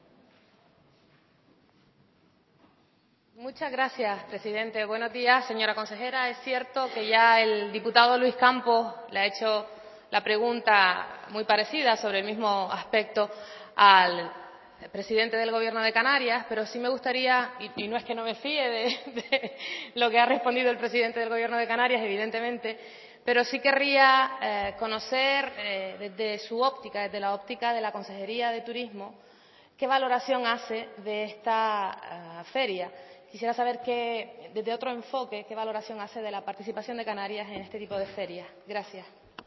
[SPEAKER 6] Muchas gracias, presidente. Buenos días, señora consejera. Es cierto que ya el diputado Luis Campos le ha hecho la pregunta muy parecida sobre el mismo aspecto al presidente del Gobierno de Canarias, pero sí me gustaría, y, y no es que no me fíe de, de lo que ha respondido el presidente del Gobierno de Canarias, evidentemente, pero sí querría eh, conocer eh, desde su óptica, desde la óptica de la Consejería de Turismo, qué valoración hace de esta uh, feria. Quisiera saber qué, desde otro enfoque, qué valoración hace de la participación de Canarias en este tipo de ferias. Gracias.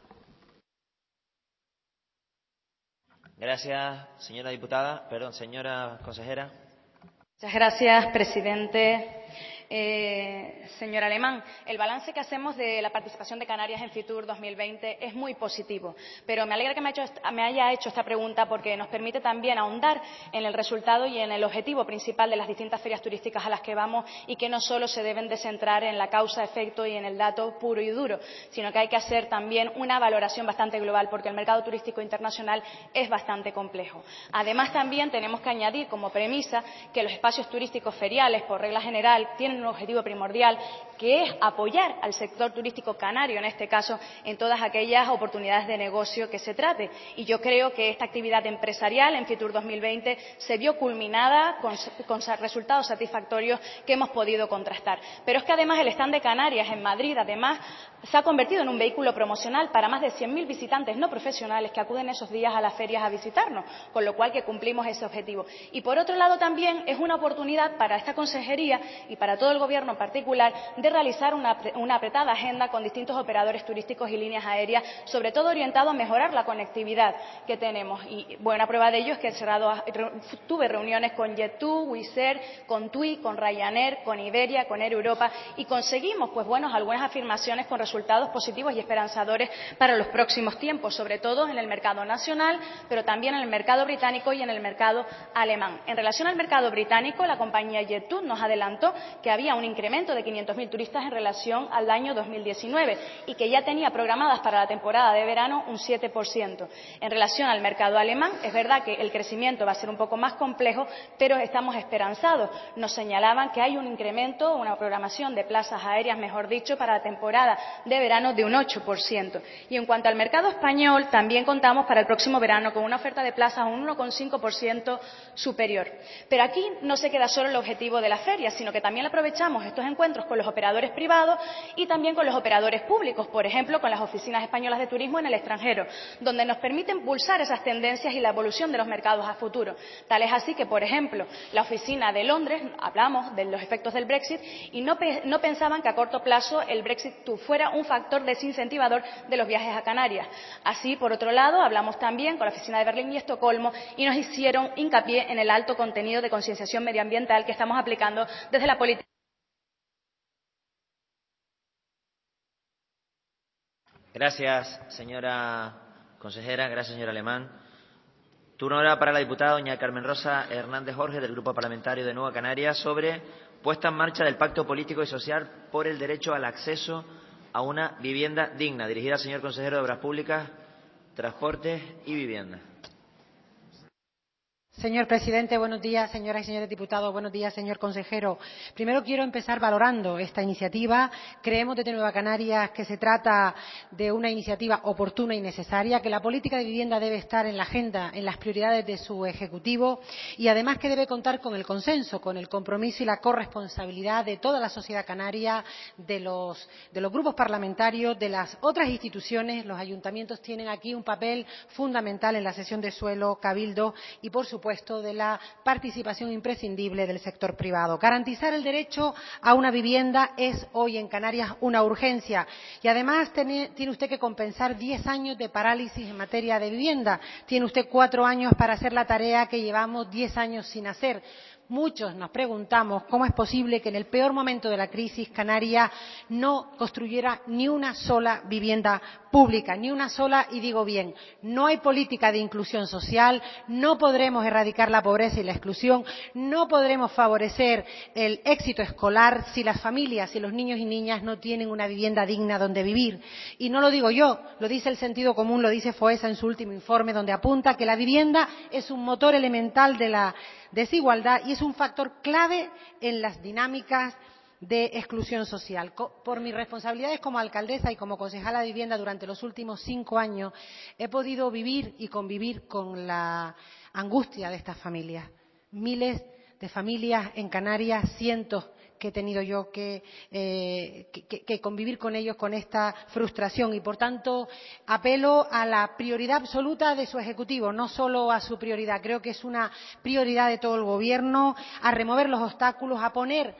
[SPEAKER 1] Gracias, señora diputada. Perdón, señora consejera.
[SPEAKER 22] Muchas gracias, presidente. Eh, señor Alemán, el balance que hacemos de la participación de Canarias en Fitur dos mil veinte es muy positivo, pero me alegra que me, ha hecho, me haya hecho esta pregunta porque nos permite también ahondar en el resultado y en el objetivo principal de las distintas ferias turísticas a las que vamos, y que no solo se deben de centrar en la causa-efecto y en el dato puro y duro, sino que hay que hacer también una valoración bastante global, porque el mercado turístico internacional es bastante complejo. Además, también tenemos que añadir como premisa que los espacios turísticos feriales, por regla general, tienen un objetivo primordial, que es apoyar al sector turístico canario, en este caso, en todas aquellas oportunidades de negocio que se trate. Y yo creo que esta actividad empresarial en Fitur dos mil veinte se vio culminada con, con resultados satisfactorios que hemos podido contrastar. Pero es que además el stand de Canarias en Madrid, además, se ha convertido en un vehículo promocional para más de cien mil visitantes no profesionales que acuden esos días a las ferias a visitarnos, con lo cual que cumplimos ese objetivo. Y por otro lado también es una oportunidad para esta consejería y para todo el Gobierno en particular de realizar una, una apretada agenda con distintos operadores turísticos y líneas aéreas, sobre todo orientado a mejorar la conectividad que tenemos. Y buena prueba de ello es que he cerrado, tuve reuniones con Jet2, Wizz Air, con TUI, con Ryanair, con Iberia, con Air Europa, y conseguimos pues bueno, algunas afirmaciones con resultados positivos y esperanzadores para los próximos tiempos, sobre todo en el mercado nacional, pero también en el mercado británico y en el mercado alemán. En relación al mercado británico, la compañía Jet2 nos adelantó que había un incremento de quinientos mil turistas en relación al año dos mil diecinueve y que ya tenía programadas para la temporada de verano un siete por ciento. En relación al mercado alemán, es verdad que el crecimiento va a ser un poco más complejo, pero estamos esperanzados. Nos señalaban que hay un incremento, una programación de plazas aéreas, mejor dicho, para la temporada de verano de un ocho por ciento. Y en cuanto al mercado español, también contamos para el próximo verano con una oferta de plazas un uno coma cinco por ciento superior. Pero aquí no se queda solo el objetivo de la feria, sino que también aprovechamos estos encuentros con los operadores privados y también con los operadores públicos, por ejemplo, con las oficinas españolas de turismo en el extranjero, donde nos permiten pulsar esas tendencias y la evolución de los mercados a futuro. Tal es así que, por ejemplo, la oficina de Londres, hablamos de los efectos del Brexit, y no, pe no pensaban que a corto plazo el Brexit fuera un factor desincentivador de los viajes a Canarias. Así, por otro lado, hablamos también con la oficina de Berlín y Estocolmo y nos hicieron hincapié en el alto contenido de concienciación medioambiental que estamos aplicando desde la política.
[SPEAKER 1] Gracias, señora consejera. Gracias, señor Alemán. Turno ahora para la diputada doña Carmen Rosa Hernández Jorge, del Grupo Parlamentario de Nueva Canarias, sobre puesta en marcha del Pacto Político y Social por el Derecho al Acceso a una Vivienda Digna, dirigida al señor consejero de Obras Públicas, Transportes y Vivienda.
[SPEAKER 3] Señor presidente, buenos días, señoras y señores diputados, buenos días, señor consejero. Primero quiero empezar valorando esta iniciativa. Creemos desde Nueva Canarias que se trata de una iniciativa oportuna y necesaria, que la política de vivienda debe estar en la agenda, en las prioridades de su Ejecutivo y además que debe contar con el consenso, con el compromiso y la corresponsabilidad de toda la sociedad canaria, de los, de los grupos parlamentarios, de las otras instituciones. Los ayuntamientos tienen aquí un papel fundamental en la cesión de suelo, cabildo y, por supuesto, de la participación imprescindible del sector privado. Garantizar el derecho a una vivienda es hoy en Canarias una urgencia y además tiene, tiene usted que compensar diez años de parálisis en materia de vivienda. Tiene usted cuatro años para hacer la tarea que llevamos diez años sin hacer. Muchos nos preguntamos cómo es posible que en el peor momento de la crisis Canarias no construyera ni una sola vivienda pública, ni una sola, y digo bien, no hay política de inclusión social, no podremos erradicar la pobreza y la exclusión, no podremos favorecer el éxito escolar si las familias y los niños y niñas no tienen una vivienda digna donde vivir. Y no lo digo yo, lo dice el sentido común, lo dice FOESA en su último informe, donde apunta que la vivienda es un motor elemental de la desigualdad y es un factor clave en las dinámicas de exclusión social. Por mis responsabilidades como alcaldesa y como concejala de vivienda durante los últimos cinco años, he podido vivir y convivir con la angustia de estas familias. Miles de familias en Canarias, cientos que he tenido yo que, eh, que, que convivir con ellos con esta frustración y, por tanto, apelo a la prioridad absoluta de su Ejecutivo, no solo a su prioridad, creo que es una prioridad de todo el Gobierno, a remover los obstáculos, a poner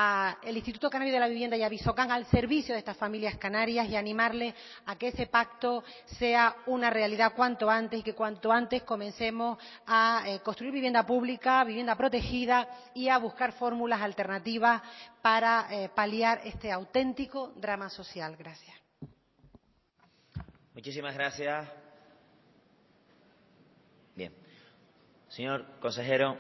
[SPEAKER 3] al Instituto Canario de la Vivienda y a Visocán al servicio de estas familias canarias y animarles a que ese pacto sea una realidad cuanto antes y que cuanto antes comencemos a eh, construir vivienda pública, vivienda protegida y a buscar fórmulas alternativas para eh, paliar este auténtico drama social. Gracias.
[SPEAKER 1] Muchísimas gracias. Bien. Señor consejero.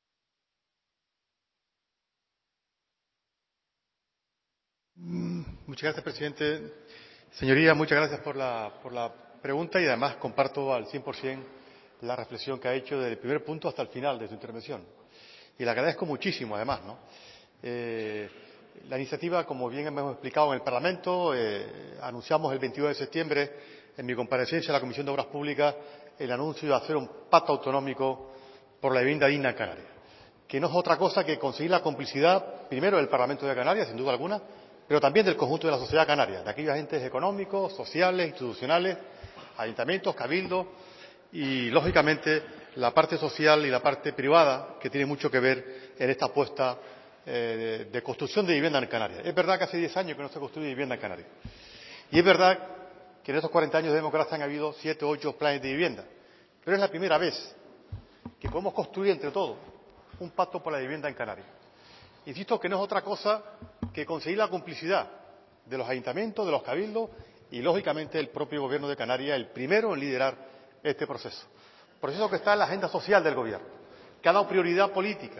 [SPEAKER 7] Muchas gracias, presidente. Señoría, muchas gracias por la, por la pregunta y además comparto al cien por cien la reflexión que ha hecho desde el primer punto hasta el final de su intervención. Y le agradezco muchísimo, además, ¿no? Eh, la iniciativa, como bien hemos explicado en el Parlamento, eh, anunciamos el veintidós de septiembre en mi comparecencia en la Comisión de Obras Públicas el anuncio de hacer un pacto autonómico por la vivienda digna en Canarias, que no es otra cosa que conseguir la complicidad, primero, del Parlamento de Canarias, sin duda alguna, pero también del conjunto de la sociedad canaria, de aquellos agentes económicos, sociales, institucionales, ayuntamientos, cabildos y, lógicamente, la parte social y la parte privada, que tiene mucho que ver en esta apuesta eh, de construcción de vivienda en Canarias. Es verdad que hace diez años que no se construye vivienda en Canarias. Y es verdad que en estos cuarenta años de democracia han habido siete o ocho planes de vivienda. Pero es la primera vez que podemos construir entre todos un pacto por la vivienda en Canarias. Insisto que no es otra cosa que conseguir la complicidad de los ayuntamientos, de los cabildos y, lógicamente, el propio Gobierno de Canarias, el primero en liderar este proceso. Proceso que está en la agenda social del Gobierno, que ha dado prioridad política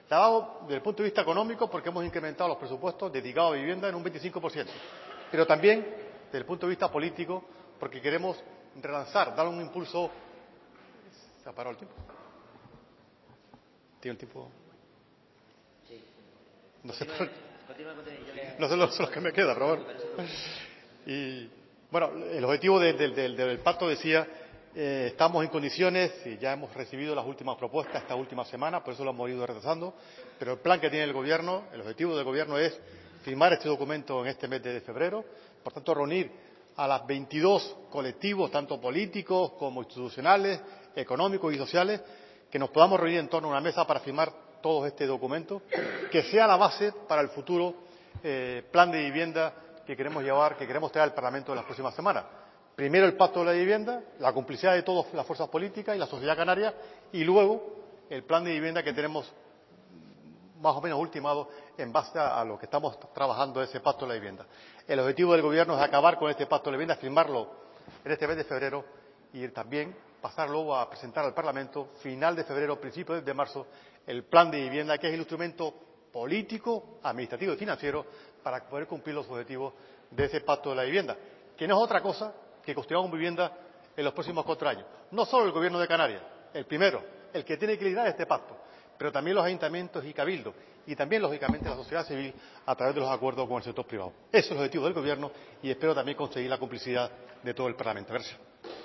[SPEAKER 7] Lavado desde el punto de vista económico porque hemos incrementado los presupuestos dedicados a vivienda en un veinticinco por ciento, pero también desde el punto de vista político porque queremos relanzar, dar un impulso. ¿Se ha parado el tiempo? ¿Tiene el tiempo?
[SPEAKER 1] Sí.
[SPEAKER 7] No sé,
[SPEAKER 1] Continúe, continúe, continúe, yo le...
[SPEAKER 7] no sé los, los que me quedan, pero bueno. Y bueno, el objetivo de, de, de, del pacto decía, eh, estamos en condiciones, y ya hemos recibido las últimas propuestas esta última semana, por eso lo hemos ido retrasando, pero el plan que tiene el Gobierno, el objetivo del Gobierno es firmar este documento en este mes de febrero, por tanto reunir a las veintidós colectivos, tanto políticos como institucionales, económicos y sociales, que nos podamos reunir en torno a una mesa para firmar todo este documento, que sea la base para el futuro eh, plan de vivienda que queremos llevar, que queremos traer al Parlamento en las próximas semanas. Primero el pacto de la vivienda, la complicidad de todas las fuerzas políticas y la sociedad canaria, y luego el plan de vivienda que tenemos más o menos ultimado en base a lo que estamos trabajando ese pacto de la vivienda. El objetivo del Gobierno es acabar con este pacto de la vivienda, firmarlo en este mes de febrero y también pasar luego a presentar al Parlamento, final de febrero, principios de marzo, el plan de vivienda, que es el instrumento político, administrativo y financiero para poder cumplir los objetivos de ese pacto de la vivienda, que no es otra cosa que construyamos vivienda en los próximos cuatro años. No solo el Gobierno de Canarias, el primero, el que tiene que liderar este pacto, pero también los ayuntamientos y cabildos, y también, lógicamente, la sociedad civil a través de los acuerdos con el sector privado. Ese es el objetivo del Gobierno y espero también conseguir la complicidad de todo el Parlamento. Gracias.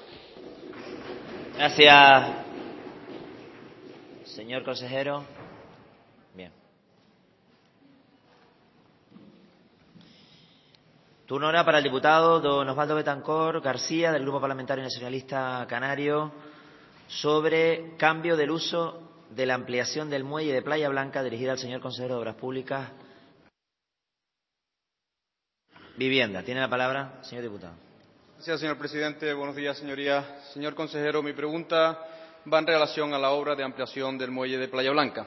[SPEAKER 1] Gracias, señor consejero. Bien. Turno ahora para el diputado don Osvaldo Betancor García, del Grupo Parlamentario Nacionalista Canario, sobre cambio del uso de la ampliación del muelle de Playa Blanca, dirigida al señor consejero de Obras Públicas. Vivienda. Tiene la palabra, señor diputado.
[SPEAKER 12] Gracias, señor presidente. Buenos días, señorías. Señor consejero, mi pregunta va en relación a la obra de ampliación del muelle de Playa Blanca.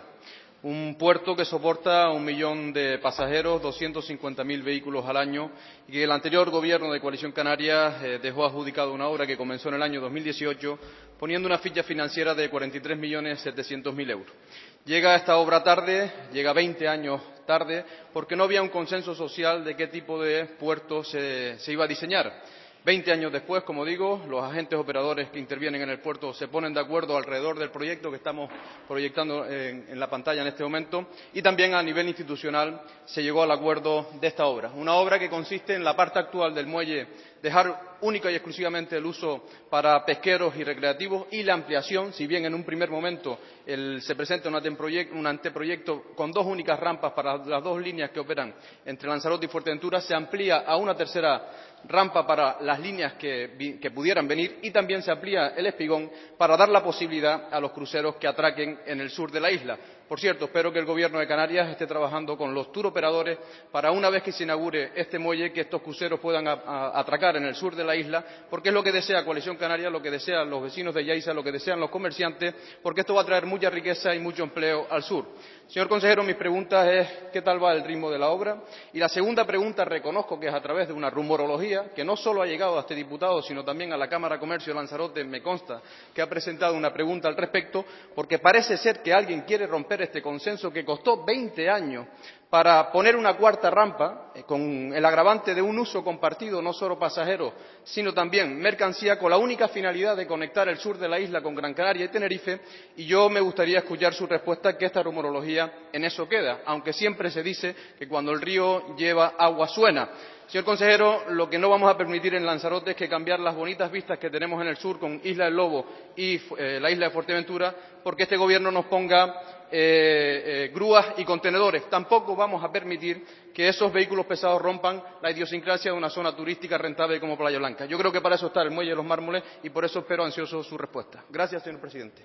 [SPEAKER 12] Un puerto que soporta un millón de pasajeros, doscientos cincuenta mil vehículos al año, y que el anterior gobierno de Coalición Canaria eh, dejó adjudicado una obra que comenzó en el año dos mil dieciocho, poniendo una ficha financiera de cuarenta y tres millones setecientos mil euros. Llega esta obra tarde, llega veinte años tarde, porque no había un consenso social de qué tipo de puerto se, se iba a diseñar. Veinte años después, como digo, los agentes operadores que intervienen en el puerto se ponen de acuerdo alrededor del proyecto que estamos proyectando en, en la pantalla en este momento, y también a nivel institucional se llegó al acuerdo de esta obra. Una obra que consiste en la parte actual del muelle dejar única y exclusivamente el uso para pesqueros y recreativos, y la ampliación, si bien en un primer momento el, se presenta un anteproyecto, un anteproyecto con dos únicas rampas para las dos líneas que operan entre Lanzarote y Fuerteventura, se amplía a una tercera rampa para las líneas que, que pudieran venir, y también se amplía el espigón para dar la posibilidad a los cruceros que atraquen en el sur de la isla. Por cierto, espero que el Gobierno de Canarias esté trabajando con los tour operadores para, una vez que se inaugure este muelle, que estos cruceros puedan a, a, atracar en el sur de la isla, porque es lo que desea Coalición Canaria, lo que desean los vecinos de Yaiza, lo que desean los comerciantes, porque esto va a traer mucha riqueza y mucho empleo al sur. Señor consejero, mis preguntas es ¿qué tal va el ritmo de la obra? Y la segunda pregunta, reconozco que es a través de una rumorología, que no solo ha llegado a este diputado, sino también a la Cámara de Comercio de Lanzarote, me consta que ha presentado una pregunta al respecto, porque parece ser que alguien quiere romper este consenso que costó veinte años para poner una cuarta rampa, eh, con el agravante de un uso compartido, no solo pasajeros, sino también mercancía, con la única finalidad de conectar el sur de la isla con Gran Canaria y Tenerife, y yo me gustaría escuchar su respuesta, que esta rumorología en eso queda, aunque siempre se dice que cuando el río lleva agua suena. Señor consejero, lo que no vamos a permitir en Lanzarote es que cambiar las bonitas vistas que tenemos en el sur con Isla del Lobo y eh, la isla de Fuerteventura, porque este gobierno nos ponga eh, eh, grúas y contenedores. Tampoco vamos a permitir que esos vehículos pesados rompan la idiosincrasia de una zona turística rentable como Playa Blanca. Yo creo que para eso está el Muelle de los Mármoles, y por eso espero ansioso su respuesta. Gracias, señor presidente.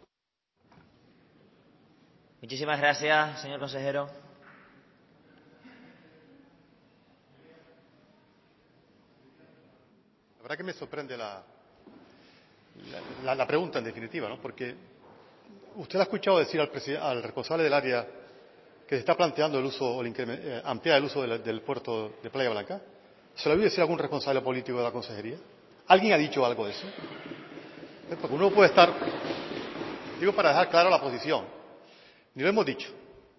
[SPEAKER 1] Muchísimas gracias, señor consejero.
[SPEAKER 7] La verdad que me sorprende la, la, la, la pregunta, en definitiva, ¿no? Porque usted ha escuchado decir al, al responsable del área que se está planteando el uso, o el eh, ampliar el uso de la, del puerto de Playa Blanca. ¿Se lo ha oído decir algún responsable político de la consejería? ¿Alguien ha dicho algo de eso? Porque uno puede estar, digo para dejar clara la posición, ni lo hemos dicho,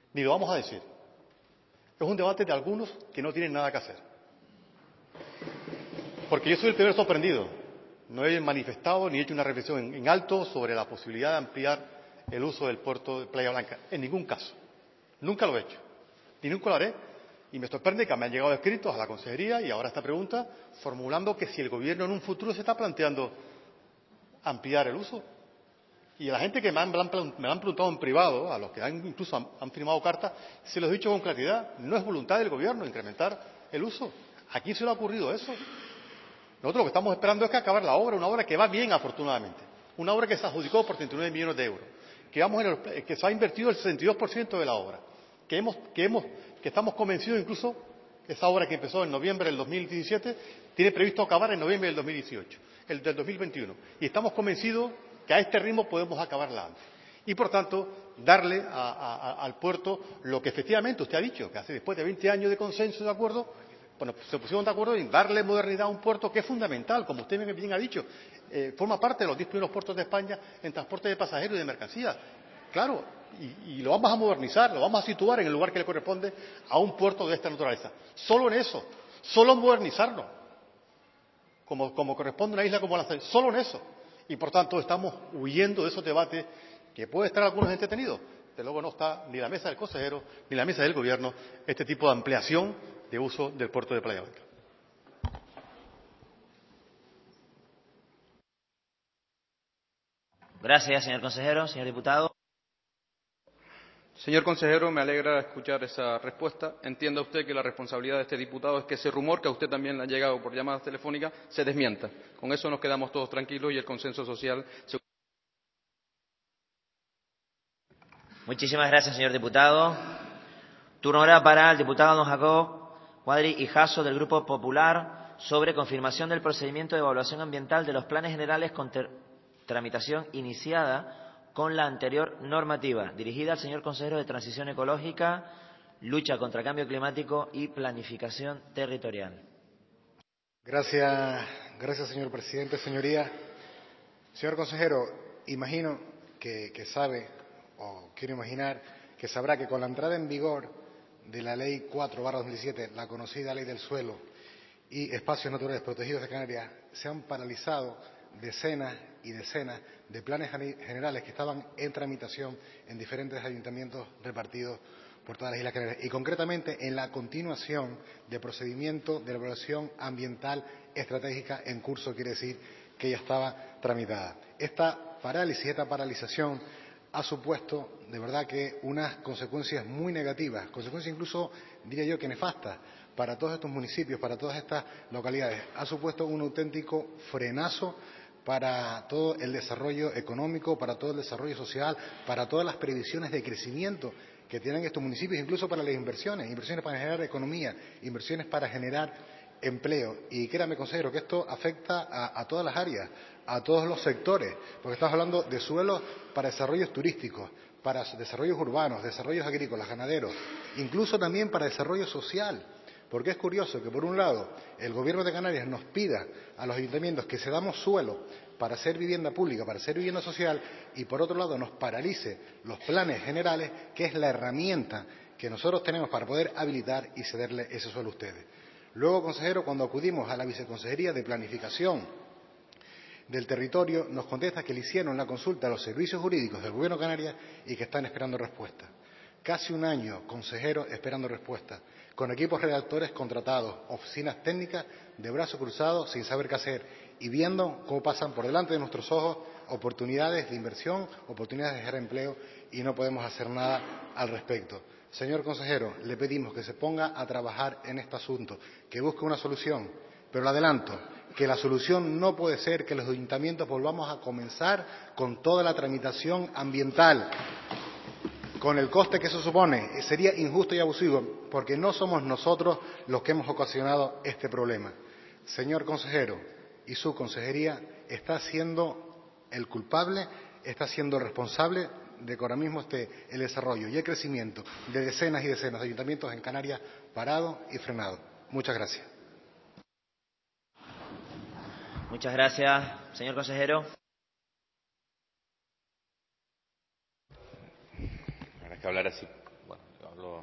[SPEAKER 7] ni lo vamos a decir. Es un debate de algunos que no tienen nada que hacer. Porque yo soy el primero sorprendido. No he manifestado ni hecho una reflexión en, en alto sobre la posibilidad de ampliar el uso del puerto de Playa Blanca. En ningún caso. Nunca lo he hecho. Ni nunca lo haré. Y me sorprende que me han llegado escritos a la consejería y ahora esta pregunta formulando que si el gobierno en un futuro se está planteando ampliar el uso. Y a la gente que me, han, me, han, me han preguntado en privado, a los que han, incluso han, han firmado cartas, se los he dicho con claridad. No es voluntad del gobierno incrementar el uso. ¿A quién se le ha ocurrido eso? Nosotros lo que estamos esperando es que acabar la obra, una obra que va bien afortunadamente. Una obra que se adjudicó por treinta y nueve millones de euros. Que, vamos en el, que se ha invertido el sesenta y dos por ciento de la obra. Que, hemos, que, hemos, que estamos convencidos incluso que esa obra que empezó en noviembre del dos mil diecisiete tiene previsto acabar en noviembre del dos mil dieciocho, el del dos mil veintiuno. Y estamos convencidos que a este ritmo podemos acabarla antes. Y, por tanto, darle a, a, al puerto lo que efectivamente usted ha dicho, que hace después de veinte años de consenso y de acuerdo, bueno, se pusieron de acuerdo en darle modernidad a un puerto que es fundamental, como usted bien ha dicho, eh, forma parte de los diez primeros puertos de España en transporte de pasajeros y de mercancías. Claro, y, y lo vamos a modernizar, lo vamos a situar en el lugar que le corresponde a un puerto de esta naturaleza. Solo en eso, solo en modernizarlo, como, como corresponde a una isla como la Lanzarote, solo en eso. Y, por tanto, estamos huyendo de esos debates que puede estar algunos entretenidos. Desde luego no está ni la mesa del consejero ni la mesa del gobierno este tipo de ampliación de uso del puerto de Playa Blanca.
[SPEAKER 1] Gracias, señor consejero. Señor diputado.
[SPEAKER 12] Señor consejero, me alegra escuchar esa respuesta. Entienda usted que la responsabilidad de este diputado es que ese rumor que a usted también le ha llegado por llamadas telefónicas se desmienta. Con eso nos quedamos todos tranquilos y el consenso social se...
[SPEAKER 1] Muchísimas gracias, señor diputado. Turno ahora para el diputado don Jacob Cuadri y Jasso del Grupo Popular sobre confirmación del procedimiento de evaluación ambiental de los planes generales con tramitación iniciada con la anterior normativa, dirigida al señor consejero de Transición Ecológica, Lucha contra el Cambio Climático y Planificación Territorial.
[SPEAKER 2] Gracias, gracias señor presidente, señorías. Señor consejero, imagino que, que sabe, o quiero imaginar, que sabrá que con la entrada en vigor de la Ley cuatro barra dos mil siete, la conocida Ley del Suelo y Espacios Naturales Protegidos de Canarias, se han paralizado decenas y decenas de planes generales que estaban en tramitación en diferentes ayuntamientos repartidos por todas las Islas Canarias y concretamente en la continuación del procedimiento de evaluación ambiental estratégica en curso, quiere decir que ya estaba tramitada. Esta parálisis, esta paralización ha supuesto de verdad que unas consecuencias muy negativas, consecuencias incluso diría yo que nefastas para todos estos municipios, para todas estas localidades. Ha supuesto un auténtico frenazo para todo el desarrollo económico, para todo el desarrollo social, para todas las previsiones de crecimiento que tienen estos municipios, incluso para las inversiones, inversiones para generar economía, inversiones para generar empleo. Y créame, consejero, que esto afecta a, a todas las áreas, a todos los sectores, porque estamos hablando de suelos para desarrollos turísticos, para desarrollos urbanos, desarrollos agrícolas, ganaderos, incluso también para desarrollo social. Porque es curioso que, por un lado, el Gobierno de Canarias nos pida a los ayuntamientos que cedamos suelo para hacer vivienda pública, para hacer vivienda social, y, por otro lado, nos paralice los planes generales, que es la herramienta que nosotros tenemos para poder habilitar y cederle ese suelo a ustedes. Luego, consejero, cuando acudimos a la Viceconsejería de Planificación del Territorio, nos contesta que le hicieron la consulta a los servicios jurídicos del Gobierno de Canarias y que están esperando respuesta. Casi un año, consejero, esperando respuesta, con equipos redactores contratados, oficinas técnicas de brazo cruzado, sin saber qué hacer, y viendo cómo pasan por delante de nuestros ojos oportunidades de inversión, oportunidades de generar empleo, y no podemos hacer nada al respecto. Señor consejero, le pedimos que se ponga a trabajar en este asunto, que busque una solución, pero le adelanto que la solución no puede ser que los ayuntamientos volvamos a comenzar con toda la tramitación ambiental, con el coste que eso supone. Sería injusto y abusivo, porque no somos nosotros los que hemos ocasionado este problema. Señor consejero, y su consejería está siendo el culpable, está siendo el responsable de que ahora mismo esté el desarrollo y el crecimiento de decenas y decenas de ayuntamientos en Canarias parado y frenado. Muchas gracias.
[SPEAKER 1] Muchas gracias, señor consejero.
[SPEAKER 11] Habrá que hablar así. Bueno, Lo...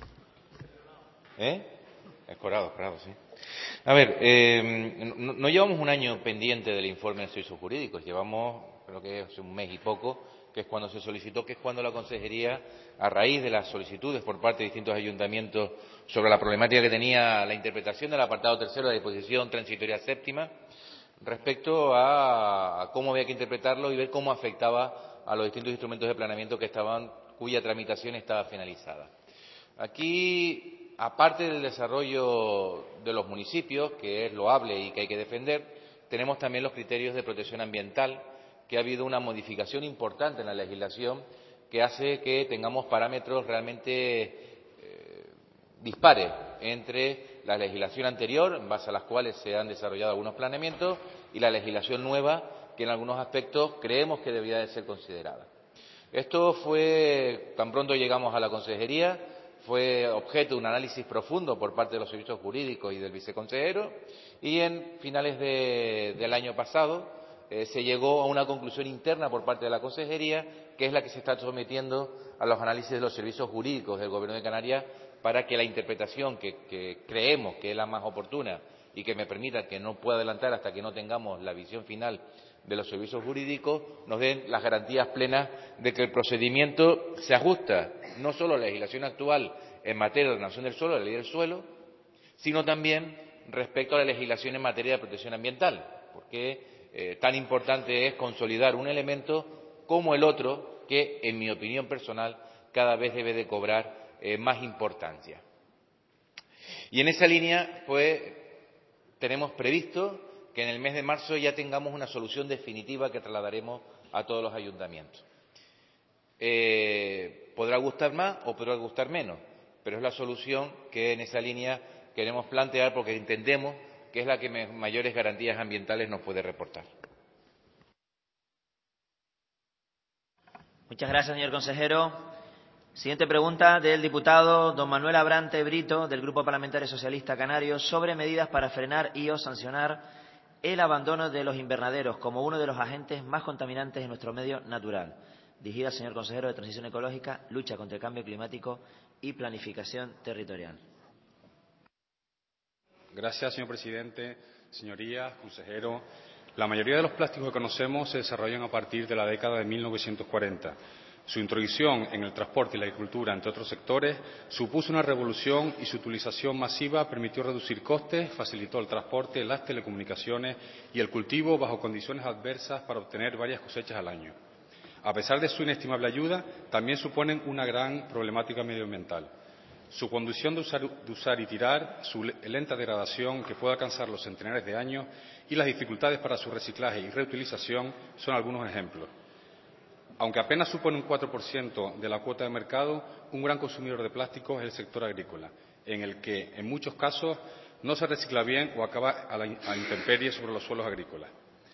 [SPEAKER 11] ¿Eh? Escorado, escorado, sí. A ver, eh, no, no llevamos un año pendiente del informe de servicios jurídicos, llevamos, creo que hace un mes y poco, que es cuando se solicitó, que es cuando la Consejería, a raíz de las solicitudes por parte de distintos ayuntamientos sobre la problemática que tenía la interpretación del apartado tercero de la disposición transitoria séptima, respecto a, a cómo había que interpretarlo y ver cómo afectaba a los distintos instrumentos de planeamiento que estaban, cuya tramitación estaba finalizada. Aquí, aparte del desarrollo de los municipios, que es loable y que hay que defender, tenemos también los criterios de protección ambiental, que ha habido una modificación importante en la legislación que hace que tengamos parámetros realmente eh, dispares entre la legislación anterior, en base a las cuales se han desarrollado algunos planeamientos, y la legislación nueva, que en algunos aspectos creemos que debería de ser considerada. Esto fue, tan pronto llegamos a la Consejería, fue objeto de un análisis profundo por parte de los servicios jurídicos y del viceconsejero, y en finales de, del año pasado eh, se llegó a una conclusión interna por parte de la Consejería, que es la que se está sometiendo a los análisis de los servicios jurídicos del Gobierno de Canarias, para que la interpretación que, que creemos que es la más oportuna y que me permita, que no puedo adelantar hasta que no tengamos la visión final de los servicios jurídicos, nos den las garantías plenas de que el procedimiento se ajusta no solo a la legislación actual en materia de ordenación del suelo, de la ley del suelo, sino también respecto a la legislación en materia de protección ambiental, porque eh, tan importante es consolidar un elemento como el otro que, en mi opinión personal, cada vez debe de cobrar eh, más importancia. Y en esa línea, pues, tenemos previsto que en el mes de marzo ya tengamos una solución definitiva que trasladaremos a todos los ayuntamientos. Eh, podrá gustar más o podrá gustar menos, pero es la solución que en esa línea queremos plantear porque entendemos que es la que mayores garantías ambientales nos puede reportar.
[SPEAKER 1] Muchas gracias, señor consejero. Siguiente pregunta del diputado don Manuel Abrante Brito, del Grupo Parlamentario Socialista Canario, sobre medidas para frenar y o sancionar el abandono de los invernaderos como uno de los agentes más contaminantes de nuestro medio natural. Dirigida al señor consejero de Transición Ecológica, Lucha contra el Cambio Climático y Planificación Territorial.
[SPEAKER 13] Gracias, señor presidente. Señorías, consejero, la mayoría de los plásticos que conocemos se desarrollan a partir de la década de mil novecientos cuarenta. Su introducción en el transporte y la agricultura, entre otros sectores, supuso una revolución y su utilización masiva permitió reducir costes, facilitó el transporte, las telecomunicaciones y el cultivo bajo condiciones adversas para obtener varias cosechas al año. A pesar de su inestimable ayuda, también suponen una gran problemática medioambiental. Su condición de usar, de usar y tirar, su lenta degradación que puede alcanzar los centenares de años y las dificultades para su reciclaje y reutilización son algunos ejemplos. Aunque apenas supone un cuatro por ciento de la cuota de mercado, un gran consumidor de plásticos es el sector agrícola, en el que, en muchos casos, no se recicla bien o acaba a la intemperie sobre los suelos agrícolas.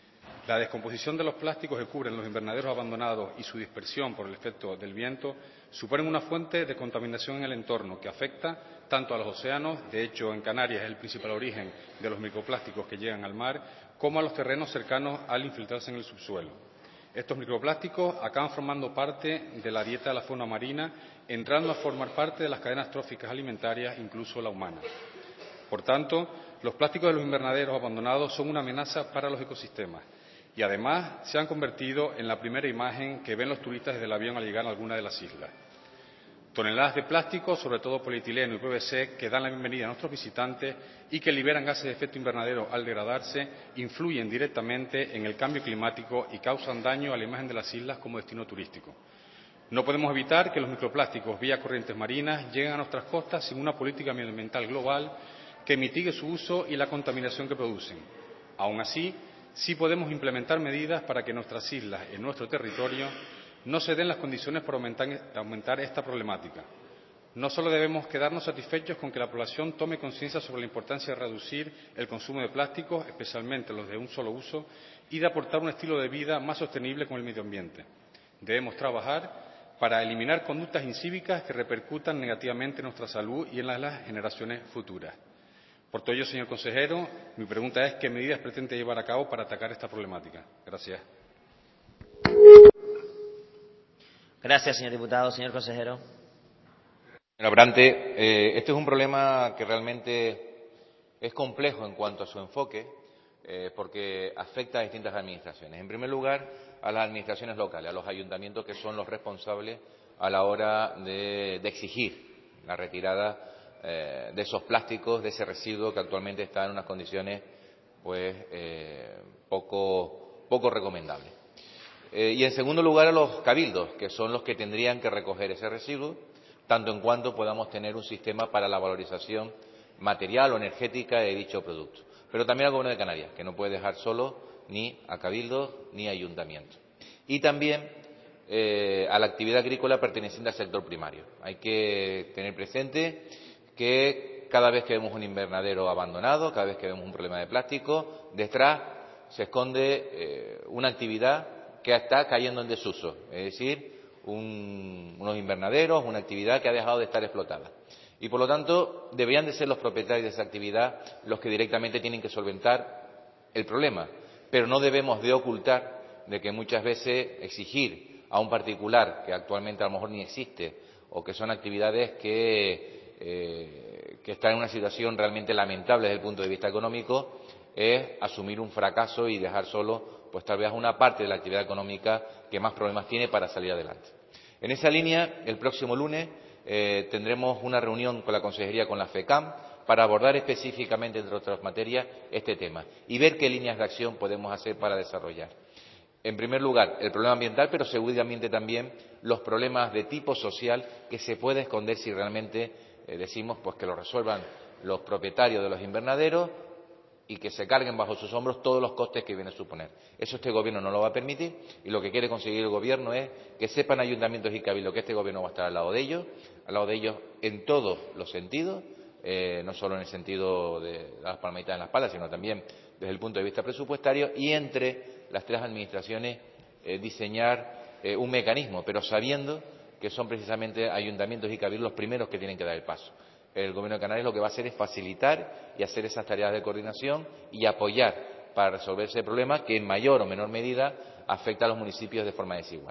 [SPEAKER 13] La descomposición de los plásticos que cubren los invernaderos abandonados y su dispersión por el efecto del viento suponen una fuente de contaminación en el entorno que afecta tanto a los océanos, de hecho en Canarias es el principal origen de los microplásticos que llegan al mar, como a los terrenos cercanos al infiltrarse en el subsuelo. Estos microplásticos acaban formando parte de la dieta de la fauna marina, entrando a formar parte de las cadenas tróficas alimentarias, incluso la humana. Por tanto, los plásticos de los invernaderos abandonados son una amenaza para los ecosistemas y, además, se han convertido en la primera imagen que ven los turistas desde el avión al llegar a alguna de las islas. Toneladas de plástico, sobre todo polietileno y P V C, que dan la bienvenida a nuestros visitantes y que liberan gases de efecto invernadero al degradarse, influyen directamente en el cambio climático y causan daño a la imagen de las islas como destino turístico. No podemos evitar que los microplásticos vía corrientes marinas lleguen a nuestras costas sin una política medioambiental global que mitigue su uso y la contaminación que producen. Aún así, sí podemos implementar medidas para que en nuestras islas, en nuestro territorio, no se den las condiciones para aumentar, aumentar esta problemática. No solo debemos quedarnos satisfechos con que la población tome conciencia sobre la importancia de reducir el consumo de plásticos, especialmente los de un solo uso, y de aportar un estilo de vida más sostenible con el medio ambiente. Debemos trabajar para eliminar conductas incívicas que repercutan negativamente en nuestra salud y en las, las generaciones futuras. Por todo ello, señor consejero, mi pregunta es ¿qué medidas pretende llevar a cabo para atacar esta problemática? Gracias.
[SPEAKER 1] Gracias, señor diputado. Señor consejero.
[SPEAKER 11] Señora Brante, eh, este es un problema que realmente es complejo en cuanto a su enfoque, eh, porque afecta a distintas administraciones. En primer lugar, a las administraciones locales, a los ayuntamientos que son los responsables a la hora de, de exigir la retirada eh, de esos plásticos, de ese residuo que actualmente está en unas condiciones pues eh, poco, poco recomendables. Eh, y en segundo lugar, a los cabildos, que son los que tendrían que recoger ese residuo, tanto en cuanto podamos tener un sistema para la valorización material o energética de dicho producto. Pero también al Gobierno de Canarias, que no puede dejar solo ni a cabildos ni a ayuntamientos. Y también eh, a la actividad agrícola perteneciente al sector primario. Hay que tener presente que cada vez que vemos un invernadero abandonado, cada vez que vemos un problema de plástico, detrás se esconde eh, una actividad que está cayendo en desuso, es decir, un, unos invernaderos, una actividad que ha dejado de estar explotada. Y, por lo tanto, deberían de ser los propietarios de esa actividad los que directamente tienen que solventar el problema. Pero no debemos de ocultar de que muchas veces exigir a un particular, que actualmente a lo mejor ni existe, o que son actividades que, eh, que están en una situación realmente lamentable desde el punto de vista económico, es asumir un fracaso y dejar solo pues tal vez una parte de la actividad económica que más problemas tiene para salir adelante. En esa línea, el próximo lunes eh, tendremos una reunión con la Consejería, con la FECAM, para abordar específicamente, entre otras materias, este tema y ver qué líneas de acción podemos hacer para desarrollar. En primer lugar, el problema ambiental, pero seguramente también los problemas de tipo social que se puede esconder si realmente eh, decimos pues que lo resuelvan los propietarios de los invernaderos y que se carguen bajo sus hombros todos los costes que viene a suponer. Eso este Gobierno no lo va a permitir y lo que quiere conseguir el Gobierno es que sepan ayuntamientos y cabildos que este Gobierno va a estar al lado de ellos, al lado de ellos en todos los sentidos, eh, no solo en el sentido de las palmaditas en la espalda, sino también desde el punto de vista presupuestario y entre las tres administraciones eh, diseñar eh, un mecanismo, pero sabiendo que son precisamente ayuntamientos y cabildos los primeros que tienen que dar el paso. El Gobierno de Canarias lo que va a hacer es facilitar y hacer esas tareas de coordinación y apoyar para resolver ese problema que en mayor o menor medida afecta a los municipios de forma desigual.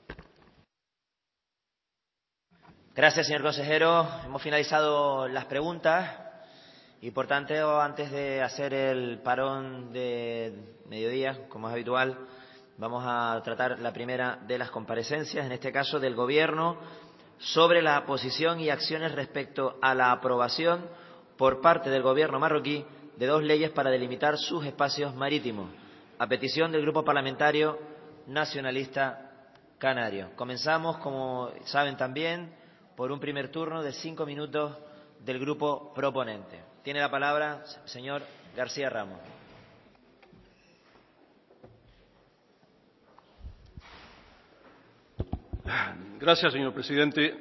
[SPEAKER 1] Gracias, señor consejero. Hemos finalizado las preguntas y, por tanto, antes de hacer el parón de mediodía, como es habitual, vamos a tratar la primera de las comparecencias, en este caso del Gobierno, sobre la posición y acciones respecto a la aprobación por parte del Gobierno marroquí de dos leyes para delimitar sus espacios marítimos, a petición del Grupo Parlamentario Nacionalista Canario. Comenzamos, como saben también, por un primer turno de cinco minutos del Grupo proponente. Tiene la palabra el señor García Ramos.
[SPEAKER 12] Gracias, señor presidente.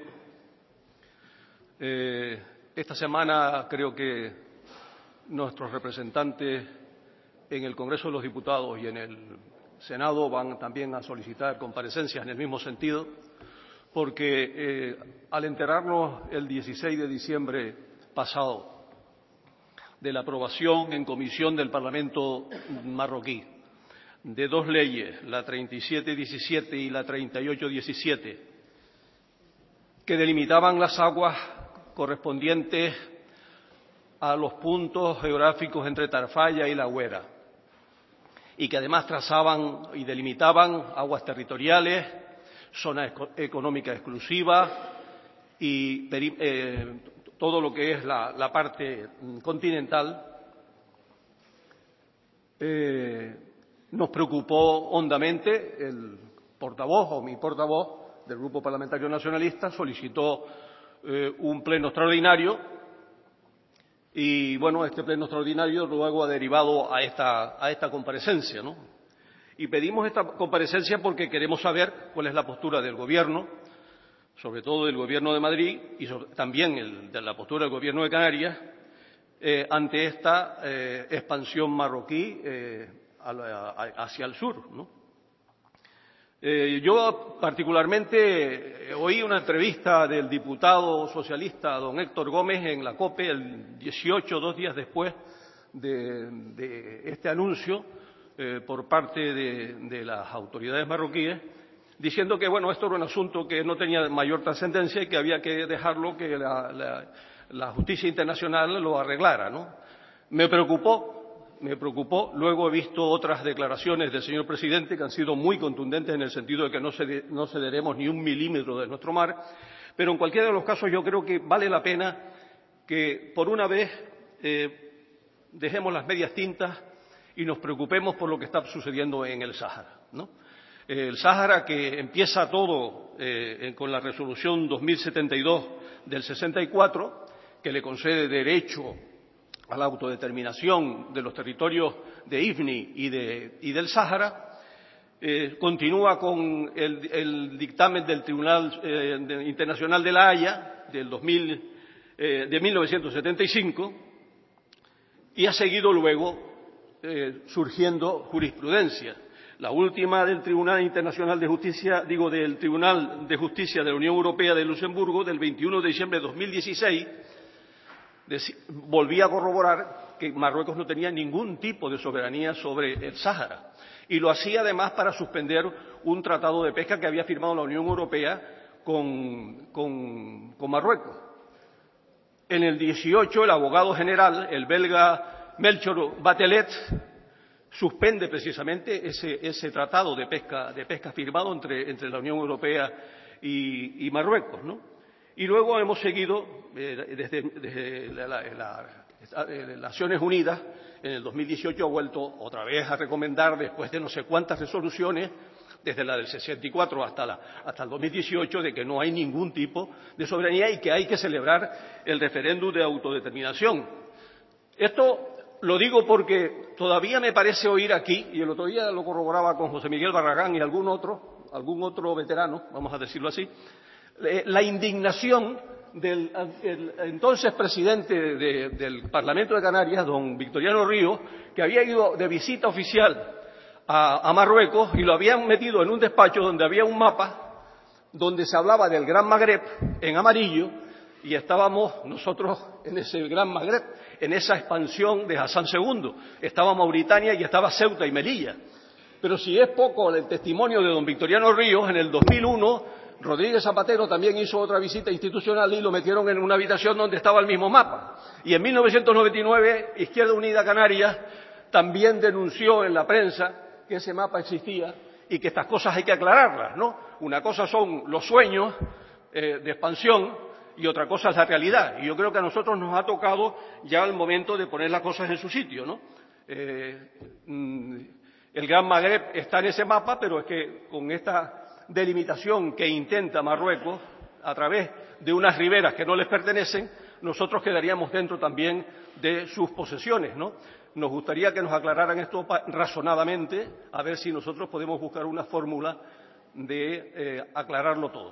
[SPEAKER 12] Eh, esta semana creo que nuestros representantes en el Congreso de los Diputados y en el Senado van también a solicitar comparecencias en el mismo sentido, porque eh, al enterarnos el dieciséis de diciembre pasado de la aprobación en comisión del Parlamento marroquí de dos leyes, la treinta y siete diecisiete y la treinta y ocho diecisiete, que delimitaban las aguas correspondientes a los puntos geográficos entre Tarfaya y La Güera, y que además trazaban y delimitaban aguas territoriales, zona económica exclusiva y eh, todo lo que es la, la parte continental, eh, nos preocupó hondamente. El portavoz o mi portavoz del Grupo Parlamentario Nacionalista solicitó eh, un pleno extraordinario y, bueno, este pleno extraordinario luego ha derivado a esta, a esta comparecencia, ¿no? Y pedimos esta comparecencia porque queremos saber cuál es la postura del Gobierno, sobre todo del Gobierno de Madrid y sobre, también el, de la postura del Gobierno de Canarias eh, ante esta eh, expansión marroquí eh, hacia el sur, ¿no? Eh, yo particularmente eh, oí una entrevista del diputado socialista don Héctor Gómez en la COPE el dieciocho, dos días después de, de este anuncio eh, por parte de, de las autoridades marroquíes,
[SPEAKER 8] diciendo que bueno, esto era un asunto que no tenía mayor trascendencia y que había que dejarlo que la, la, la justicia internacional lo arreglara, ¿no? Me preocupó, me preocupó. Luego he visto otras declaraciones del señor presidente que han sido muy contundentes en el sentido de que no, cede, no cederemos ni un milímetro de nuestro mar, pero en cualquiera de los casos yo creo que vale la pena que por una vez eh, dejemos las medias tintas y nos preocupemos por lo que está sucediendo en el Sáhara, ¿no? El Sáhara, que empieza todo eh, con la resolución dos mil setenta y dos del sesenta y cuatro, que le concede derecho a la autodeterminación de los territorios de Ifni y, de, y del Sáhara, eh, continúa con el, el dictamen del Tribunal eh, de, Internacional de La Haya del dos mil, eh, de mil novecientos setenta y cinco y ha seguido luego eh, surgiendo jurisprudencia. La última del Tribunal Internacional de Justicia, digo, del Tribunal de Justicia de la Unión Europea de Luxemburgo, del veintiuno de diciembre de dos mil dieciséis, volvía a corroborar que Marruecos no tenía ningún tipo de soberanía sobre el Sáhara. Y lo hacía además para suspender un tratado de pesca que había firmado la Unión Europea con, con, con Marruecos. En el dieciocho, el abogado general, el belga Melchior Bachelet, suspende precisamente ese, ese tratado de pesca, de pesca firmado entre, entre la Unión Europea y, y Marruecos, ¿no? Y luego hemos seguido eh, desde, desde la, la, la, las Naciones Unidas, en el dos mil dieciocho ha vuelto otra vez a recomendar, después de no sé cuántas resoluciones, desde la del sesenta y cuatro hasta, la, hasta el dos mil dieciocho, de que no hay ningún tipo de soberanía y que hay que celebrar el referéndum de autodeterminación. Esto lo digo porque todavía me parece oír aquí, y el otro día lo corroboraba con José Miguel Barragán y algún otro, algún otro veterano, vamos a decirlo así, la indignación del el entonces presidente de, del Parlamento de Canarias, don Victoriano Ríos, que había ido de visita oficial a, a Marruecos y lo habían metido en un despacho donde había un mapa donde se hablaba del Gran Magreb en amarillo y estábamos nosotros en ese Gran Magreb, en esa expansión de Hassan segundo. Estaba Mauritania y estaba Ceuta y Melilla. Pero si es poco el testimonio de don Victoriano Ríos, en el dos mil uno Rodríguez Zapatero también hizo otra visita institucional y lo metieron en una habitación donde estaba el mismo mapa. Y en mil novecientos noventa y nueve, Izquierda Unida Canarias también denunció en la prensa que ese mapa existía y que estas cosas hay que aclararlas, ¿no? Una cosa son los sueños eh, de expansión y otra cosa es la realidad. Y yo creo que a nosotros nos ha tocado ya el momento de poner las cosas en su sitio, ¿no? Eh, el Gran Magreb está en ese mapa, pero es que con esta delimitación que intenta Marruecos a través de unas riberas que no les pertenecen, nosotros quedaríamos dentro también de sus posesiones, ¿no? Nos gustaría que nos aclararan esto razonadamente, a ver si nosotros podemos buscar una fórmula de eh, aclararlo todo.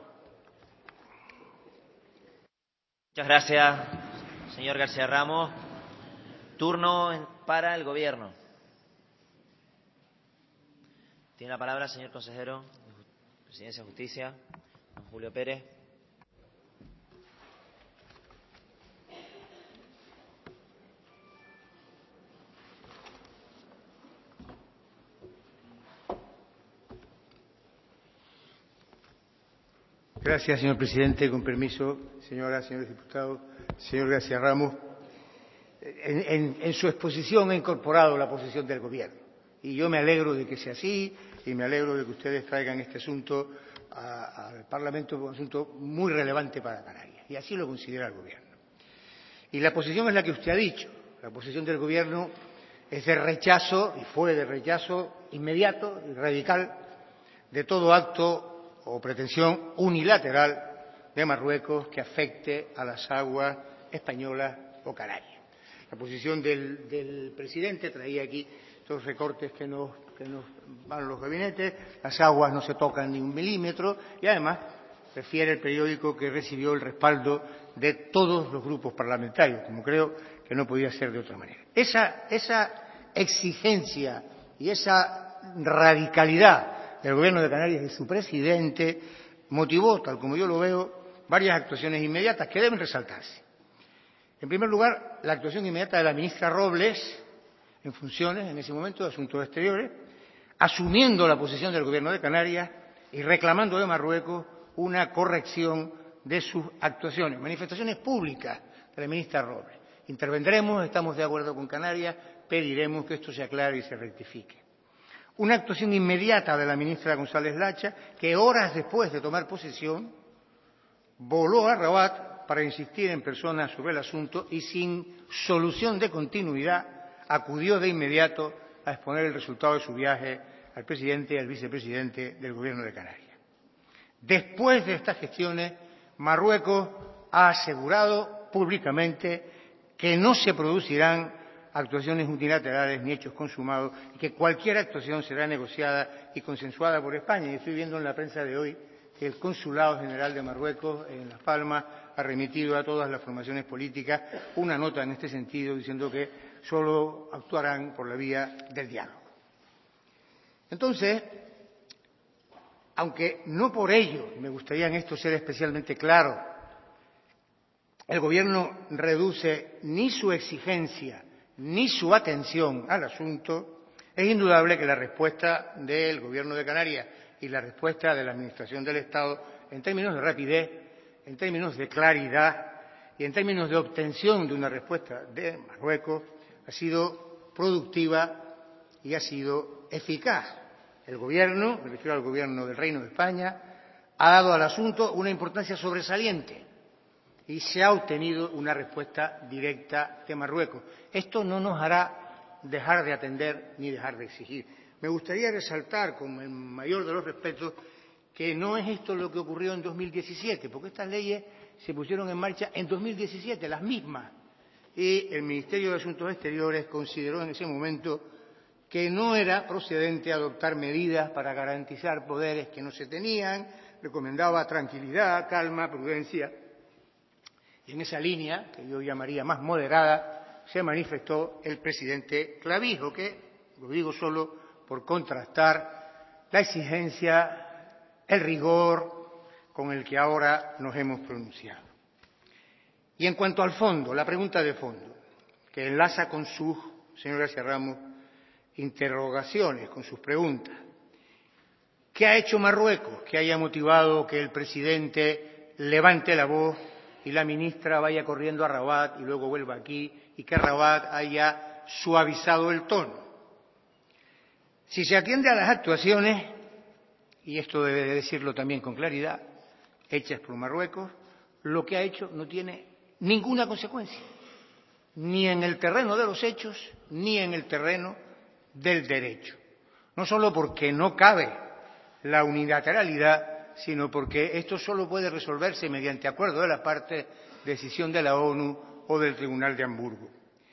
[SPEAKER 1] Muchas gracias, señor García Ramos. Turno para el Gobierno. Tiene la palabra el señor consejero de Presidencia y Justicia, don Julio Pérez.
[SPEAKER 10] Gracias, señor presidente. Con permiso, señoras y señores diputados, señor García Ramos, en, en, en su exposición ha incorporado la posición del Gobierno. Y yo me alegro de que sea así y me alegro de que ustedes traigan este asunto a, al Parlamento, como un asunto muy relevante para Canarias. Y así lo considera el Gobierno. Y la posición es la que usted ha dicho. La posición del Gobierno es de rechazo, y fue de rechazo inmediato y radical, de todo acto o pretensión unilateral de Marruecos que afecte a las aguas españolas o canarias. La posición del, del presidente traía aquí estos recortes que nos, que nos van los gabinetes, las aguas no se tocan ni un milímetro y además refiere el periódico que recibió el respaldo de todos los grupos parlamentarios, como creo que no podía ser de otra manera. Esa, esa exigencia y esa radicalidad del Gobierno de Canarias y su presidente motivó, tal como yo lo veo, varias actuaciones inmediatas que deben resaltarse. En primer lugar, la actuación inmediata de la ministra Robles, en funciones en ese momento de Asuntos Exteriores, asumiendo la posición del Gobierno de Canarias y reclamando de Marruecos una corrección de sus actuaciones. Manifestaciones públicas de la ministra Robles. Intervendremos, estamos de acuerdo con Canarias, pediremos que esto se aclare y se rectifique. Una actuación inmediata de la ministra González Lacha, que horas después de tomar posesión voló a Rabat para insistir en persona sobre el asunto y sin solución de continuidad acudió de inmediato a exponer el resultado de su viaje al presidente y al vicepresidente del Gobierno de Canarias. Después de estas gestiones, Marruecos ha asegurado públicamente que no se producirán actuaciones unilaterales ni hechos consumados y que cualquier actuación será negociada y consensuada por España. Y estoy viendo en la prensa de hoy que el Consulado General de Marruecos en Las Palmas ha remitido a todas las formaciones políticas una nota en este sentido diciendo que solo actuarán por la vía del diálogo. Entonces, aunque no por ello, me gustaría en esto ser especialmente claro, el Gobierno reduce ni su exigencia ni su atención al asunto, es indudable que la respuesta del Gobierno de Canarias y la respuesta de la Administración del Estado, en términos de rapidez, en términos de claridad y en términos de obtención de una respuesta de Marruecos, ha sido productiva y ha sido eficaz. El Gobierno, me refiero al Gobierno del Reino de España, ha dado al asunto una importancia sobresaliente y se ha obtenido una respuesta directa de Marruecos. Esto no nos hará dejar de atender ni dejar de exigir. Me gustaría resaltar, con el mayor de los respetos, que no es esto lo que ocurrió en dos mil diecisiete, porque estas leyes se pusieron en marcha en dos mil diecisiete, las mismas, y el Ministerio de Asuntos Exteriores consideró en ese momento que no era procedente adoptar medidas para garantizar poderes que no se tenían, recomendaba tranquilidad, calma, prudencia. Y en esa línea, que yo llamaría más moderada, se manifestó el presidente Clavijo, que, lo digo solo por contrastar la exigencia, el rigor con el que ahora nos hemos pronunciado. Y en cuanto al fondo, la pregunta de fondo, que enlaza con sus, señora García Ramos, interrogaciones, con sus preguntas. ¿Qué ha hecho Marruecos que haya motivado que el presidente levante la voz y la ministra vaya corriendo a Rabat y luego vuelva aquí y que Rabat haya suavizado el tono? Si se atiende a las actuaciones, y esto debe de decirlo también con claridad, hechas por Marruecos, lo que ha hecho no tiene ninguna consecuencia, ni en el terreno de los hechos, ni en el terreno del derecho. No solo porque no cabe la unilateralidad, sino porque esto solo puede resolverse mediante acuerdo de la parte, decisión de la ONU o del Tribunal de Hamburgo.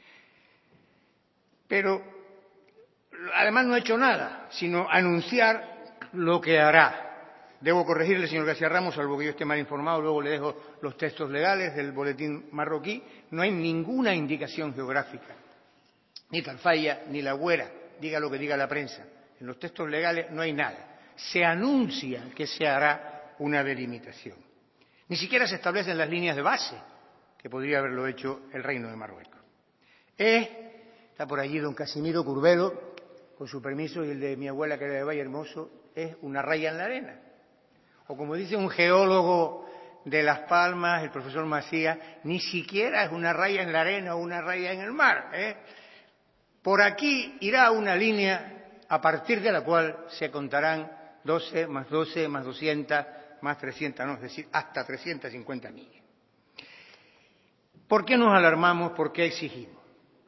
[SPEAKER 10] Pero además no ha hecho nada, sino anunciar lo que hará. Debo corregirle, señor García Ramos, salvo que yo esté mal informado, luego le dejo los textos legales del boletín marroquí, no hay ninguna indicación geográfica, ni Tarfaya, ni La Güera, diga lo que diga la prensa. En los textos legales no hay nada. Se anuncia que se hará una delimitación. Ni siquiera se establecen las líneas de base, que podría haberlo hecho el Reino de Marruecos. Es, está por allí don Casimiro Curbelo, con su permiso y el de mi abuela que era de Valle Hermoso, es una raya en la arena. O como dice un geólogo de Las Palmas, el profesor Macías, ni siquiera es una raya en la arena o una raya en el mar, ¿eh? Por aquí irá una línea a partir de la cual se contarán doce más doce más doscientas más trescientas, no, es decir, hasta trescientas cincuenta millas. ¿Por qué nos alarmamos? ¿Por qué exigimos?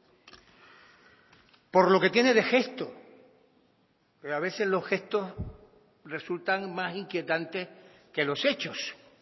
[SPEAKER 10] Por lo que tiene de gesto. Pero a veces los gestos resultan más inquietantes que los hechos.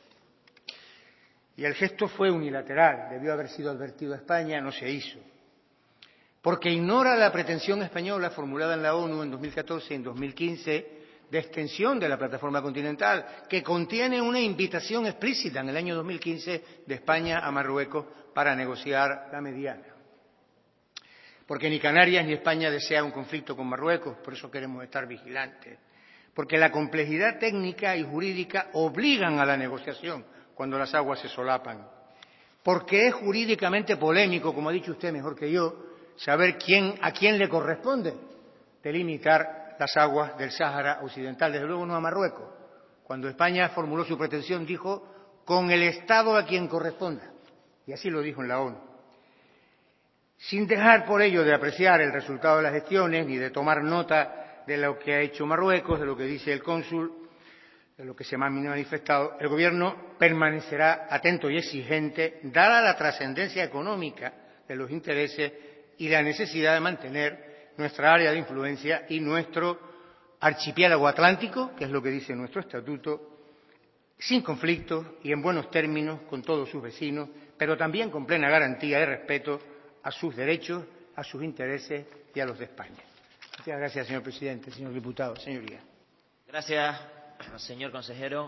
[SPEAKER 10] Y el gesto fue unilateral, debió haber sido advertido a España, no se hizo. Porque ignora la pretensión española formulada en la ONU en dos mil catorce y en dos mil quince de extensión de la plataforma continental, que contiene una invitación explícita en el año dos mil quince de España a Marruecos para negociar la mediana. Porque ni Canarias ni España desean un conflicto con Marruecos, por eso queremos estar vigilantes. Porque la complejidad técnica y jurídica obligan a la negociación cuando las aguas se solapan. Porque es jurídicamente polémico, como ha dicho usted mejor que yo, saber quién, a quién le corresponde delimitar las aguas del Sáhara Occidental, desde luego no a Marruecos, Cuando España formuló su pretensión dijo con el Estado a quien corresponda, y así lo dijo en la ONU. Sin dejar por ello de apreciar el resultado de las gestiones ni de tomar nota de lo que ha hecho Marruecos, de lo que dice el cónsul, de lo que se me ha manifestado, el Gobierno permanecerá atento y exigente, dada la trascendencia económica de los intereses y la necesidad de mantener nuestra área de influencia y nuestro archipiélago atlántico, que es lo que dice nuestro estatuto, sin conflictos y en buenos términos con todos sus vecinos, pero también con plena garantía de respeto a sus derechos, a sus intereses y a los de España. Muchas gracias, señor presidente, señor diputado, señorías.
[SPEAKER 1] Gracias, señor consejero.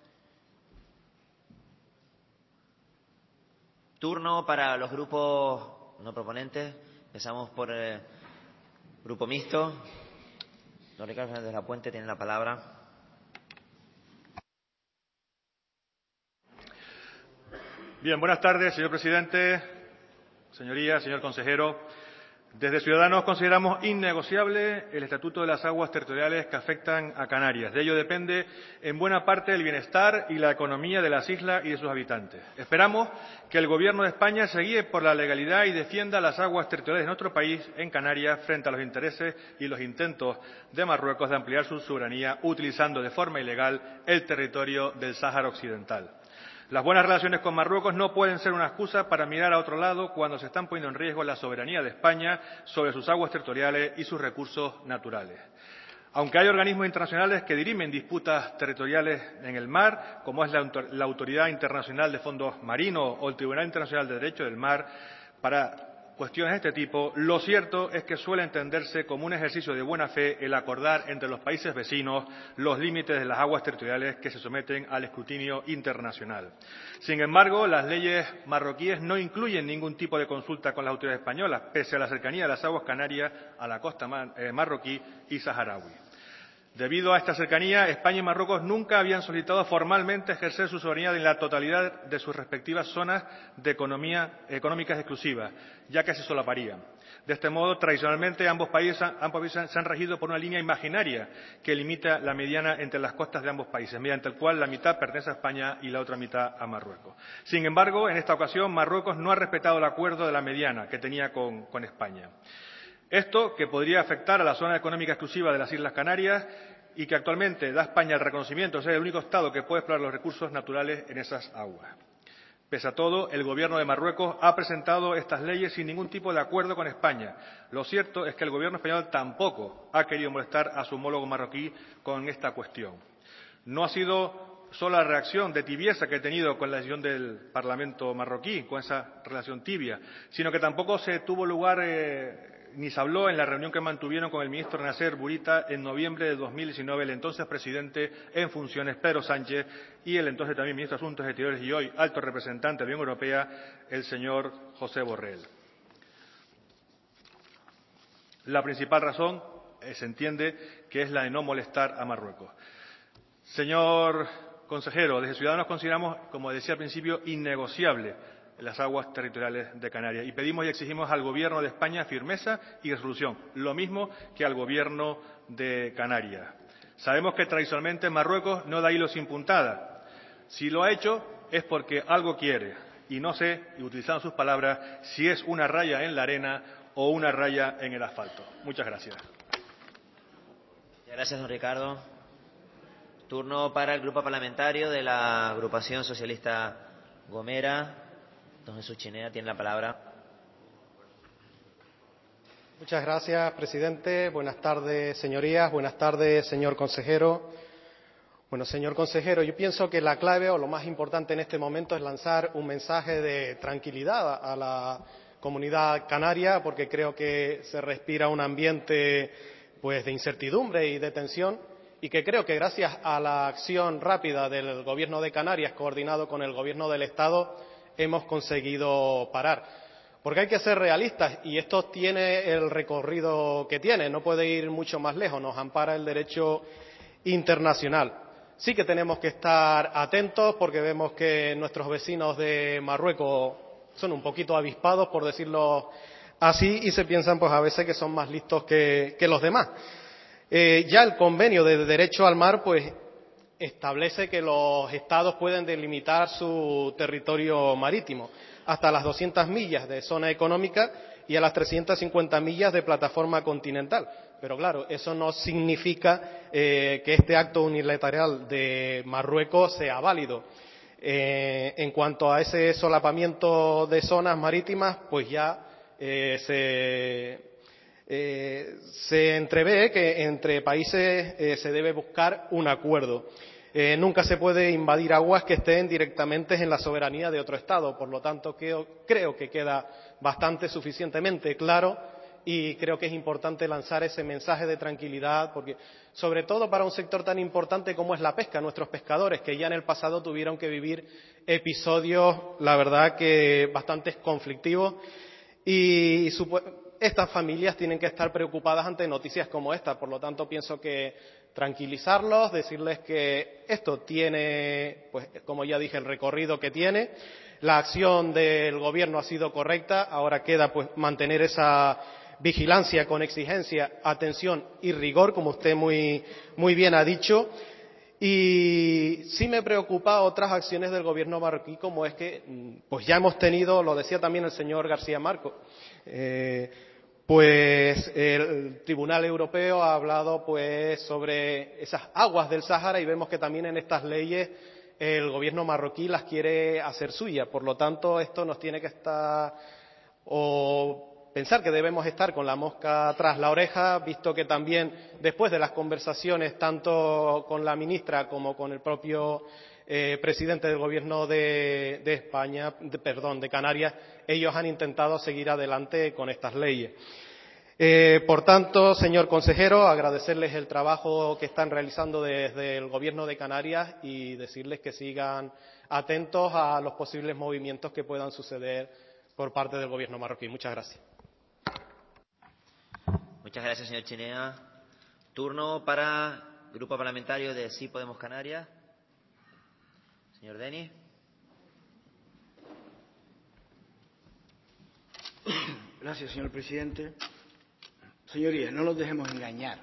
[SPEAKER 1] Turno para los grupos no proponentes. Empezamos por el Grupo Mixto. Don Ricardo Fernández de la Puente tiene la palabra.
[SPEAKER 14] Bien, buenas tardes, señor presidente, señorías, señor consejero. Desde Ciudadanos consideramos innegociable el Estatuto de las Aguas Territoriales que afectan a Canarias. De ello depende en buena parte el bienestar y la economía de las islas y de sus habitantes. Esperamos que el Gobierno de España se guíe por la legalidad y defienda las aguas territoriales de nuestro país en Canarias frente a los intereses y los intentos de Marruecos de ampliar su soberanía utilizando de forma ilegal el territorio del Sáhara Occidental. Las buenas relaciones con Marruecos no pueden ser una excusa para mirar a otro lado cuando se están poniendo en riesgo la soberanía de España sobre sus aguas territoriales y sus recursos naturales. Aunque hay organismos internacionales que dirimen disputas territoriales en el mar, como es la, la Autoridad Internacional de Fondos Marinos o el Tribunal Internacional de Derecho del Mar, para cuestiones de este tipo, lo cierto es que suele entenderse como un ejercicio de buena fe el acordar entre los países vecinos los límites de las aguas territoriales que se someten al escrutinio internacional. Sin embargo, las leyes marroquíes no incluyen ningún tipo de consulta con las autoridades españolas, pese a la cercanía de las aguas canarias a la costa marroquí y saharaui. Debido a esta cercanía, España y Marruecos nunca habían solicitado formalmente ejercer su soberanía en la totalidad de sus respectivas zonas de economía, económicas exclusivas, ya que se solaparían. De este modo, tradicionalmente, ambos países, ambos países se han regido por una línea imaginaria que limita la mediana entre las costas de ambos países, mediante el cual la mitad pertenece a España y la otra mitad a Marruecos. Sin embargo, en esta ocasión, Marruecos no ha respetado el acuerdo de la mediana que tenía con, con España. Esto, que podría afectar a la zona económica exclusiva de las Islas Canarias y que actualmente da a España el reconocimiento de ser el único Estado que puede explorar los recursos naturales en esas aguas. Pese a todo, el Gobierno de Marruecos ha presentado estas leyes sin ningún tipo de acuerdo con España. Lo cierto es que el Gobierno español tampoco ha querido molestar a su homólogo marroquí con esta cuestión. No ha sido solo la reacción de tibieza que he tenido con la decisión del Parlamento marroquí, con esa relación tibia, sino que tampoco se tuvo lugar eh, ni se habló en la reunión que mantuvieron con el ministro Nasser Bourita en noviembre de dos mil diecinueve el entonces presidente en funciones Pedro Sánchez y el entonces también ministro de Asuntos Exteriores y hoy alto representante de la Unión Europea, el señor José Borrell. La principal razón eh, se entiende que es la de no molestar a Marruecos. Señor consejero, desde Ciudadanos consideramos, como decía al principio, innegociable las aguas territoriales de Canarias y pedimos y exigimos al Gobierno de España firmeza y resolución, lo mismo que al Gobierno de Canarias. Sabemos que tradicionalmente Marruecos no da hilo sin puntada. Si lo ha hecho es porque algo quiere y no sé, y utilizando sus palabras, si es una raya en la arena o una raya en el asfalto. Muchas gracias.
[SPEAKER 1] Gracias, don Ricardo. Turno para el Grupo Parlamentario de la Agrupación Socialista Gomera. Don Jesús Chinea tiene la palabra.
[SPEAKER 15] Muchas gracias, presidente. Buenas tardes, señorías. Buenas tardes, señor consejero. Bueno, señor consejero, yo pienso que la clave o lo más importante en este momento es lanzar un mensaje de tranquilidad a la comunidad canaria, porque creo que se respira un ambiente pues de incertidumbre y de tensión, y que creo que gracias a la acción rápida del Gobierno de Canarias, coordinado con el Gobierno del Estado, hemos conseguido parar. Porque hay que ser realistas y esto tiene el recorrido que tiene, no puede ir mucho más lejos, nos ampara el derecho internacional. Sí que tenemos que estar atentos porque vemos que nuestros vecinos de Marruecos son un poquito avispados, por decirlo así, y se piensan pues a veces que son más listos que, que los demás. Eh, ya el convenio de derecho al mar pues establece que los estados pueden delimitar su territorio marítimo hasta las doscientas millas de zona económica y a las trescientas cincuenta millas de plataforma continental. Pero claro, eso no significa eh, que este acto unilateral de Marruecos sea válido. Eh, en cuanto a ese solapamiento de zonas marítimas, pues ya eh, se, eh, se entrevé que entre países eh, se debe buscar un acuerdo. Eh, nunca se puede invadir aguas que estén directamente en la soberanía de otro Estado. Por lo tanto, creo, creo que queda bastante suficientemente claro y creo que es importante lanzar ese mensaje de tranquilidad, porque sobre todo para un sector tan importante como es la pesca, nuestros pescadores, que ya en el pasado tuvieron que vivir episodios, la verdad, que bastante conflictivos y estas familias tienen que estar preocupadas ante noticias como esta. Por lo tanto, pienso que tranquilizarlos, decirles que esto tiene, pues como ya dije, el recorrido que tiene. La acción del Gobierno ha sido correcta, ahora queda pues mantener esa vigilancia con exigencia, atención y rigor, como usted muy, muy bien ha dicho. Y sí me preocupa otras acciones del Gobierno marroquí, como es que pues ya hemos tenido, lo decía también el señor García Marco, eh, pues el Tribunal Europeo ha hablado pues sobre esas aguas del Sáhara y vemos que también en estas leyes el Gobierno marroquí las quiere hacer suyas. Por lo tanto, esto nos tiene que estar o pensar que debemos estar con la mosca tras la oreja, visto que también después de las conversaciones tanto con la ministra como con el propio eh, presidente del Gobierno de, de España, de, perdón, de Canarias, ellos han intentado seguir adelante con estas leyes. Eh, por tanto, señor consejero, agradecerles el trabajo que están realizando desde el Gobierno de Canarias y decirles que sigan atentos a los posibles movimientos que puedan suceder por parte del Gobierno marroquí. Muchas gracias.
[SPEAKER 1] Muchas gracias, señor Chinea. Turno para el Grupo Parlamentario de Sí Podemos Canarias. Señor Denis.
[SPEAKER 10] Gracias, señor presidente. Señorías, no nos dejemos engañar.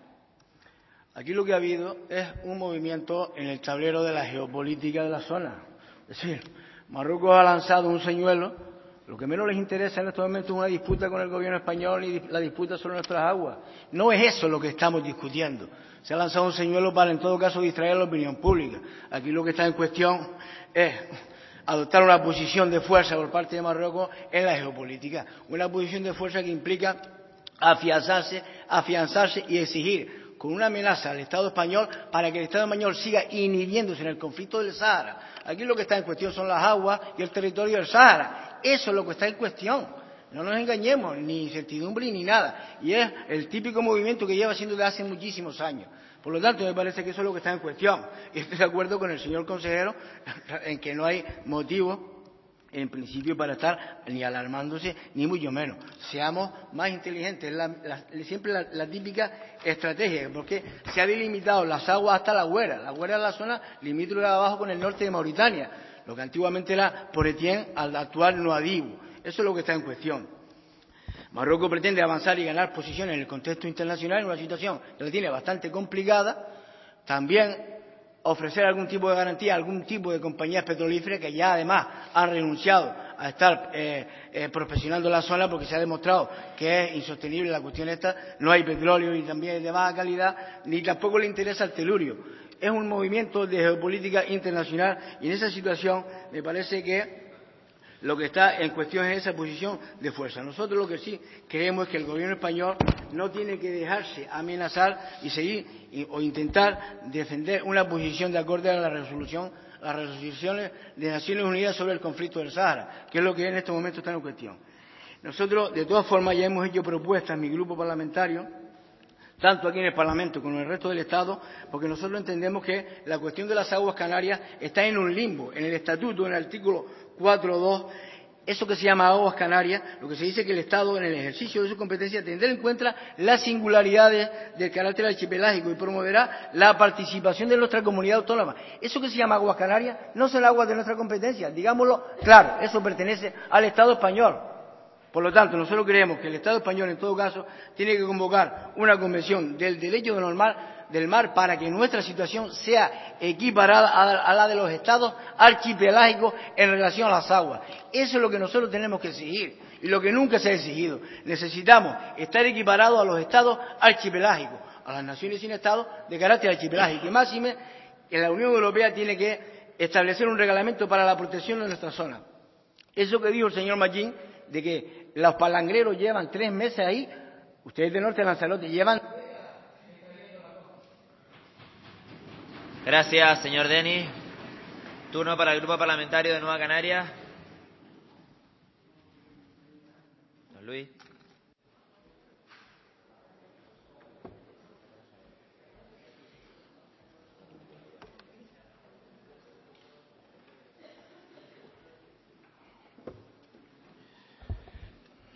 [SPEAKER 10] Aquí lo que ha habido es un movimiento en el tablero de la geopolítica de la zona. Es decir, Marruecos ha lanzado un señuelo. Lo que menos les interesa en estos momentos es una disputa con el gobierno español y la disputa sobre nuestras aguas. No es eso lo que estamos discutiendo. Se ha lanzado un señuelo para, en todo caso, distraer a la opinión pública. Aquí lo que está en cuestión es adoptar una posición de fuerza por parte de Marruecos en la geopolítica. Una posición de fuerza que implica afianzarse, afianzarse y exigir con una amenaza al Estado español para que el Estado español siga inhibiéndose en el conflicto del Sáhara. Aquí lo que está en cuestión son las aguas y el territorio del Sáhara. Eso es lo que está en cuestión. No nos engañemos, ni incertidumbre ni nada. Y es el típico movimiento que lleva siendo desde hace muchísimos años. Por lo tanto, me parece que eso es lo que está en cuestión. Y estoy de acuerdo con el señor consejero en que no hay motivo, en principio, para estar ni alarmándose, ni mucho menos. Seamos más inteligentes. La, la, siempre la, la típica estrategia, porque se ha delimitado las aguas hasta la Güera. La Güera es la zona limítrofe de abajo con el norte de Mauritania, lo que antiguamente era Poretien, al actual Nouadhibou. Eso es lo que está en cuestión. Marruecos pretende avanzar y ganar posiciones en el contexto internacional en una situación que la tiene bastante complicada. También ofrecer algún tipo de garantía a algún tipo de compañías petrolíferas que ya además han renunciado a estar eh, eh, profesionando la zona porque se ha demostrado que es insostenible la cuestión esta. No hay petróleo y también es de baja calidad, ni tampoco le interesa el telurio. Es un movimiento de geopolítica internacional y en esa situación me parece que lo que está en cuestión es esa posición de fuerza. Nosotros lo que sí creemos es que el gobierno español no tiene que dejarse amenazar y seguir y, o intentar defender una posición de acorde a la resolución, las resoluciones de Naciones Unidas sobre el conflicto del Sáhara, que es lo que en estos momentos está en cuestión. Nosotros, de todas formas, ya hemos hecho propuestas, mi grupo parlamentario, tanto aquí en el Parlamento como en el resto del Estado, porque nosotros entendemos que la cuestión de las aguas canarias está en un limbo. En el Estatuto, en el artículo cuatro punto dos, eso que se llama aguas canarias, lo que se dice que el Estado, en el ejercicio de su competencia, tendrá en cuenta las singularidades del carácter archipelágico y promoverá la participación de nuestra comunidad autónoma. Eso que se llama aguas canarias no son aguas de nuestra competencia, digámoslo claro, eso pertenece al Estado español. Por lo tanto, nosotros creemos que el Estado español, en todo caso, tiene que convocar una convención del derecho normal
[SPEAKER 4] del mar para que nuestra situación sea equiparada a la de los estados archipelágicos en relación a las aguas. Eso es lo que nosotros tenemos que exigir y lo que nunca se ha exigido. Necesitamos estar equiparados a los estados archipelágicos, a las naciones sin estado de carácter archipelágico. Y máxime, que la Unión Europea tiene que establecer un reglamento para la protección de nuestra zona. Eso que dijo el señor Machín, de que los palangreros llevan tres meses ahí, ustedes de Norte de Lanzarote llevan...
[SPEAKER 1] Gracias, señor Denis. Turno para el Grupo Parlamentario de Nueva Canarias. Don Luis.
[SPEAKER 16] Señor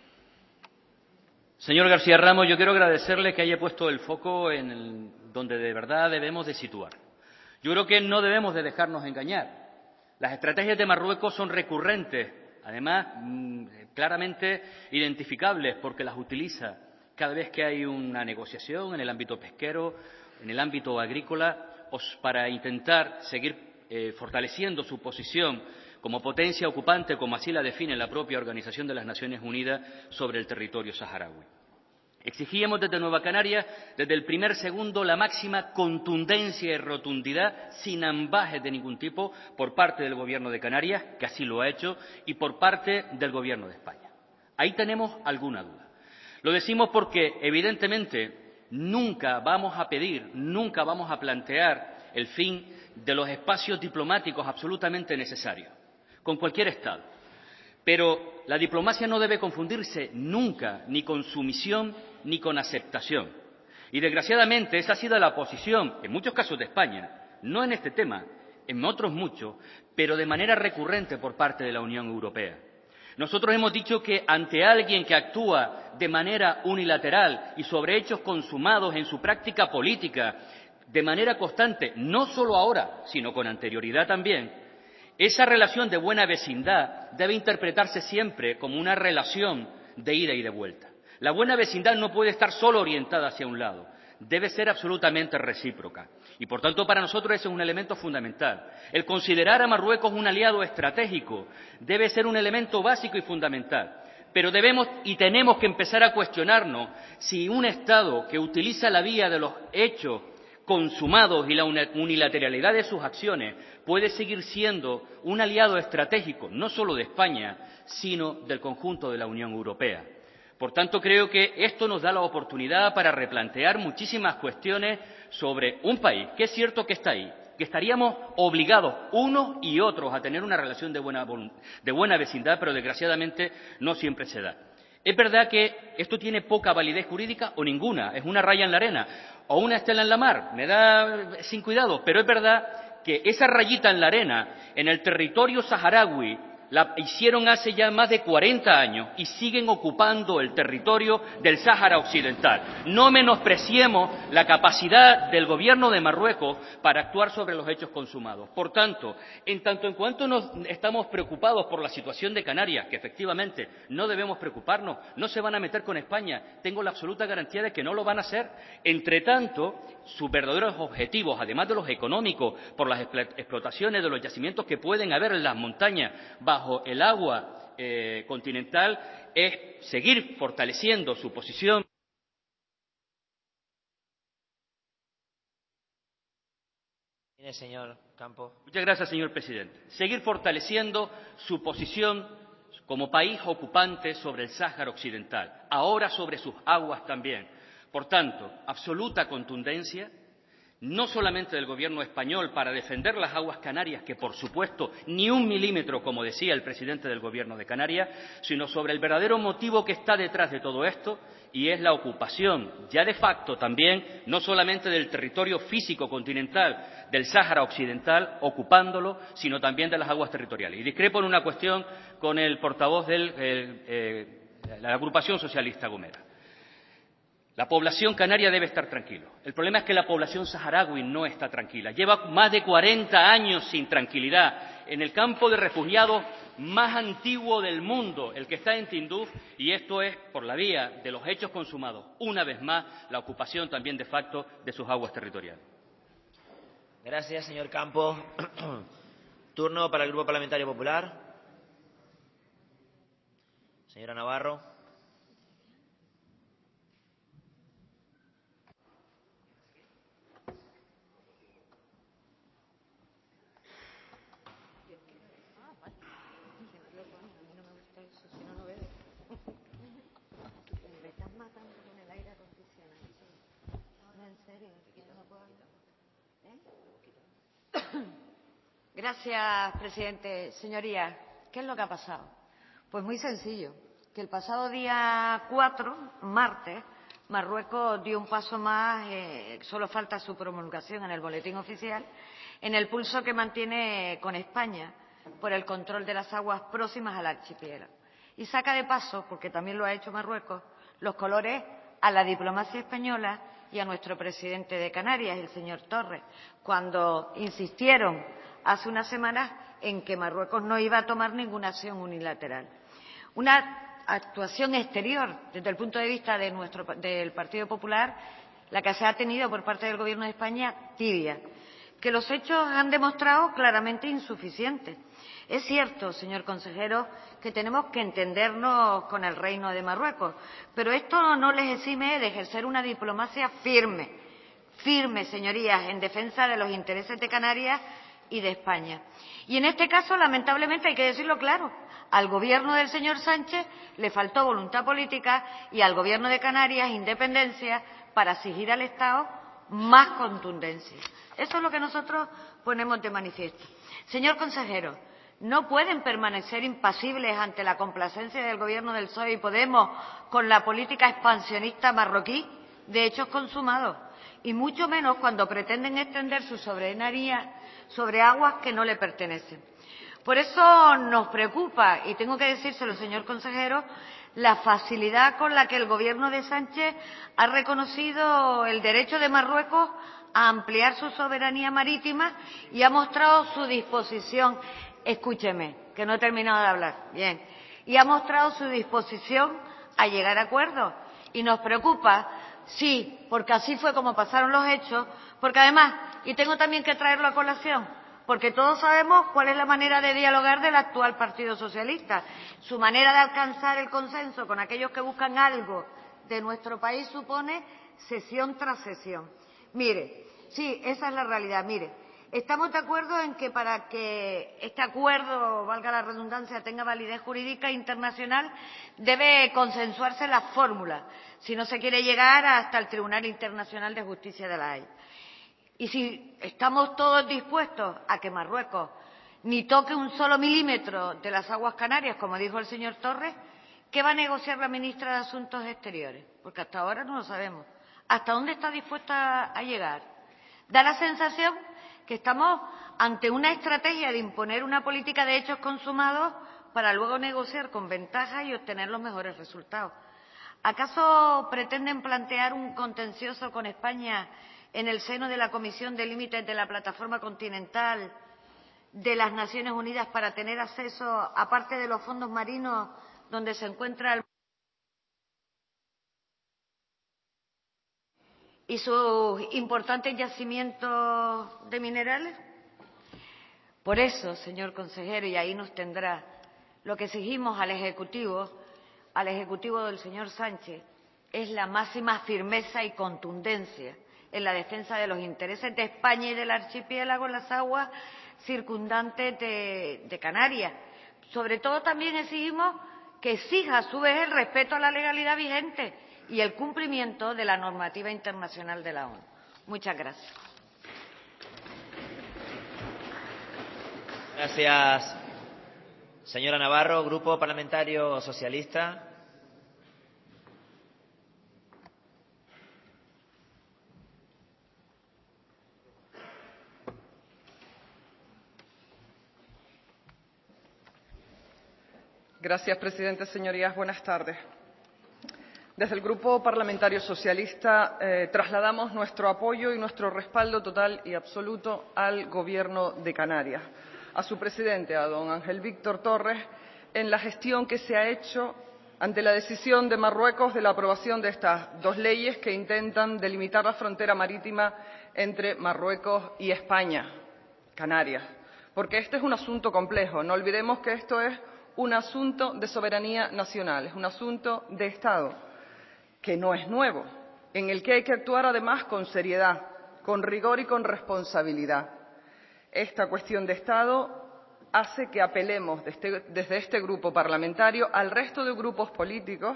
[SPEAKER 16] García Ramos, yo quiero agradecerle que haya puesto el foco en el, donde de verdad debemos de situar. Yo creo que no debemos de dejarnos engañar. Las estrategias de Marruecos son recurrentes, además mmm, claramente identificables, porque las utiliza cada vez que hay una negociación en el ámbito pesquero, en el ámbito agrícola, para intentar seguir eh, fortaleciendo su posición como potencia ocupante, como así la define la propia Organización de las Naciones Unidas, sobre el territorio saharaui. Exigíamos desde Nueva Canarias, desde el primer segundo, la máxima contundencia y rotundidad, sin ambajes de ningún tipo, por parte del Gobierno de Canarias, que así lo ha hecho, y por parte del Gobierno de España. Ahí tenemos alguna duda. Lo decimos porque, evidentemente, nunca vamos a pedir, nunca vamos a plantear el fin de los espacios diplomáticos absolutamente necesarios, con cualquier Estado. Pero la diplomacia no debe confundirse nunca ni con sumisión ni con aceptación. Y desgraciadamente esa ha sido la posición, en muchos casos de España, no en este tema, en otros muchos, pero de manera recurrente por parte de la Unión Europea. Nosotros hemos dicho que ante alguien que actúa de manera unilateral y sobre hechos consumados en su práctica política de manera constante, no solo ahora, sino con anterioridad también, esa relación de buena vecindad debe interpretarse siempre como una relación de ida y de vuelta. La buena vecindad no puede estar solo orientada hacia un lado, debe ser absolutamente recíproca. Y por tanto para nosotros ese es un elemento fundamental. El considerar a Marruecos un aliado estratégico debe ser un elemento básico y fundamental. Pero debemos y tenemos que empezar a cuestionarnos si un Estado que utiliza la vía de los hechos consumados y la unilateralidad de sus acciones puede seguir siendo un aliado estratégico, no solo de España, sino del conjunto de la Unión Europea. Por tanto, creo que esto nos da la oportunidad para replantear muchísimas cuestiones sobre un país que es cierto que está ahí, que estaríamos obligados unos y otros a tener una relación de buena, de buena vecindad, pero desgraciadamente no siempre se da. Es verdad que esto tiene poca validez jurídica o ninguna, es una raya en la arena o una estela en la mar, me da sin cuidado, pero es verdad que esa rayita en la arena, en el territorio saharaui, la hicieron hace ya más de cuarenta años y siguen ocupando el territorio del Sáhara Occidental. No menospreciemos la capacidad del gobierno de Marruecos para actuar sobre los hechos consumados. Por tanto, en tanto en cuanto nos estamos preocupados por la situación de Canarias, que efectivamente no debemos preocuparnos, no se van a meter con España, tengo la absoluta garantía de que no lo van a hacer. Entre tanto, sus verdaderos objetivos, además de los económicos, por las explotaciones de los yacimientos que pueden haber en las montañas bajo bajo el agua eh, continental, es seguir fortaleciendo su posición.
[SPEAKER 1] Tiene señor Campos.
[SPEAKER 16] Muchas gracias, señor presidente. Seguir fortaleciendo su posición como país ocupante sobre el Sáhara Occidental, ahora sobre sus aguas también. Por tanto, absoluta contundencia, no solamente del Gobierno español para defender las aguas canarias, que por supuesto ni un milímetro, como decía el presidente del Gobierno de Canarias, sino sobre el verdadero motivo que está detrás de todo esto, y es la ocupación, ya de facto también, no solamente del territorio físico continental del Sáhara Occidental, ocupándolo, sino también de las aguas territoriales. Y discrepo en una cuestión con el portavoz de eh, la agrupación socialista Gomera. La población canaria debe estar tranquila. El problema es que la población saharaui no está tranquila. Lleva más de cuarenta años sin tranquilidad. En el campo de refugiados más antiguo del mundo, el que está en Tinduf, y esto es por la vía de los hechos consumados, una vez más, la ocupación también de facto de sus aguas territoriales.
[SPEAKER 1] Gracias, señor Campos. Turno para el Grupo Parlamentario Popular. Señora Navarro.
[SPEAKER 17] Gracias, presidente. Señorías, ¿qué es lo que ha pasado? Pues muy sencillo, que el pasado día cuatro, martes, Marruecos dio un paso más, eh, solo falta su promulgación en el Boletín Oficial, en el pulso que mantiene con España por el control de las aguas próximas al archipiélago. Y saca de paso, porque también lo ha hecho Marruecos, los colores a la diplomacia española y a nuestro presidente de Canarias, el señor Torres, cuando insistieron hace unas semanas en que Marruecos no iba a tomar ninguna acción unilateral. Una actuación exterior, desde el punto de vista de nuestro, del Partido Popular, la que se ha tenido por parte del Gobierno de España, tibia, que los hechos han demostrado claramente insuficientes. Es cierto, señor consejero, que tenemos que entendernos con el Reino de Marruecos, pero esto no les exime de ejercer una diplomacia firme, firme, señorías, en defensa de los intereses de Canarias y de España. Y en este caso, lamentablemente, hay que decirlo claro, al Gobierno del señor Sánchez le faltó voluntad política y al Gobierno de Canarias independencia para exigir al Estado más contundencia. Eso es lo que nosotros ponemos de manifiesto. Señor consejero, no pueden permanecer impasibles ante la complacencia del Gobierno del P S O E y Podemos con la política expansionista marroquí de hechos consumados, y mucho menos cuando pretenden extender su soberanía sobre aguas que no le pertenecen. Por eso nos preocupa, y tengo que decírselo, señor consejero, la facilidad con la que el Gobierno de Sánchez ha reconocido el derecho de Marruecos a ampliar su soberanía marítima y ha mostrado su disposición, escúcheme, que no he terminado de hablar, bien, y ha mostrado su disposición a llegar a acuerdos. Y nos preocupa, sí, porque así fue como pasaron los hechos, porque además, y tengo también que traerlo a colación, porque todos sabemos cuál es la manera de dialogar del actual Partido Socialista. Su manera de alcanzar el consenso con aquellos que buscan algo de nuestro país supone sesión tras sesión. Mire, sí, esa es la realidad. Mire, estamos de acuerdo en que para que este acuerdo, valga la redundancia, tenga validez jurídica internacional, debe consensuarse la fórmula, si no se quiere llegar hasta el Tribunal Internacional de Justicia de La Haya. Y si estamos todos dispuestos a que Marruecos ni toque un solo milímetro de las aguas canarias, como dijo el señor Torres, ¿qué va a negociar la ministra de Asuntos Exteriores? Porque hasta ahora no lo sabemos. ¿Hasta dónde está dispuesta a llegar? Da la sensación que estamos ante una estrategia de imponer una política de hechos consumados para luego negociar con ventaja y obtener los mejores resultados. ¿Acaso pretenden plantear un contencioso con España en el seno de la Comisión de Límites de la Plataforma Continental de las Naciones Unidas para tener acceso, aparte de los fondos marinos donde se encuentra el y sus importantes yacimientos de minerales? Por eso, señor consejero, y ahí nos tendrá, lo que exigimos al Ejecutivo, al Ejecutivo del señor Sánchez, es la máxima firmeza y contundencia en la defensa de los intereses de España y del archipiélago en las aguas circundantes de, de Canarias. Sobre todo también exigimos que exija a su vez el respeto a la legalidad vigente y el cumplimiento de la normativa internacional de la ONU. Muchas gracias.
[SPEAKER 1] Gracias, señora Navarro. Grupo Parlamentario Socialista.
[SPEAKER 20] Gracias, presidente. Señorías, buenas tardes. Desde el Grupo Parlamentario Socialista eh, trasladamos nuestro apoyo y nuestro respaldo total y absoluto al Gobierno de Canarias, a su presidente, a don Ángel Víctor Torres, en la gestión que se ha hecho ante la decisión de Marruecos de la aprobación de estas dos leyes que intentan delimitar la frontera marítima entre Marruecos y España, Canarias. Porque este es un asunto complejo. No olvidemos que esto es un asunto de soberanía nacional, es un asunto de Estado, que no es nuevo, en el que hay que actuar además con seriedad, con rigor y con responsabilidad. Esta cuestión de Estado hace que apelemos desde, desde este grupo parlamentario al resto de grupos políticos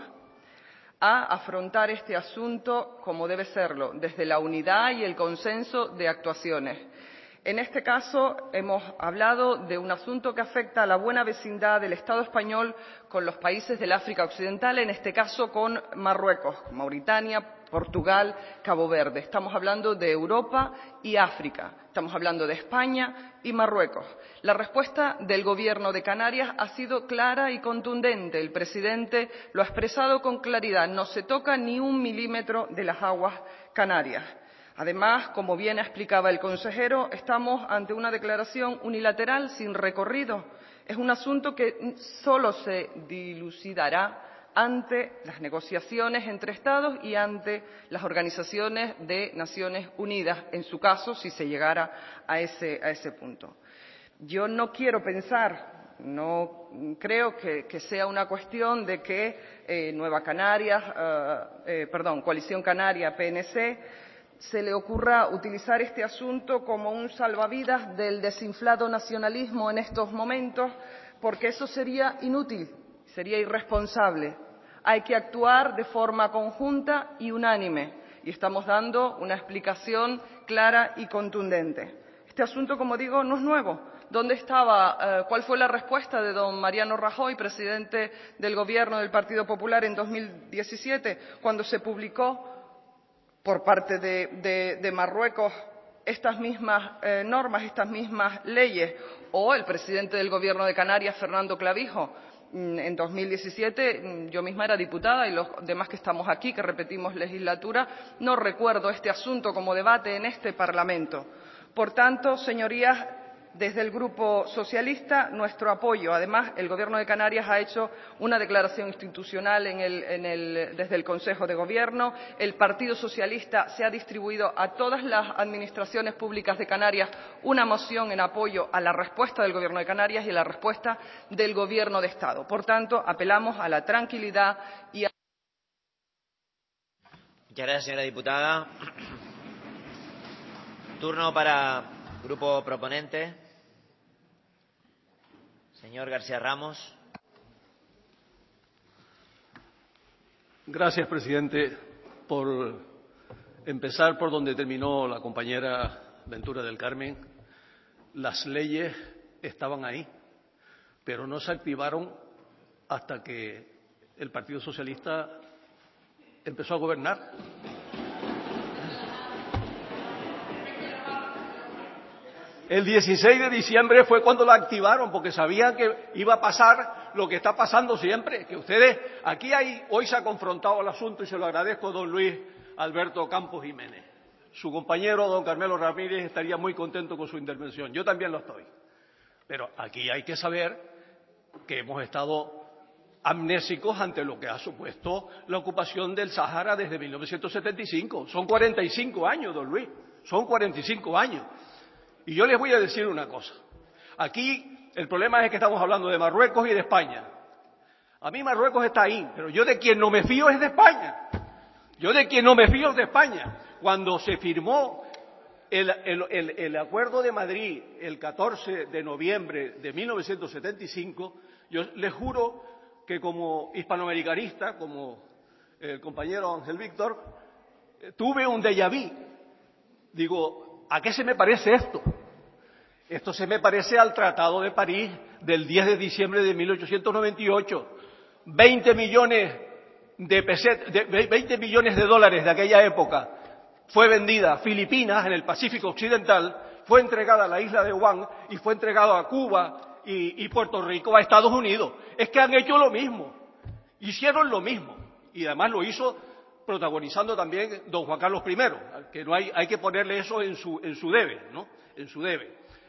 [SPEAKER 20] a afrontar este asunto como debe serlo, desde la unidad y el consenso de actuaciones. En este caso, hemos hablado de un asunto que afecta a la buena vecindad del Estado español con los países del África Occidental, en este caso con Marruecos, Mauritania, Portugal, Cabo Verde. Estamos hablando de Europa y África. Estamos hablando de España y Marruecos. La respuesta del Gobierno de Canarias ha sido clara y contundente. El presidente lo ha expresado con claridad. No se toca ni un milímetro de las aguas canarias. Además, como bien explicaba el consejero, estamos ante una declaración unilateral sin recorrido. Es un asunto que solo se dilucidará ante las negociaciones entre Estados y ante las organizaciones de Naciones Unidas, en su caso, si se llegara a ese, a ese punto. Yo no quiero pensar, no creo que, que sea una cuestión de que eh, Nueva Canarias, eh, eh, perdón, Coalición Canaria, P N C, se le ocurra utilizar este asunto como un salvavidas del desinflado nacionalismo en estos momentos, porque eso sería inútil, sería irresponsable. Hay que actuar de forma conjunta y unánime, y estamos dando una explicación clara y contundente. Este asunto, como digo, no es nuevo. ¿Dónde estaba, eh, cuál fue la respuesta de don Mariano Rajoy, presidente del Gobierno del Partido Popular en dos mil diecisiete, cuando se publicó por parte de, de, de Marruecos estas mismas eh, normas, estas mismas leyes? O el presidente del Gobierno de Canarias, Fernando Clavijo, en dos mil diecisiete, yo misma era diputada y los demás que estamos aquí, que repetimos legislatura, no recuerdo este asunto como debate en este Parlamento. Por tanto, señorías, desde el Grupo Socialista, nuestro apoyo. Además, el Gobierno de Canarias ha hecho una declaración institucional en el, en el, desde el Consejo de Gobierno. El Partido Socialista se ha distribuido a todas las administraciones públicas de Canarias una moción en apoyo a la respuesta del Gobierno de Canarias y a la respuesta del Gobierno de Estado. Por tanto, apelamos a la tranquilidad y a...
[SPEAKER 1] Muchas gracias, señora diputada. Turno para grupo proponente. Señor García Ramos.
[SPEAKER 8] Gracias, presidente. Por empezar por donde terminó la compañera Ventura del Carmen, las leyes estaban ahí, pero no se activaron hasta que el Partido Socialista empezó a gobernar. El dieciséis de diciembre fue cuando la activaron, porque sabían que iba a pasar lo que está pasando siempre, que ustedes, aquí hay, hoy se ha confrontado el asunto y se lo agradezco a don Luis Alberto Campos Jiménez. Su compañero, don Carmelo Ramírez, estaría muy contento con su intervención. Yo también lo estoy. Pero aquí hay que saber que hemos estado amnésicos ante lo que ha supuesto la ocupación del Sáhara desde mil novecientos setenta y cinco. Son cuarenta y cinco años, don Luis, son cuarenta y cinco años. Y yo les voy a decir una cosa. Aquí el problema es que estamos hablando de Marruecos y de España. A mí Marruecos está ahí, pero yo de quien no me fío es de España. Yo de quien no me fío es de España. Cuando se firmó el, el, el, el Acuerdo de Madrid el catorce de noviembre de mil novecientos setenta y cinco, yo les juro que como hispanoamericanista, como el compañero Ángel Víctor, tuve un déjà vu. Digo, ¿a qué se me parece esto? Esto se me parece al Tratado de París del diez de diciembre de mil ochocientos noventa y ocho. veinte millones de pesetas, de veinte millones de dólares de aquella época fue vendida a Filipinas, en el Pacífico Occidental, fue entregada a la isla de Guam y fue entregado a Cuba y, y Puerto Rico a Estados Unidos. Es que han hecho lo mismo, hicieron lo mismo, y además lo hizo protagonizando también don Juan Carlos primero, que no hay, hay que ponerle eso en su, en su debe, ¿no? En su debe.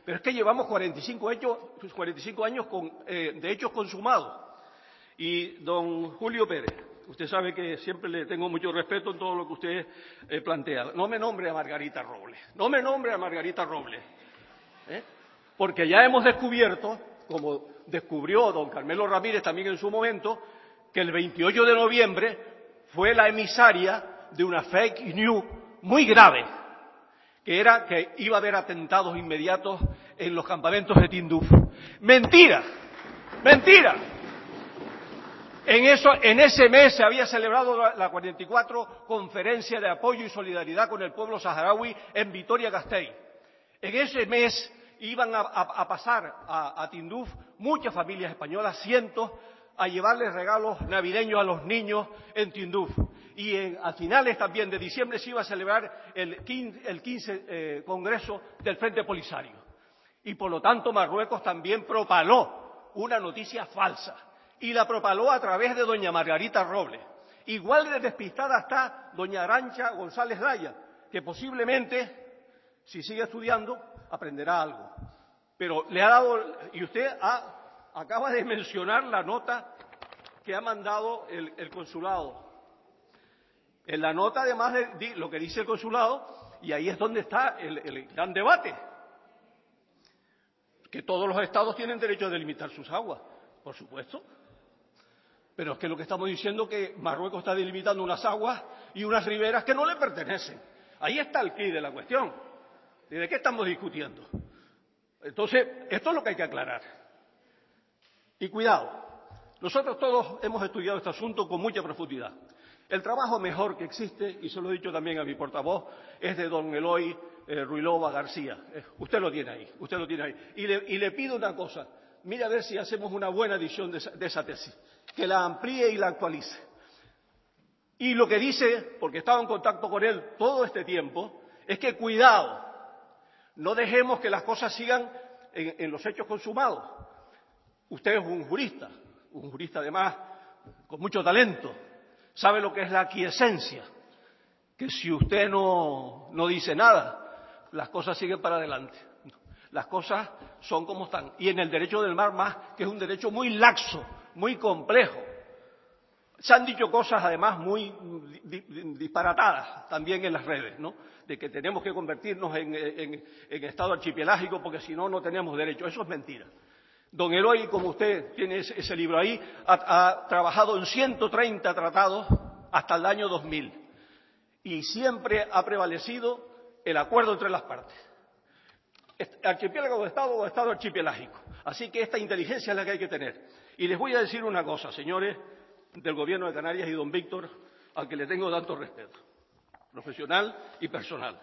[SPEAKER 8] Pero es que llevamos cuarenta y cinco, hechos, cuarenta y cinco años con, eh, de hechos consumados. Y don Julio Pérez, usted sabe que siempre le tengo mucho respeto en todo lo que usted eh, plantea. No me nombre a Margarita Robles, no me nombre a Margarita Robles, ¿eh? Porque ya hemos descubierto, como descubrió don Carmelo Ramírez también en su momento, que el veintiocho de noviembre fue la emisaria de una fake news muy grave, que era que iba a haber atentados inmediatos en los campamentos de Tinduf. ¡Mentira! ¡Mentira! En, eso, en ese mes se había celebrado la, la cuarenta y cuatro Conferencia de Apoyo y Solidaridad con el Pueblo Saharaui en Vitoria-Gasteiz. En ese mes iban a, a, a pasar a, a Tinduf muchas familias españolas, cientos, a llevarles regalos navideños a los niños en Tinduf. Y en, a finales también de diciembre se iba a celebrar el quince, el quince eh, Congreso del Frente Polisario. Y por lo tanto Marruecos también propaló una noticia falsa. Y la propaló a través de doña Margarita Robles. Igual de despistada está doña Arantxa González Laya, que posiblemente, si sigue estudiando, aprenderá algo. Pero le ha dado, y usted ha, acaba de mencionar la nota que ha mandado el, el consulado. En la nota, además de, de lo que dice el consulado, y ahí es donde está el, el gran debate, que todos los estados tienen derecho a delimitar sus aguas, por supuesto. Pero es que lo que estamos diciendo es que Marruecos está delimitando unas aguas y unas riberas que no le pertenecen. Ahí está el quid de la cuestión. ¿De qué estamos discutiendo? Entonces, esto es lo que hay que aclarar. Y cuidado, nosotros todos hemos estudiado este asunto con mucha profundidad. El trabajo mejor que existe, y se lo he dicho también a mi portavoz, es de don Eloy eh, Ruilova García. Eh, usted lo tiene ahí, usted lo tiene ahí. Y le, y le pido una cosa, mire a ver si hacemos una buena edición de esa, de esa tesis, que la amplíe y la actualice. Y lo que dice, porque he estado en contacto con él todo este tiempo, es que cuidado, no dejemos que las cosas sigan en, en los hechos consumados. Usted es un jurista, un jurista además con mucho talento, sabe lo que es la aquiescencia, que si usted no, no dice nada, las cosas siguen para adelante. Las cosas son como están. Y en el derecho del mar más, que es un derecho muy laxo, muy complejo. Se han dicho cosas además muy disparatadas también en las redes, ¿no? De que tenemos que convertirnos en, en, en Estado archipelágico porque si no, no tenemos derecho. Eso es mentira. Don Eloy, como usted tiene ese, ese libro ahí, ha, ha trabajado en ciento treinta tratados hasta el año dos mil. Y siempre ha prevalecido el acuerdo entre las partes. Archipiélago de Estado o Estado archipelágico. Así que esta inteligencia es la que hay que tener. Y les voy a decir una cosa, señores del Gobierno de Canarias y don Víctor, al que le tengo tanto respeto, profesional y personal.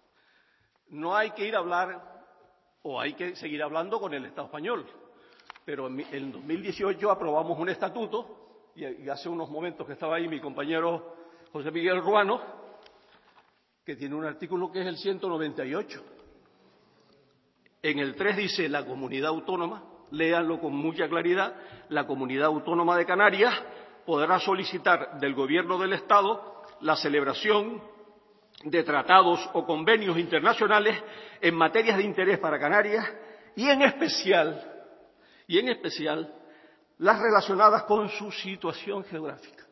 [SPEAKER 8] No hay que ir a hablar, o hay que seguir hablando con el Estado español, pero en dos mil dieciocho aprobamos un estatuto, y hace unos momentos que estaba ahí mi compañero José Miguel Ruano, que tiene un artículo que es el ciento noventa y ocho. En el tres dice la comunidad autónoma, léanlo con mucha claridad, la comunidad autónoma de Canarias podrá solicitar del Gobierno del Estado la celebración de tratados o convenios internacionales en materias de interés para Canarias y en especial, y en especial las relacionadas con su situación geográfica.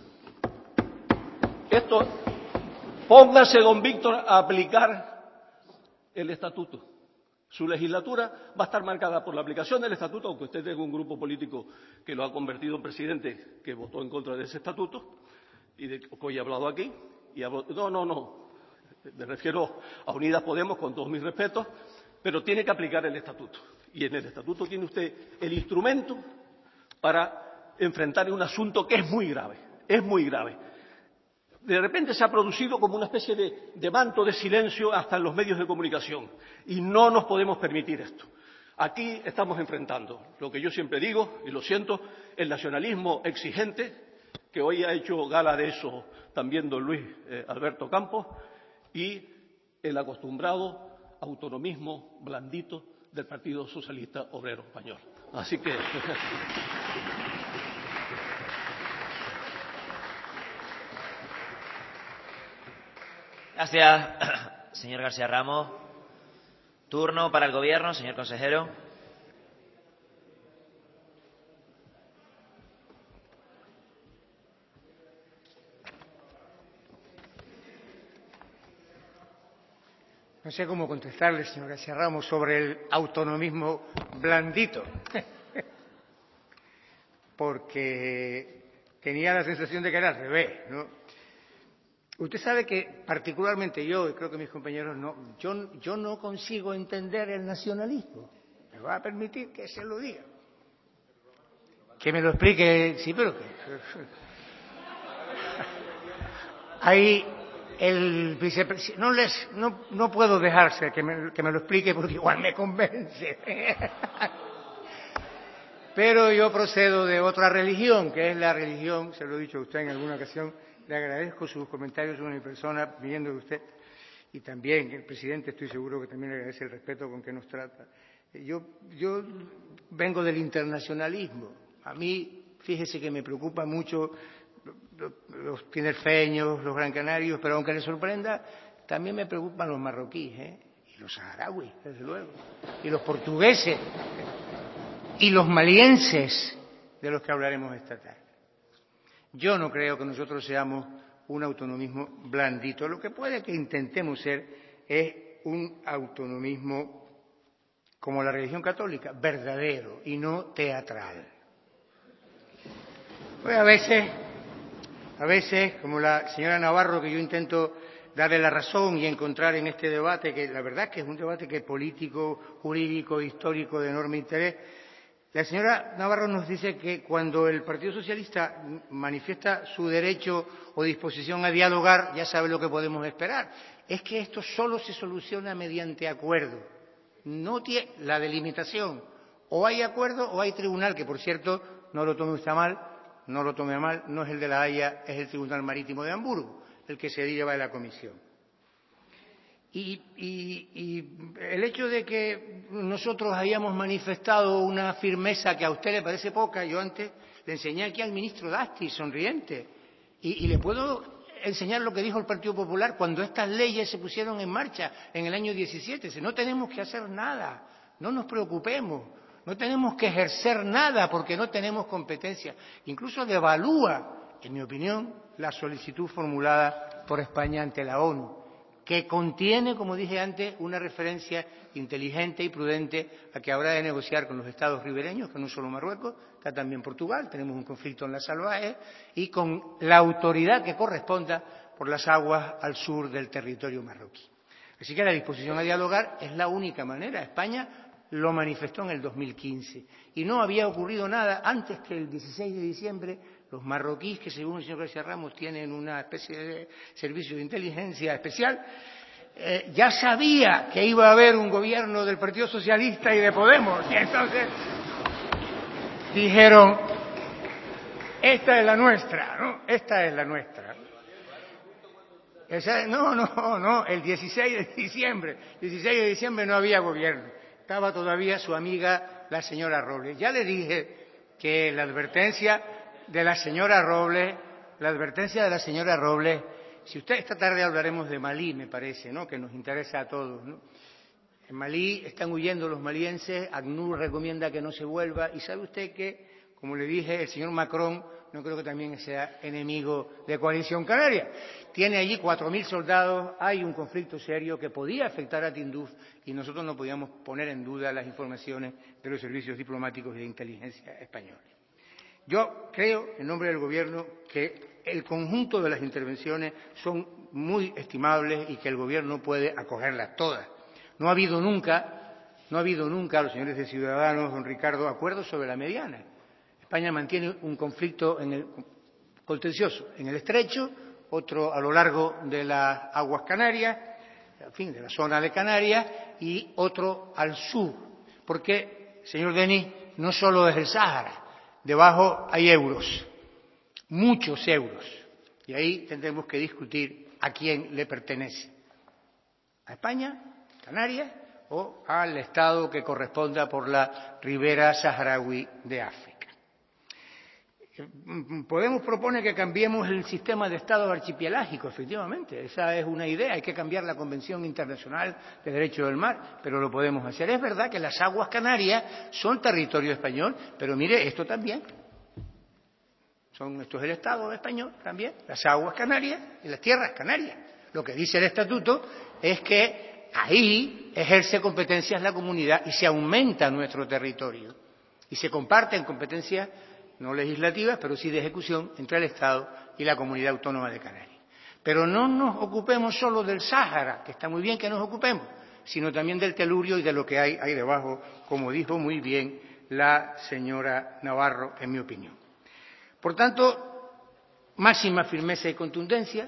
[SPEAKER 8] Esto, póngase, don Víctor, a aplicar el estatuto. Su legislatura va a estar marcada por la aplicación del estatuto, aunque usted tenga un grupo político que lo ha convertido en presidente, que votó en contra de ese estatuto, y de que hoy he hablado aquí. Y hablo, no, no, no, me refiero a Unidas Podemos, con todos mis respetos, pero tiene que aplicar el estatuto. Y en el estatuto tiene usted el instrumento para enfrentar un asunto que es muy grave, es muy grave. De repente se ha producido como una especie de, de manto de silencio hasta en los medios de comunicación y no nos podemos permitir esto. Aquí estamos enfrentando lo que yo siempre digo, y lo siento, el nacionalismo exigente, que hoy ha hecho gala de eso también don Luis eh, Alberto Campos, y el acostumbrado autonomismo blandito del Partido Socialista Obrero Español. Así que...
[SPEAKER 1] Gracias, señor García Ramos. Turno para el Gobierno, señor consejero.
[SPEAKER 10] No sé cómo contestarle, señor García Ramos, sobre el autonomismo blandito, porque tenía la sensación de que era al revés, ¿no? Usted sabe que particularmente yo, y creo que mis compañeros no, yo, yo no consigo entender el nacionalismo. ¿Me va a permitir que se lo diga? Que me lo explique, sí, pero que... Hay el vicepresidente... No, les, no, no puedo dejarse que me, que me lo explique porque igual me convence. Pero yo procedo de otra religión, que es la religión, se lo he dicho a usted en alguna ocasión. Le agradezco sus comentarios sobre mi persona, viniendo de usted, y también el presidente, estoy seguro que también le agradece el respeto con que nos trata. Yo, yo vengo del internacionalismo. A mí, fíjese que me preocupa mucho los tinerfeños, los gran canarios, pero aunque les sorprenda, también me preocupan los marroquíes, ¿eh? Y los saharauis, desde luego, y los portugueses, y los malienses, de los que hablaremos esta tarde. Yo no creo que nosotros seamos un autonomismo blandito. Lo que puede que intentemos ser es un autonomismo como la religión católica, verdadero y no teatral. Pues a veces, a veces, como la señora Navarro, que yo intento darle la razón y encontrar en este debate, que la verdad que es un debate que es político, jurídico, histórico, de enorme interés. La señora Navarro nos dice que cuando el Partido Socialista manifiesta su derecho o disposición a dialogar, ya sabe lo que podemos esperar. Es que esto solo se soluciona mediante acuerdo. No tiene la delimitación. O hay acuerdo o hay tribunal, que por cierto, no lo tome usted a mal, no lo tome a mal, no es el de La Haya, es el Tribunal Marítimo de Hamburgo, el que se lleva de la comisión. Y, y, y el hecho de que nosotros hayamos manifestado una firmeza que a usted le parece poca, yo antes le enseñé aquí al ministro Dasti, sonriente, y, y le puedo enseñar lo que dijo el Partido Popular cuando estas leyes se pusieron en marcha en el año diecisiete. Dice, no tenemos que hacer nada, no nos preocupemos, no tenemos que ejercer nada porque no tenemos competencia. Incluso devalúa, en mi opinión, la solicitud formulada por España ante la ONU, que contiene, como dije antes, una referencia inteligente y prudente a que habrá de negociar con los estados ribereños, que no solo Marruecos, está también Portugal, tenemos un conflicto en las Salvajes, y con la autoridad que corresponda por las aguas al sur del territorio marroquí. Así que la disposición a dialogar es la única manera. España lo manifestó en el dos mil quince y no había ocurrido nada antes que el dieciséis de diciembre. Los marroquíes, que según el señor García Ramos tienen una especie de servicio de inteligencia especial, eh, ya sabía que iba a haber un gobierno del Partido Socialista y de Podemos. Y entonces dijeron, esta es la nuestra, ¿no? Esta es la nuestra. Esa, no, no, no, el dieciséis de diciembre. dieciséis de diciembre no había gobierno. Estaba todavía su amiga, la señora Robles. Ya le dije que la advertencia de la señora Robles, la advertencia de la señora Robles, si usted esta tarde hablaremos de Malí, me parece, ¿no?, que nos interesa a todos, ¿no? En Malí están huyendo los malienses, ACNUR recomienda que no se vuelva, y sabe usted que, como le dije, el señor Macron no creo que también sea enemigo de Coalición Canaria. Tiene allí cuatro mil soldados, hay un conflicto serio que podía afectar a Tinduf y nosotros no podíamos poner en duda las informaciones de los servicios diplomáticos y de inteligencia españoles. Yo creo, en nombre del Gobierno, que el conjunto de las intervenciones son muy estimables y que el Gobierno puede acogerlas todas. No ha habido nunca, no ha habido nunca, los señores de Ciudadanos, don Ricardo, acuerdos sobre la mediana. España mantiene un conflicto en el, contencioso en el Estrecho, otro a lo largo de las aguas canarias, en fin, de la zona de Canarias, y otro al sur. Porque, señor Denis, no solo es el Sáhara. Debajo hay euros, muchos euros, y ahí tendremos que discutir a quién le pertenece, a España, Canarias, o al Estado que corresponda por la ribera saharaui de África. Podemos propone que cambiemos el sistema de Estado archipielágico, efectivamente, esa es una idea, hay que cambiar la Convención Internacional de Derecho del Mar, pero lo podemos hacer. Es verdad que las aguas canarias son territorio español, pero mire, esto también, son, esto es el Estado español también, las aguas canarias y las tierras canarias. Lo que dice el Estatuto es que ahí ejerce competencias la comunidad y se aumenta nuestro territorio y se comparten competencias no legislativas, pero sí de ejecución entre el Estado y la Comunidad Autónoma de Canarias. Pero no nos ocupemos solo del Sáhara, que está muy bien que nos ocupemos, sino también del telurio y de lo que hay ahí debajo, como dijo muy bien la señora Navarro, en mi opinión. Por tanto, máxima firmeza y contundencia,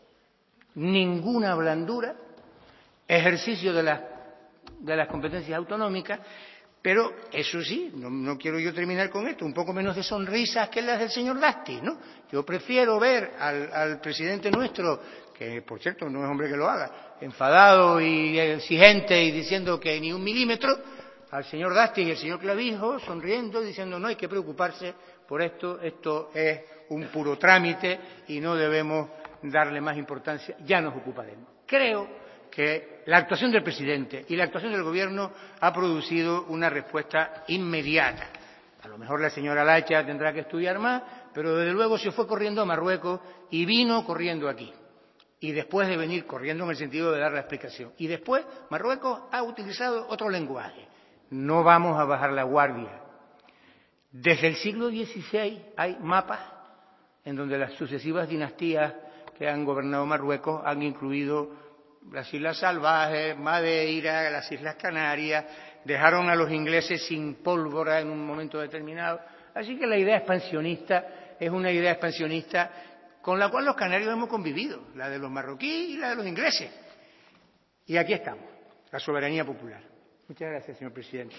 [SPEAKER 10] ninguna blandura, ejercicio de las, de las competencias autonómicas. Pero, eso sí, no, no quiero yo terminar con esto, un poco menos de sonrisas que las del señor Dasti, ¿no? Yo prefiero ver al, al presidente nuestro, que por cierto no es hombre que lo haga, enfadado y exigente y diciendo que ni un milímetro, al señor Dasti y al señor Clavijo sonriendo, diciendo no hay que preocuparse por esto, esto es un puro trámite y no debemos darle más importancia, ya nos ocuparemos. Creo que la actuación del presidente y la actuación del gobierno ha producido una respuesta inmediata. A lo mejor la señora Lacha tendrá que estudiar más, pero desde luego se fue corriendo a Marruecos y vino corriendo aquí. Y después de venir corriendo en el sentido de dar la explicación. Y después Marruecos ha utilizado otro lenguaje. No vamos a bajar la guardia. Desde el siglo dieciséis hay mapas en donde las sucesivas dinastías que han gobernado Marruecos han incluido las Islas Salvajes, Madeira, las Islas Canarias, dejaron a los ingleses sin pólvora en un momento determinado. Así que la idea expansionista es una idea expansionista con la cual los canarios hemos convivido, la de los marroquíes y la de los ingleses. Y aquí estamos, la soberanía popular. Muchas gracias, señor presidente.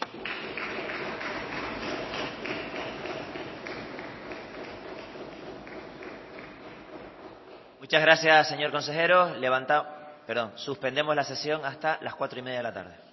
[SPEAKER 1] Muchas gracias, señor consejero. Levanta, perdón, suspendemos la sesión hasta las cuatro y media de la tarde.